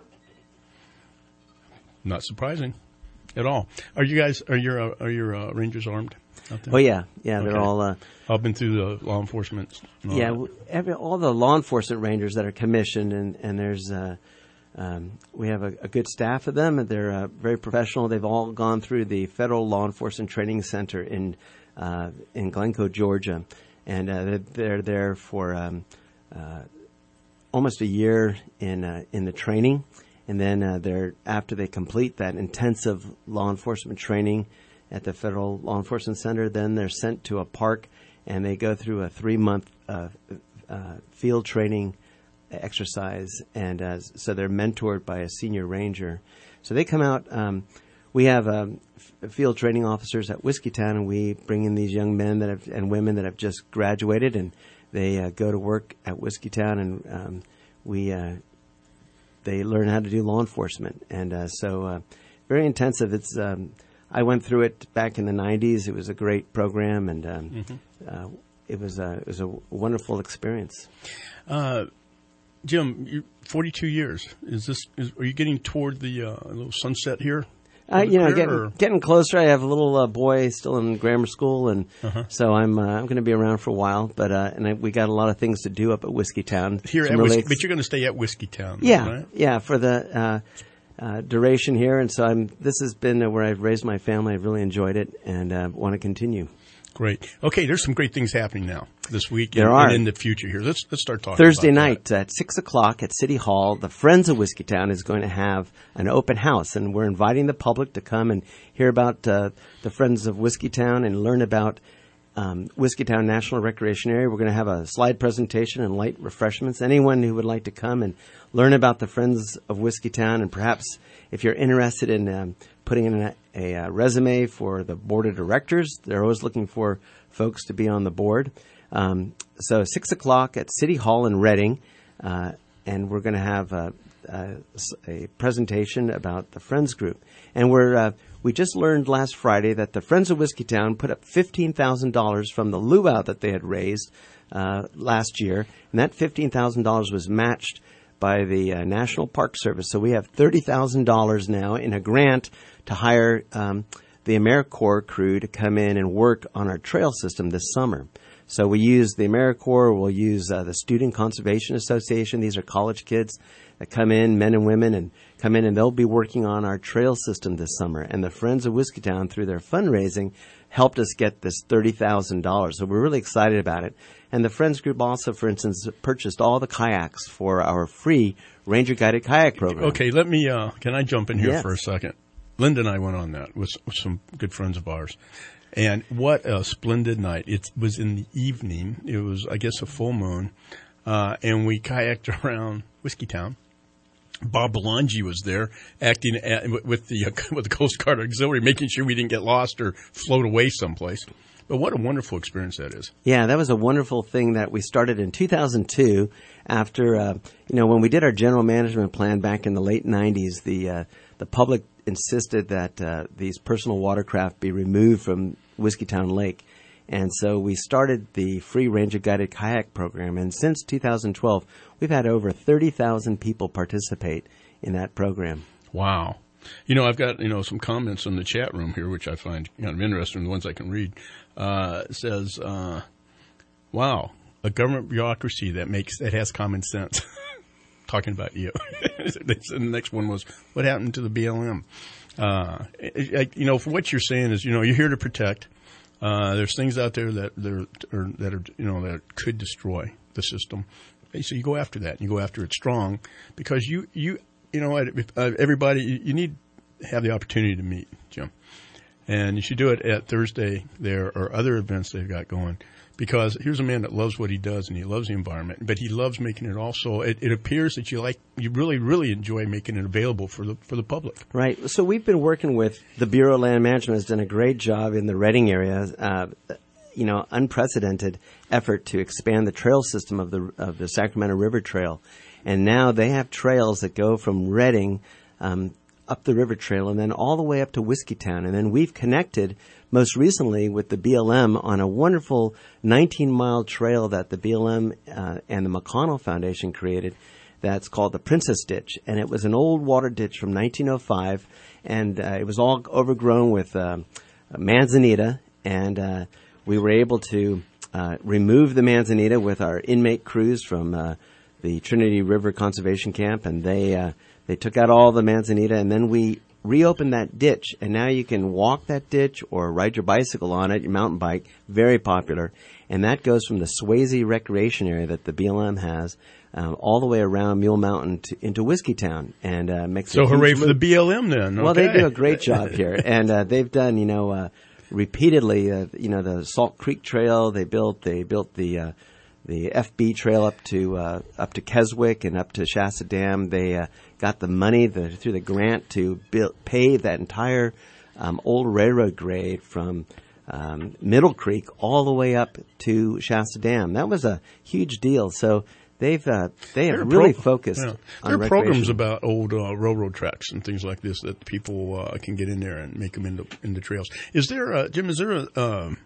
Not surprising at all. Are you guys, are your, uh, are your uh, Rangers armed out there? Oh, yeah. Yeah, they're Okay. all... Uh, I've been through the law enforcement. and all yeah, that. w- every, all the law enforcement rangers that are commissioned, and, and there's uh, um, we have a, a good staff of them. They're uh, very professional. They've all gone through the Federal Law Enforcement Training Center in uh, in Glencoe, Georgia, and uh, they're, they're there for um, uh, almost a year in uh, in the training, and then uh, they're after they complete that intensive law enforcement training at the Federal Law Enforcement Center, then they're sent to a park, and they go through a three month uh, uh, field training exercise, and uh, so they're mentored by a senior ranger. So they come out. Um, we have um, f- field training officers at Whiskeytown, and we bring in these young men that have, and women that have just graduated, and they uh, go to work at Whiskeytown, and um, we uh, they learn how to do law enforcement, and uh, so uh, very intensive. It's um, I went through it back in the nineties. It was a great program, and um, mm-hmm. uh, it was a, it was a wonderful experience. Uh, Jim, you're forty-two years. Is this? Is, are you getting toward the uh, little sunset here? Uh, you know, career, getting, or? getting closer. I have a little uh, boy still in grammar school, and Uh-huh. so I'm uh, I'm going to be around for a while. But uh, and I, we got a lot of things to do up at Whiskeytown. Here Some at really Whiskey, ex- but you're going to stay at Whiskeytown. Yeah, right? yeah, for the uh, uh, duration here, and so I'm. This has been uh, where I've raised my family. I've really enjoyed it, and uh, want to continue. Great. Okay, there's some great things happening now this week There and, are. and in the future here. Let's let's start talking. Thursday about night at six o'clock at City Hall, the Friends of Whiskeytown is going to have an open house, and we're inviting the public to come and hear about uh, the Friends of Whiskeytown and learn about um, Whiskeytown National Recreation Area. We're going to have a slide presentation and light refreshments. Anyone who would like to come and learn about the Friends of Whiskeytown, and perhaps if you're interested in um, putting in a, a, a resume for the board of directors, they're always looking for folks to be on the board. Um, so six o'clock at City Hall in Reading, uh, and we're going to have a, a, a presentation about the Friends Group. And we're uh, we just learned last Friday that the Friends of Whiskeytown put up fifteen thousand dollars from the luau that they had raised uh, last year, and that fifteen thousand dollars was matched by the uh, National Park Service. So we have thirty thousand dollars now in a grant to hire um, the AmeriCorps crew to come in and work on our trail system this summer. So we use the AmeriCorps, we'll use uh, the Student Conservation Association. These are college kids that come in, men and women, and come in, and they'll be working on our trail system this summer. And the Friends of Whiskeytown, through their fundraising, helped us get this thirty thousand dollars. So we're really excited about it. And the Friends Group also, for instance, purchased all the kayaks for our free Ranger-guided kayak program. Okay, let me, uh, can I jump in here Yes. for a second? Linda and I went on that with, with some good friends of ours. And what a splendid night. It was in the evening. It was, I guess, a full moon. Uh, and we kayaked around Whiskeytown. Bob Belangi was there acting at, with the uh, with the Coast Guard Auxiliary, making sure we didn't get lost or float away someplace. But what a wonderful experience that is. Yeah, that was a wonderful thing that we started in two thousand two after, uh, you know, when we did our general management plan back in the late nineties, the uh, the public insisted that uh, these personal watercraft be removed from Whiskeytown Lake. And so we started the free Ranger-guided kayak program. And since two thousand twelve, we've had over thirty thousand people participate in that program. Wow. You know, I've got, you know, some comments in the chat room here, which I find kind of interesting, the ones I can read. Uh, it says, uh, wow, a government bureaucracy that makes, that has common sense. Talking about you. And the next one was, what happened to the B L M? Uh, it, it, you know, for what you're saying is, you know, you're here to protect. Uh, there's things out there that, that are, or, that are, you know, that could destroy the system. So you go after that, and you go after it strong, because you, you, you know, everybody, you need to have the opportunity to meet, Jim. And you should do it at Thursday there or other events they've got going. Because here's a man that loves what he does, and he loves the environment, but he loves making it also. It, it appears that you like, you really, really enjoy making it available for the for the public. Right. So we've been working with the Bureau of Land Management. Has done a great job in the Reading area. Uh, you know, unprecedented effort to expand the trail system of the of the Sacramento River Trail, and now they have trails that go from Reading um, up the river trail and then all the way up to Whiskeytown, and then we've connected most recently with the B L M on a wonderful nineteen-mile trail that the B L M uh, and the McConnell Foundation created that's called the Princess Ditch. And it was an old water ditch from nineteen oh five, and uh, it was all overgrown with uh, manzanita, and uh, we were able to uh, remove the manzanita with our inmate crews from uh, the Trinity River Conservation Camp, and they uh, They took out all the manzanita, and then we reopened that ditch, and now you can walk that ditch or ride your bicycle on it, your mountain bike, very popular. And that goes from the Swayze Recreation Area that the B L M has um, all the way around Mule Mountain to, into Whiskeytown. And uh, makes So a hooray huge for loop. the B L M then. Well, Okay. they do a great job here. And uh, they've done, you know, uh, repeatedly, uh, you know, the Salt Creek Trail they built. They built the uh, the F B Trail up to uh, up to Keswick and up to Shasta Dam. They uh, got the money the, through the grant to build, pave that entire um, old railroad grade from um, Middle Creek all the way up to Shasta Dam. That was a huge deal. So they've uh, they have There are really pro- focused yeah. on There are programs recreation. about old uh, railroad tracks and things like this that people uh, can get in there and make them into into trails. Is there, uh, Jim? Is there a um,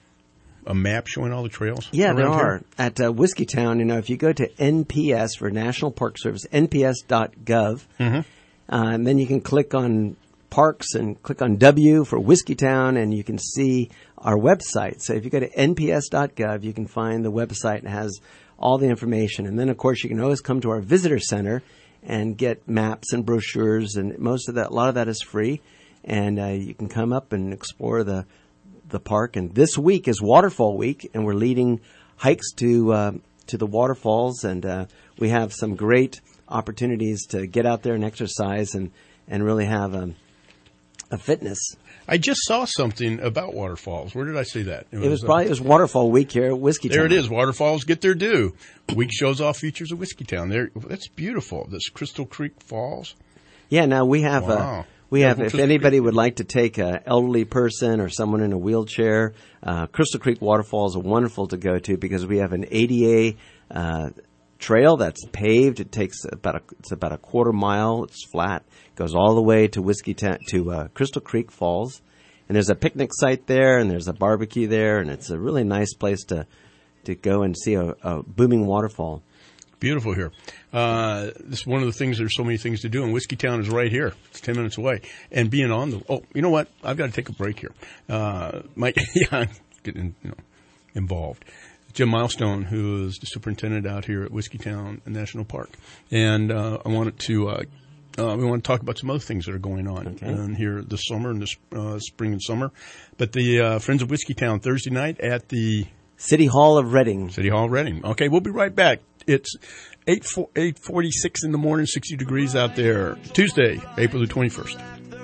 a map showing all the trails? Yeah, there around are. here? At uh, Whiskeytown, you know, if you go to N P S for National Park Service, N P S dot gov, Mm-hmm. uh, and then you can click on parks and click on W for Whiskeytown, and you can see our website. So if you go to N P S dot gov, you can find the website and it has all the information. And then, of course, you can always come to our visitor center and get maps and brochures, and most of that, a lot of that is free. And uh, you can come up and explore the the park. And this week is Waterfall Week, and we're leading hikes to uh, to the waterfalls, and uh, we have some great opportunities to get out there and exercise and, and really have a, a fitness. I just saw something about waterfalls. Where did I see that? It was uh, probably it was Waterfall Week here at Whiskeytown. There it is. Waterfalls get their due. Week shows off features of Whiskeytown. There, that's beautiful. This Crystal Creek Falls. Yeah, now we have uh, Wow. we Yeah, have well, if Crystal anybody Creek- would like to take an elderly person or someone in a wheelchair, uh, Crystal Creek Waterfalls are wonderful to go to because we have an A D A uh, trail that's paved. It takes about a it's about a quarter mile. It's flat. Goes all the way to Whiskeytown to uh, Crystal Creek Falls, and there's a picnic site there, and there's a barbecue there, and it's a really nice place to to go and see a, a booming waterfall. Beautiful here. Uh, this is one of the things. There's so many things to do, and Whiskeytown is right here. It's ten minutes away. And being on the oh, you know what? I've got to take a break here. Uh, my yeah, I'm getting you know involved. Jim Milestone, who is the superintendent out here at Whiskeytown National Park, and uh, I wanted to. Uh, Uh, we want to talk about some other things that are going on Okay. um, here this summer and this uh, spring and summer. But the uh, Friends of Whiskeytown Thursday night at the City Hall of Reading. City Hall of Reading. Okay, we'll be right back. It's eight eight forty six in the morning, sixty degrees out there. Tuesday, April the twenty first.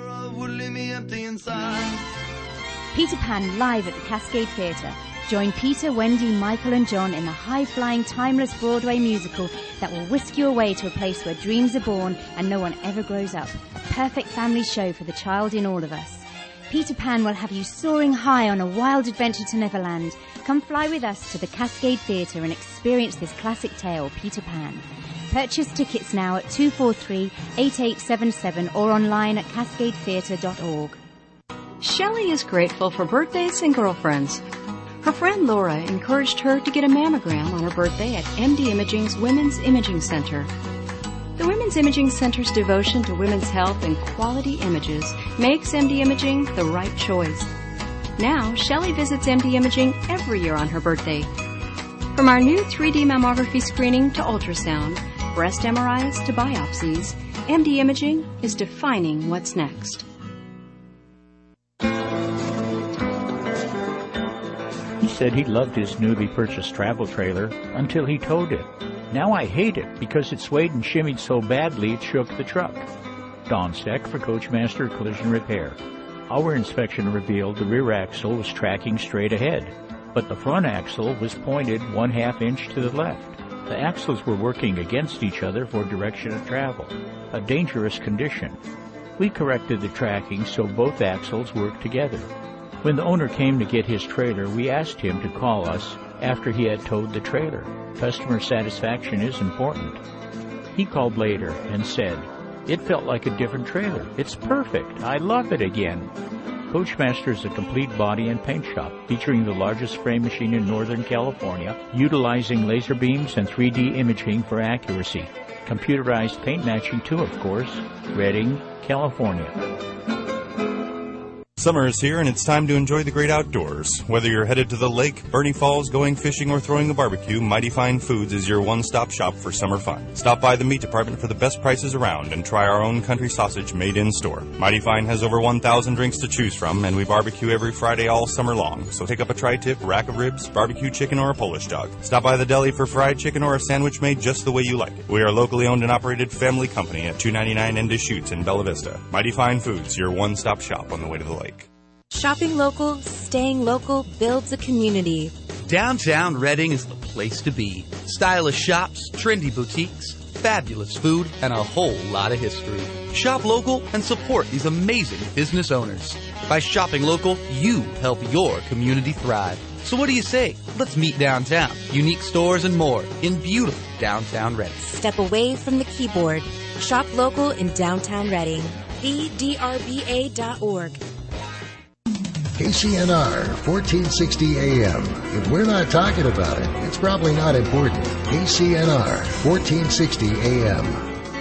Peter Pan live at the Cascade Theatre. Join Peter, Wendy, Michael and John in the high-flying, timeless Broadway musical that will whisk you away to a place where dreams are born and no one ever grows up. A perfect family show for the child in all of us. Peter Pan will have you soaring high on a wild adventure to Neverland. Come fly with us to the Cascade Theatre and experience this classic tale, Peter Pan. Purchase tickets now at two four three, eight eight seven seven or online at cascade theatre dot org. Shelley is grateful for birthdays and girlfriends. Her friend Laura encouraged her to get a mammogram on her birthday at M D Imaging's Women's Imaging Center. The Women's Imaging Center's devotion to women's health and quality images makes M D Imaging the right choice. Now, Shelley visits M D Imaging every year on her birthday. From our new three D mammography screening to ultrasound, breast M R Is to biopsies, M D Imaging is defining what's next. He said he loved his newly purchased travel trailer until he towed it. Now I hate it because it swayed and shimmied so badly it shook the truck. Don Steck for Coachmaster Collision Repair. Our inspection revealed the rear axle was tracking straight ahead, but the front axle was pointed one half inch to the left. The axles were working against each other for direction of travel, a dangerous condition. We corrected the tracking so both axles worked together. When the owner came to get his trailer, we asked him to call us after he had towed the trailer. Customer satisfaction is important. He called later and said, "It felt like a different trailer. It's perfect. I love it again." Coachmaster is a complete body and paint shop featuring the largest frame machine in Northern California, utilizing laser beams and three D imaging for accuracy. Computerized paint matching too, of course. Redding, California. Summer is here and it's time to enjoy the great outdoors. Whether you're headed to the lake, Bernie Falls, going fishing, or throwing a barbecue, Mighty Fine Foods is your one-stop shop for summer fun. Stop by the meat department for the best prices around and try our own country sausage made in store. Mighty Fine has over one thousand drinks to choose from, and we barbecue every Friday all summer long. So pick up a tri-tip, rack of ribs, barbecue chicken, or a Polish dog. Stop by the deli for fried chicken or a sandwich made just the way you like it. We are a locally owned and operated family company at two ninety-nine in Deschutes in Bella Vista. Mighty Fine Foods, your one-stop shop on the way to the lake. Shopping local, staying local builds a community. Downtown Reading is the place to be. Stylish shops, trendy boutiques, fabulous food, and a whole lot of history. Shop local and support these amazing business owners. By shopping local, you help your community thrive. So what do you say? Let's meet downtown. Unique stores and more in beautiful downtown Reading. Step away from the keyboard. Shop local in downtown Reading. the d r b a dot org. K C N R, fourteen sixty A M. If we're not talking about it, it's probably not important. K C N R, fourteen sixty A M.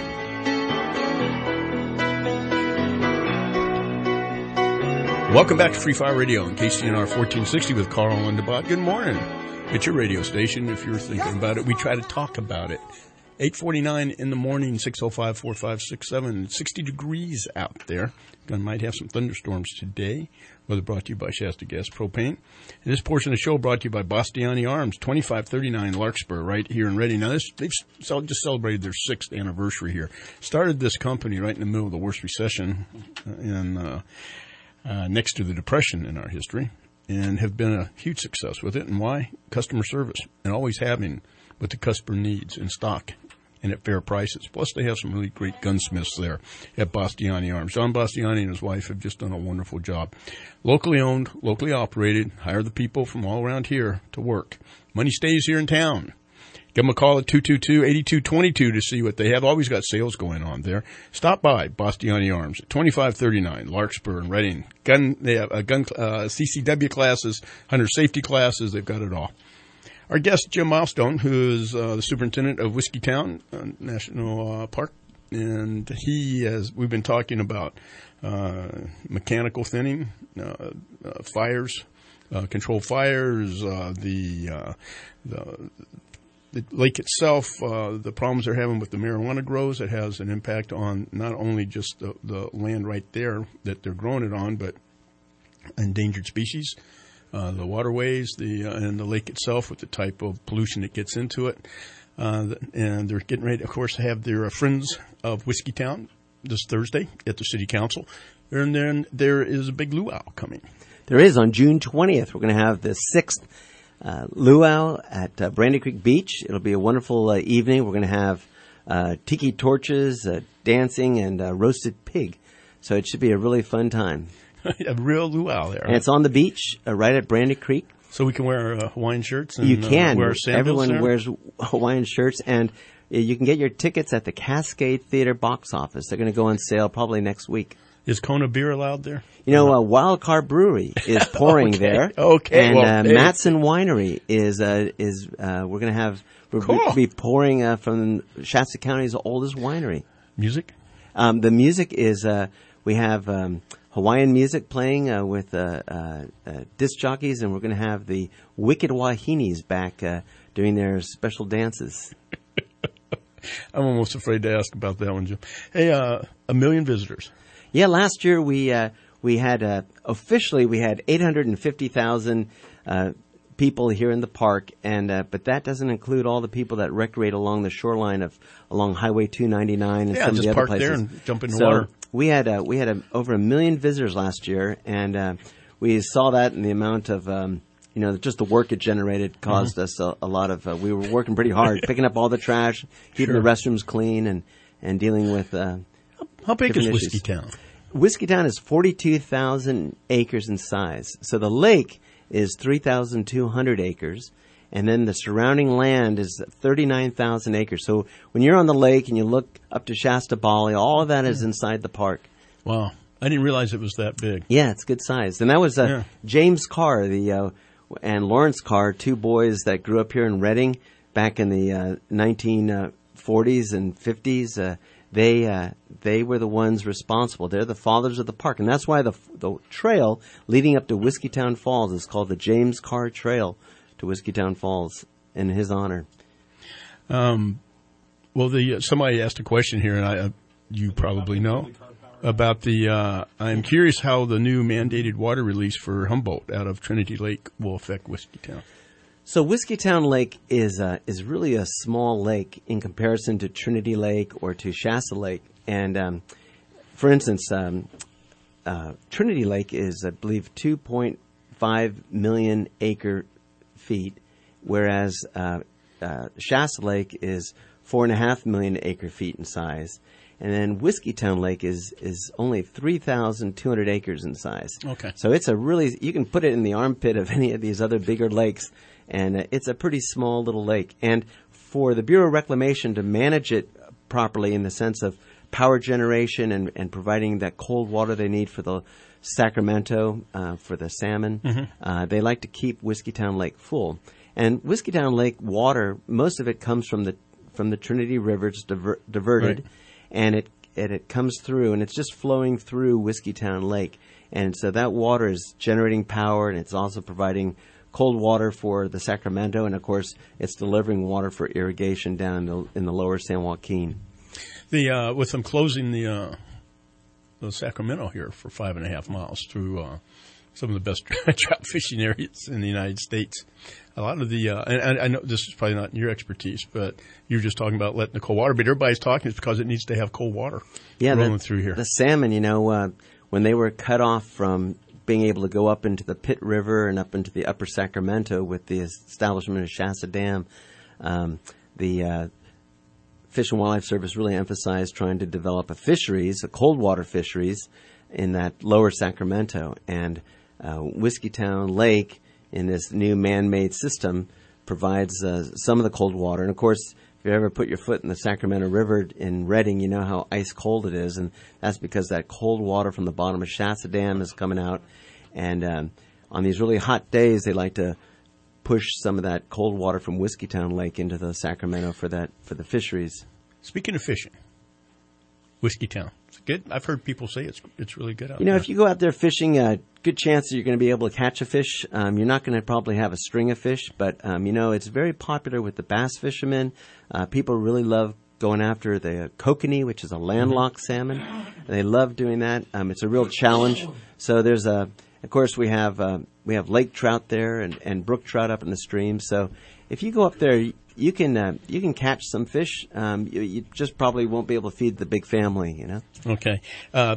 Welcome back to Free Fire Radio on K C N R fourteen sixty with Carl Underbot. Good morning. It's your radio station. If you're thinking about it, we try to talk about it. eight forty-nine in the morning, six oh five, four five six seven. sixty degrees out there. Going might have some thunderstorms today. Weather brought to you by Shasta Gas Propane. And this portion of the show brought to you by Bastiani Arms, twenty-five thirty-nine Larkspur, right here in Reading. Now, this, they've just celebrated their sixth anniversary here. Started this company right in the middle of the worst recession in, uh, uh, next to the Depression in our history, and have been a huge success with it. And why? Customer service, and always having what the customer needs in stock and at fair prices. Plus, they have some really great gunsmiths there at Bastiani Arms. John Bastiani and his wife have just done a wonderful job. Locally owned, locally operated, hire the people from all around here to work. Money stays here in town. Give them a call at two two two, eight two two two to see what they have. Always got sales going on there. Stop by Bastiani Arms at twenty-five thirty-nine Larkspur and Reading. Gun, they have a gun, uh, C C W classes, hunter safety classes. They've got it all. Our guest, Jim Milestone, who is uh, the superintendent of Whiskeytown uh, National uh, Park, and he has. We've been talking about uh, mechanical thinning, uh, uh, fires, uh, controlled fires, uh, the, uh, the the lake itself, uh, the problems they're having with the marijuana grows. It has an impact on not only just the, the land right there that they're growing it on, but endangered species. Uh, the waterways, the uh, and the lake itself with the type of pollution that gets into it. Uh, and they're getting ready, of course, to have their uh, Friends of Whiskeytown this Thursday at the City Council. And then there is a big luau coming. There is. On June twentieth, we're going to have the sixth uh, luau at uh, Brandy Creek Beach. It'll be a wonderful uh, evening. We're going to have uh, tiki torches, uh, dancing, and uh, roasted pig. So it should be a really fun time. A real luau there. And it's on the beach, uh, right at Brandy Creek. So we can wear uh, Hawaiian shirts and you can. Uh, wear sandals Everyone there? wears Hawaiian shirts, and uh, you can get your tickets at the Cascade Theater box office. They're going to go on sale probably next week. Is Kona beer allowed there? You know, uh, Wild Card Brewery is pouring okay. there. Okay. And well, uh, hey. Matson Winery is, uh, is uh, we're going to have, we're cool. going to be pouring uh, from Shasta County's oldest winery. Music? Um, the music is, uh, we have um, Hawaiian music playing uh, with uh, uh, uh, disc jockeys, and we're going to have the Wicked Wahinis back uh, doing their special dances. I'm almost afraid to ask about that one, Jim. Hey, uh, a million visitors. Yeah, last year we uh, we had uh, officially we had eight hundred fifty thousand uh, people here in the park, and uh, but that doesn't include all the people that recreate along the shoreline of along Highway two ninety-nine and yeah, some of just the other park places. there and jump in the so water. We had uh, we had a, over a million visitors last year, and uh, we saw that in the amount of um, you know just the work it generated caused mm-hmm. us a, a lot of. Uh, we were working pretty hard, picking up all the trash, keeping sure. the restrooms clean, and and dealing with. Uh, How big is issues. Whiskeytown? Whiskeytown is forty-two thousand acres in size. So the lake is three thousand two hundred acres, and then the surrounding land is thirty-nine thousand acres. So when you're on the lake and you look up to Shasta Bali, all of that is inside the park. Wow. I didn't realize it was that big. Yeah, it's good size. And that was uh, yeah. James Carr the uh, and Lawrence Carr, two boys that grew up here in Reading back in the uh, nineteen forties and fifties. Uh, they uh, they were the ones responsible. They're the fathers of the park, and that's why the the trail leading up to Whiskeytown Falls is called the James Carr Trail to Whiskeytown Falls in his honor. Um, well, the uh, somebody asked a question here, and I, uh, you probably know about the. Uh, I'm curious how the new mandated water release for Humboldt out of Trinity Lake will affect Whiskeytown. So Whiskeytown Lake is uh, is really a small lake in comparison to Trinity Lake or to Shasta Lake. And um, for instance, um, uh, Trinity Lake is, I believe, two point five million acre feet, whereas uh, uh, Shasta Lake is four and a half million acre feet in size. And then Whiskeytown Lake is, is only three thousand two hundred acres in size. Okay. So it's a really, you can put it in the armpit of any of these other bigger lakes, and uh, it's a pretty small little lake. And for the Bureau of Reclamation to manage it properly in the sense of power generation and, and providing that cold water they need for the Sacramento, uh, for the salmon, Mhm. uh, they like to keep Whiskeytown Lake full. And Whiskeytown Lake water, most of it comes from the from the Trinity River. It's diver- diverted. Right. And it, and it comes through, and it's just flowing through Whiskeytown Lake. And so that water is generating power, and it's also providing cold water for the Sacramento, and, of course, it's delivering water for irrigation down in the, in the lower San Joaquin. The uh, with them closing the uh, the Sacramento here for five and a half miles through uh, some of the best trout fishing areas in the United States. A lot of the, uh, and, and I know this is probably not your expertise, but you were just talking about letting the cold water, but everybody's talking it's because it needs to have cold water Yeah, rolling the, through here. the salmon, you know, uh, when they were cut off from being able to go up into the Pitt River and up into the upper Sacramento with the establishment of Shasta Dam, um, the uh, Fish and Wildlife Service really emphasized trying to develop a fisheries, a cold water fisheries, in that lower Sacramento. And uh, Whiskeytown Lake, in this new man-made system, provides uh, some of the cold water. And, of course, if you ever put your foot in the Sacramento River in Redding, you know how ice cold it is. And that's because that cold water from the bottom of Shasta Dam is coming out. And um, on these really hot days, they like to push some of that cold water from Whiskeytown Lake into the Sacramento for that for the fisheries. Speaking of fishing, Whiskeytown. It's good. I've heard people say it's it's really good out You know, there. if you go out there fishing, a uh, good chance that you're going to be able to catch a fish. Um, you're not going to probably have a string of fish, but, um, you know, it's very popular with the bass fishermen. Uh, people really love going after the kokanee, which is a landlocked mm-hmm. salmon. And they love doing that. Um, it's a real challenge. So there's a, of course, we have uh, we have lake trout there and, and brook trout up in the stream. So if you go up there, you can uh, you can catch some fish. Um, you, you just probably won't be able to feed the big family, you know. Okay. Uh,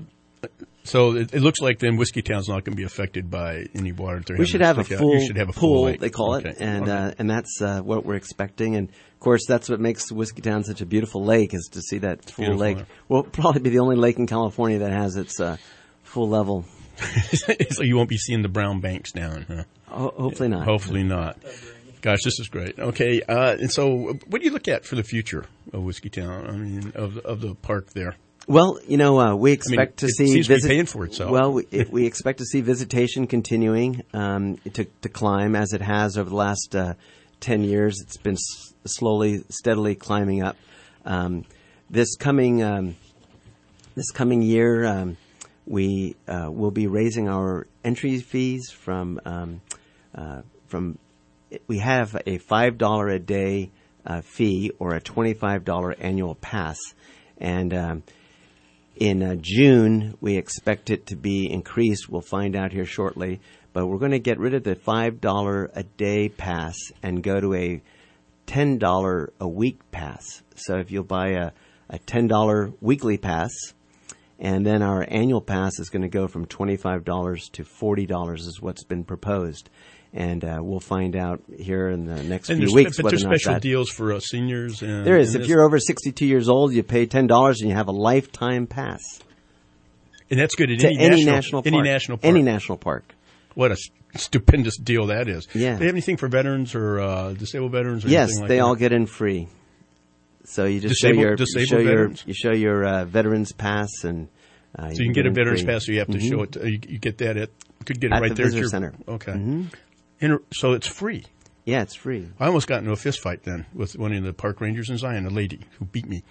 so it, it looks like then Whiskeytown's not going to be affected by any water. They're We having should to have a stick out. full You should have a pool, full lake. they call Okay. it, and Okay. uh, and that's uh, what we're expecting. And of course, that's what makes Whiskeytown such a beautiful lake, is to see that full beautiful, lake. yeah. We'll probably be the only lake in California that has its uh, full level. So you won't be seeing the brown banks down, huh? Ho- hopefully not. Hopefully not. Gosh, this is great. Okay, uh, and so what do you look at for the future of Whiskeytown? I mean, of of the park there. Well, you know, uh, we expect to it see seems to be visit- paying for itself. Well, we, it, we expect to see visitation continuing um, to, to climb as it has over the last uh, ten years. It's been s- slowly, steadily climbing up. Um, this coming um, this coming year, um, we uh, will be raising our entry fees from um, uh, from. We have a five dollar a day uh, fee or a twenty-five dollar annual pass, and um, in uh, June we expect it to be increased. We'll find out here shortly, but we're going to get rid of the five dollar a day pass and go to a ten dollar a week pass. So if you'll buy a, a ten dollar weekly pass, and then our annual pass is going to go from twenty-five dollars to forty dollars is what's been proposed. And uh, we'll find out here in the next And few there's, weeks but whether there's or not special that... deals for uh, seniors. And, There is. and If this- you're over sixty-two years old, you pay ten dollars and you have a lifetime pass. And that's good at to any, any national, national any park. national park. Any national park. What a stupendous deal that is. Yeah. Do they have anything for veterans or uh, disabled veterans? Or Yes, anything like they that? all get in free. So you just Disabled- show your disabled you show veterans? your you show your uh, veterans pass, and uh, So you can get a in veterans free. pass, so you have to Mhm. show it. To, you, you get that at you could get it At right the there visitor at your center. Okay. Mhm. And so it's free. Yeah, it's free. I almost got into a fist fight then with one of the park rangers in Zion, a lady who beat me.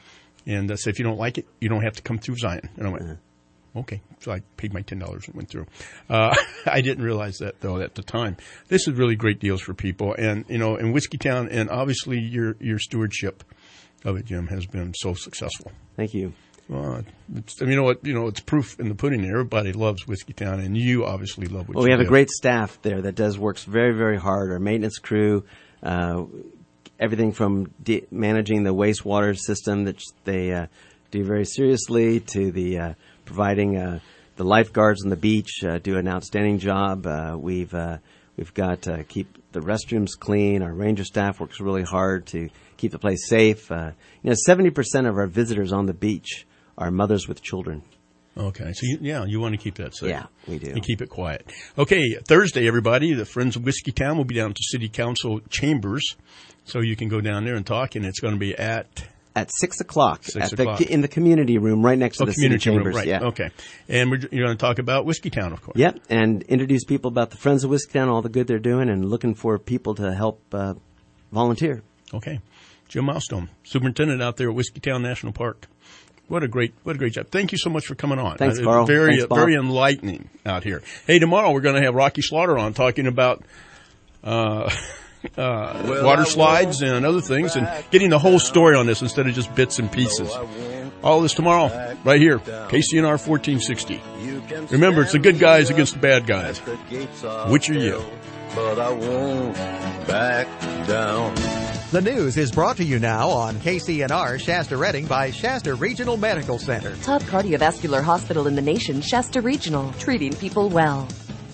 And uh, said, if you don't like it, you don't have to come through Zion. And I went, uh-huh. okay. So I paid my ten dollars and went through. Uh, I didn't realize that, though, at the time. This is really great deals for people. And, you know, in Whiskeytown, and obviously your your stewardship of it, Jim, has been so successful. Thank you. Well, it's, I mean, you know what? You know, it's proof in the pudding. Everybody loves Whiskeytown, and you obviously love what well, you do. we have a great staff there that does works very, very hard. Our maintenance crew, uh, everything from de- managing the wastewater system that they uh, do very seriously to the uh, providing uh, the lifeguards on the beach uh, do an outstanding job. Uh, we've uh, we've got to keep the restrooms clean. Our ranger staff works really hard to keep the place safe. Uh, you know, seventy percent of our visitors on the beach are mothers with children. Okay. So, you, yeah, you want to keep that safe. Yeah, we do. And keep it quiet. Okay, Thursday, everybody, the Friends of Whiskeytown will be down to City Council Chambers. So you can go down there and talk, and it's going to be at... At six o'clock. Six at o'clock. The, in the community room right next to oh, the community City Chambers. Room, right. Yeah. Okay. And we're, you're going to talk about Whiskeytown, of course. Yep, and introduce people about the Friends of Whiskeytown, all the good they're doing, and looking for people to help uh, volunteer. Okay. Jim Milestone, superintendent out there at Whiskeytown National Park. What a great, what a great job! Thank you so much for coming on. Thanks, uh, Carl. Very, Thanks, Bob. very enlightening out here. Hey, tomorrow we're going to have Rocky Slaughter on talking about uh, uh, Well, water I slides and other things, and getting the whole story on this instead of just bits and pieces. All this tomorrow, right here, K C N R fourteen sixty. Remember, it's the good guys against the bad guys. Which are you? But I won't back down. The news is brought to you now on K C N R Shasta Redding by Shasta Regional Medical Center. Top cardiovascular hospital in the nation, Shasta Regional, treating people well.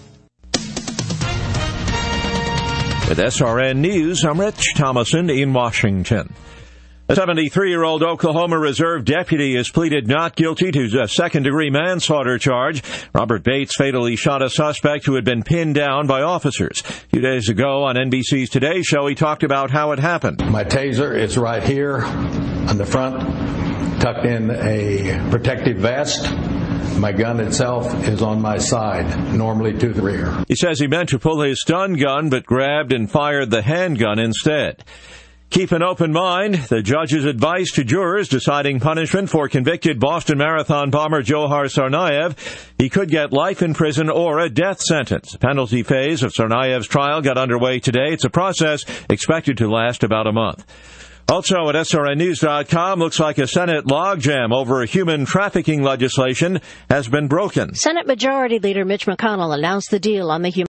With S R N News, I'm Rich Thomason in Washington. A seventy-three-year-old Oklahoma Reserve deputy has pleaded not guilty to a second-degree manslaughter charge. Robert Bates fatally shot a suspect who had been pinned down by officers. A few days ago on N B C's Today Show, he talked about how it happened. My taser is right here on the front, tucked in a protective vest. My gun itself is on my side, normally to the rear. He says he meant to pull his stun gun, but grabbed and fired the handgun instead. Keep an open mind. The judge's advice to jurors deciding punishment for convicted Boston Marathon bomber Dzhokhar Tsarnaev. He could get life in prison or a death sentence. The penalty phase of Tsarnaev's trial got underway today. It's a process expected to last about a month. Also at S R N News dot com, looks like a Senate logjam over human trafficking legislation has been broken. Senate Majority Leader Mitch McConnell announced the deal on the human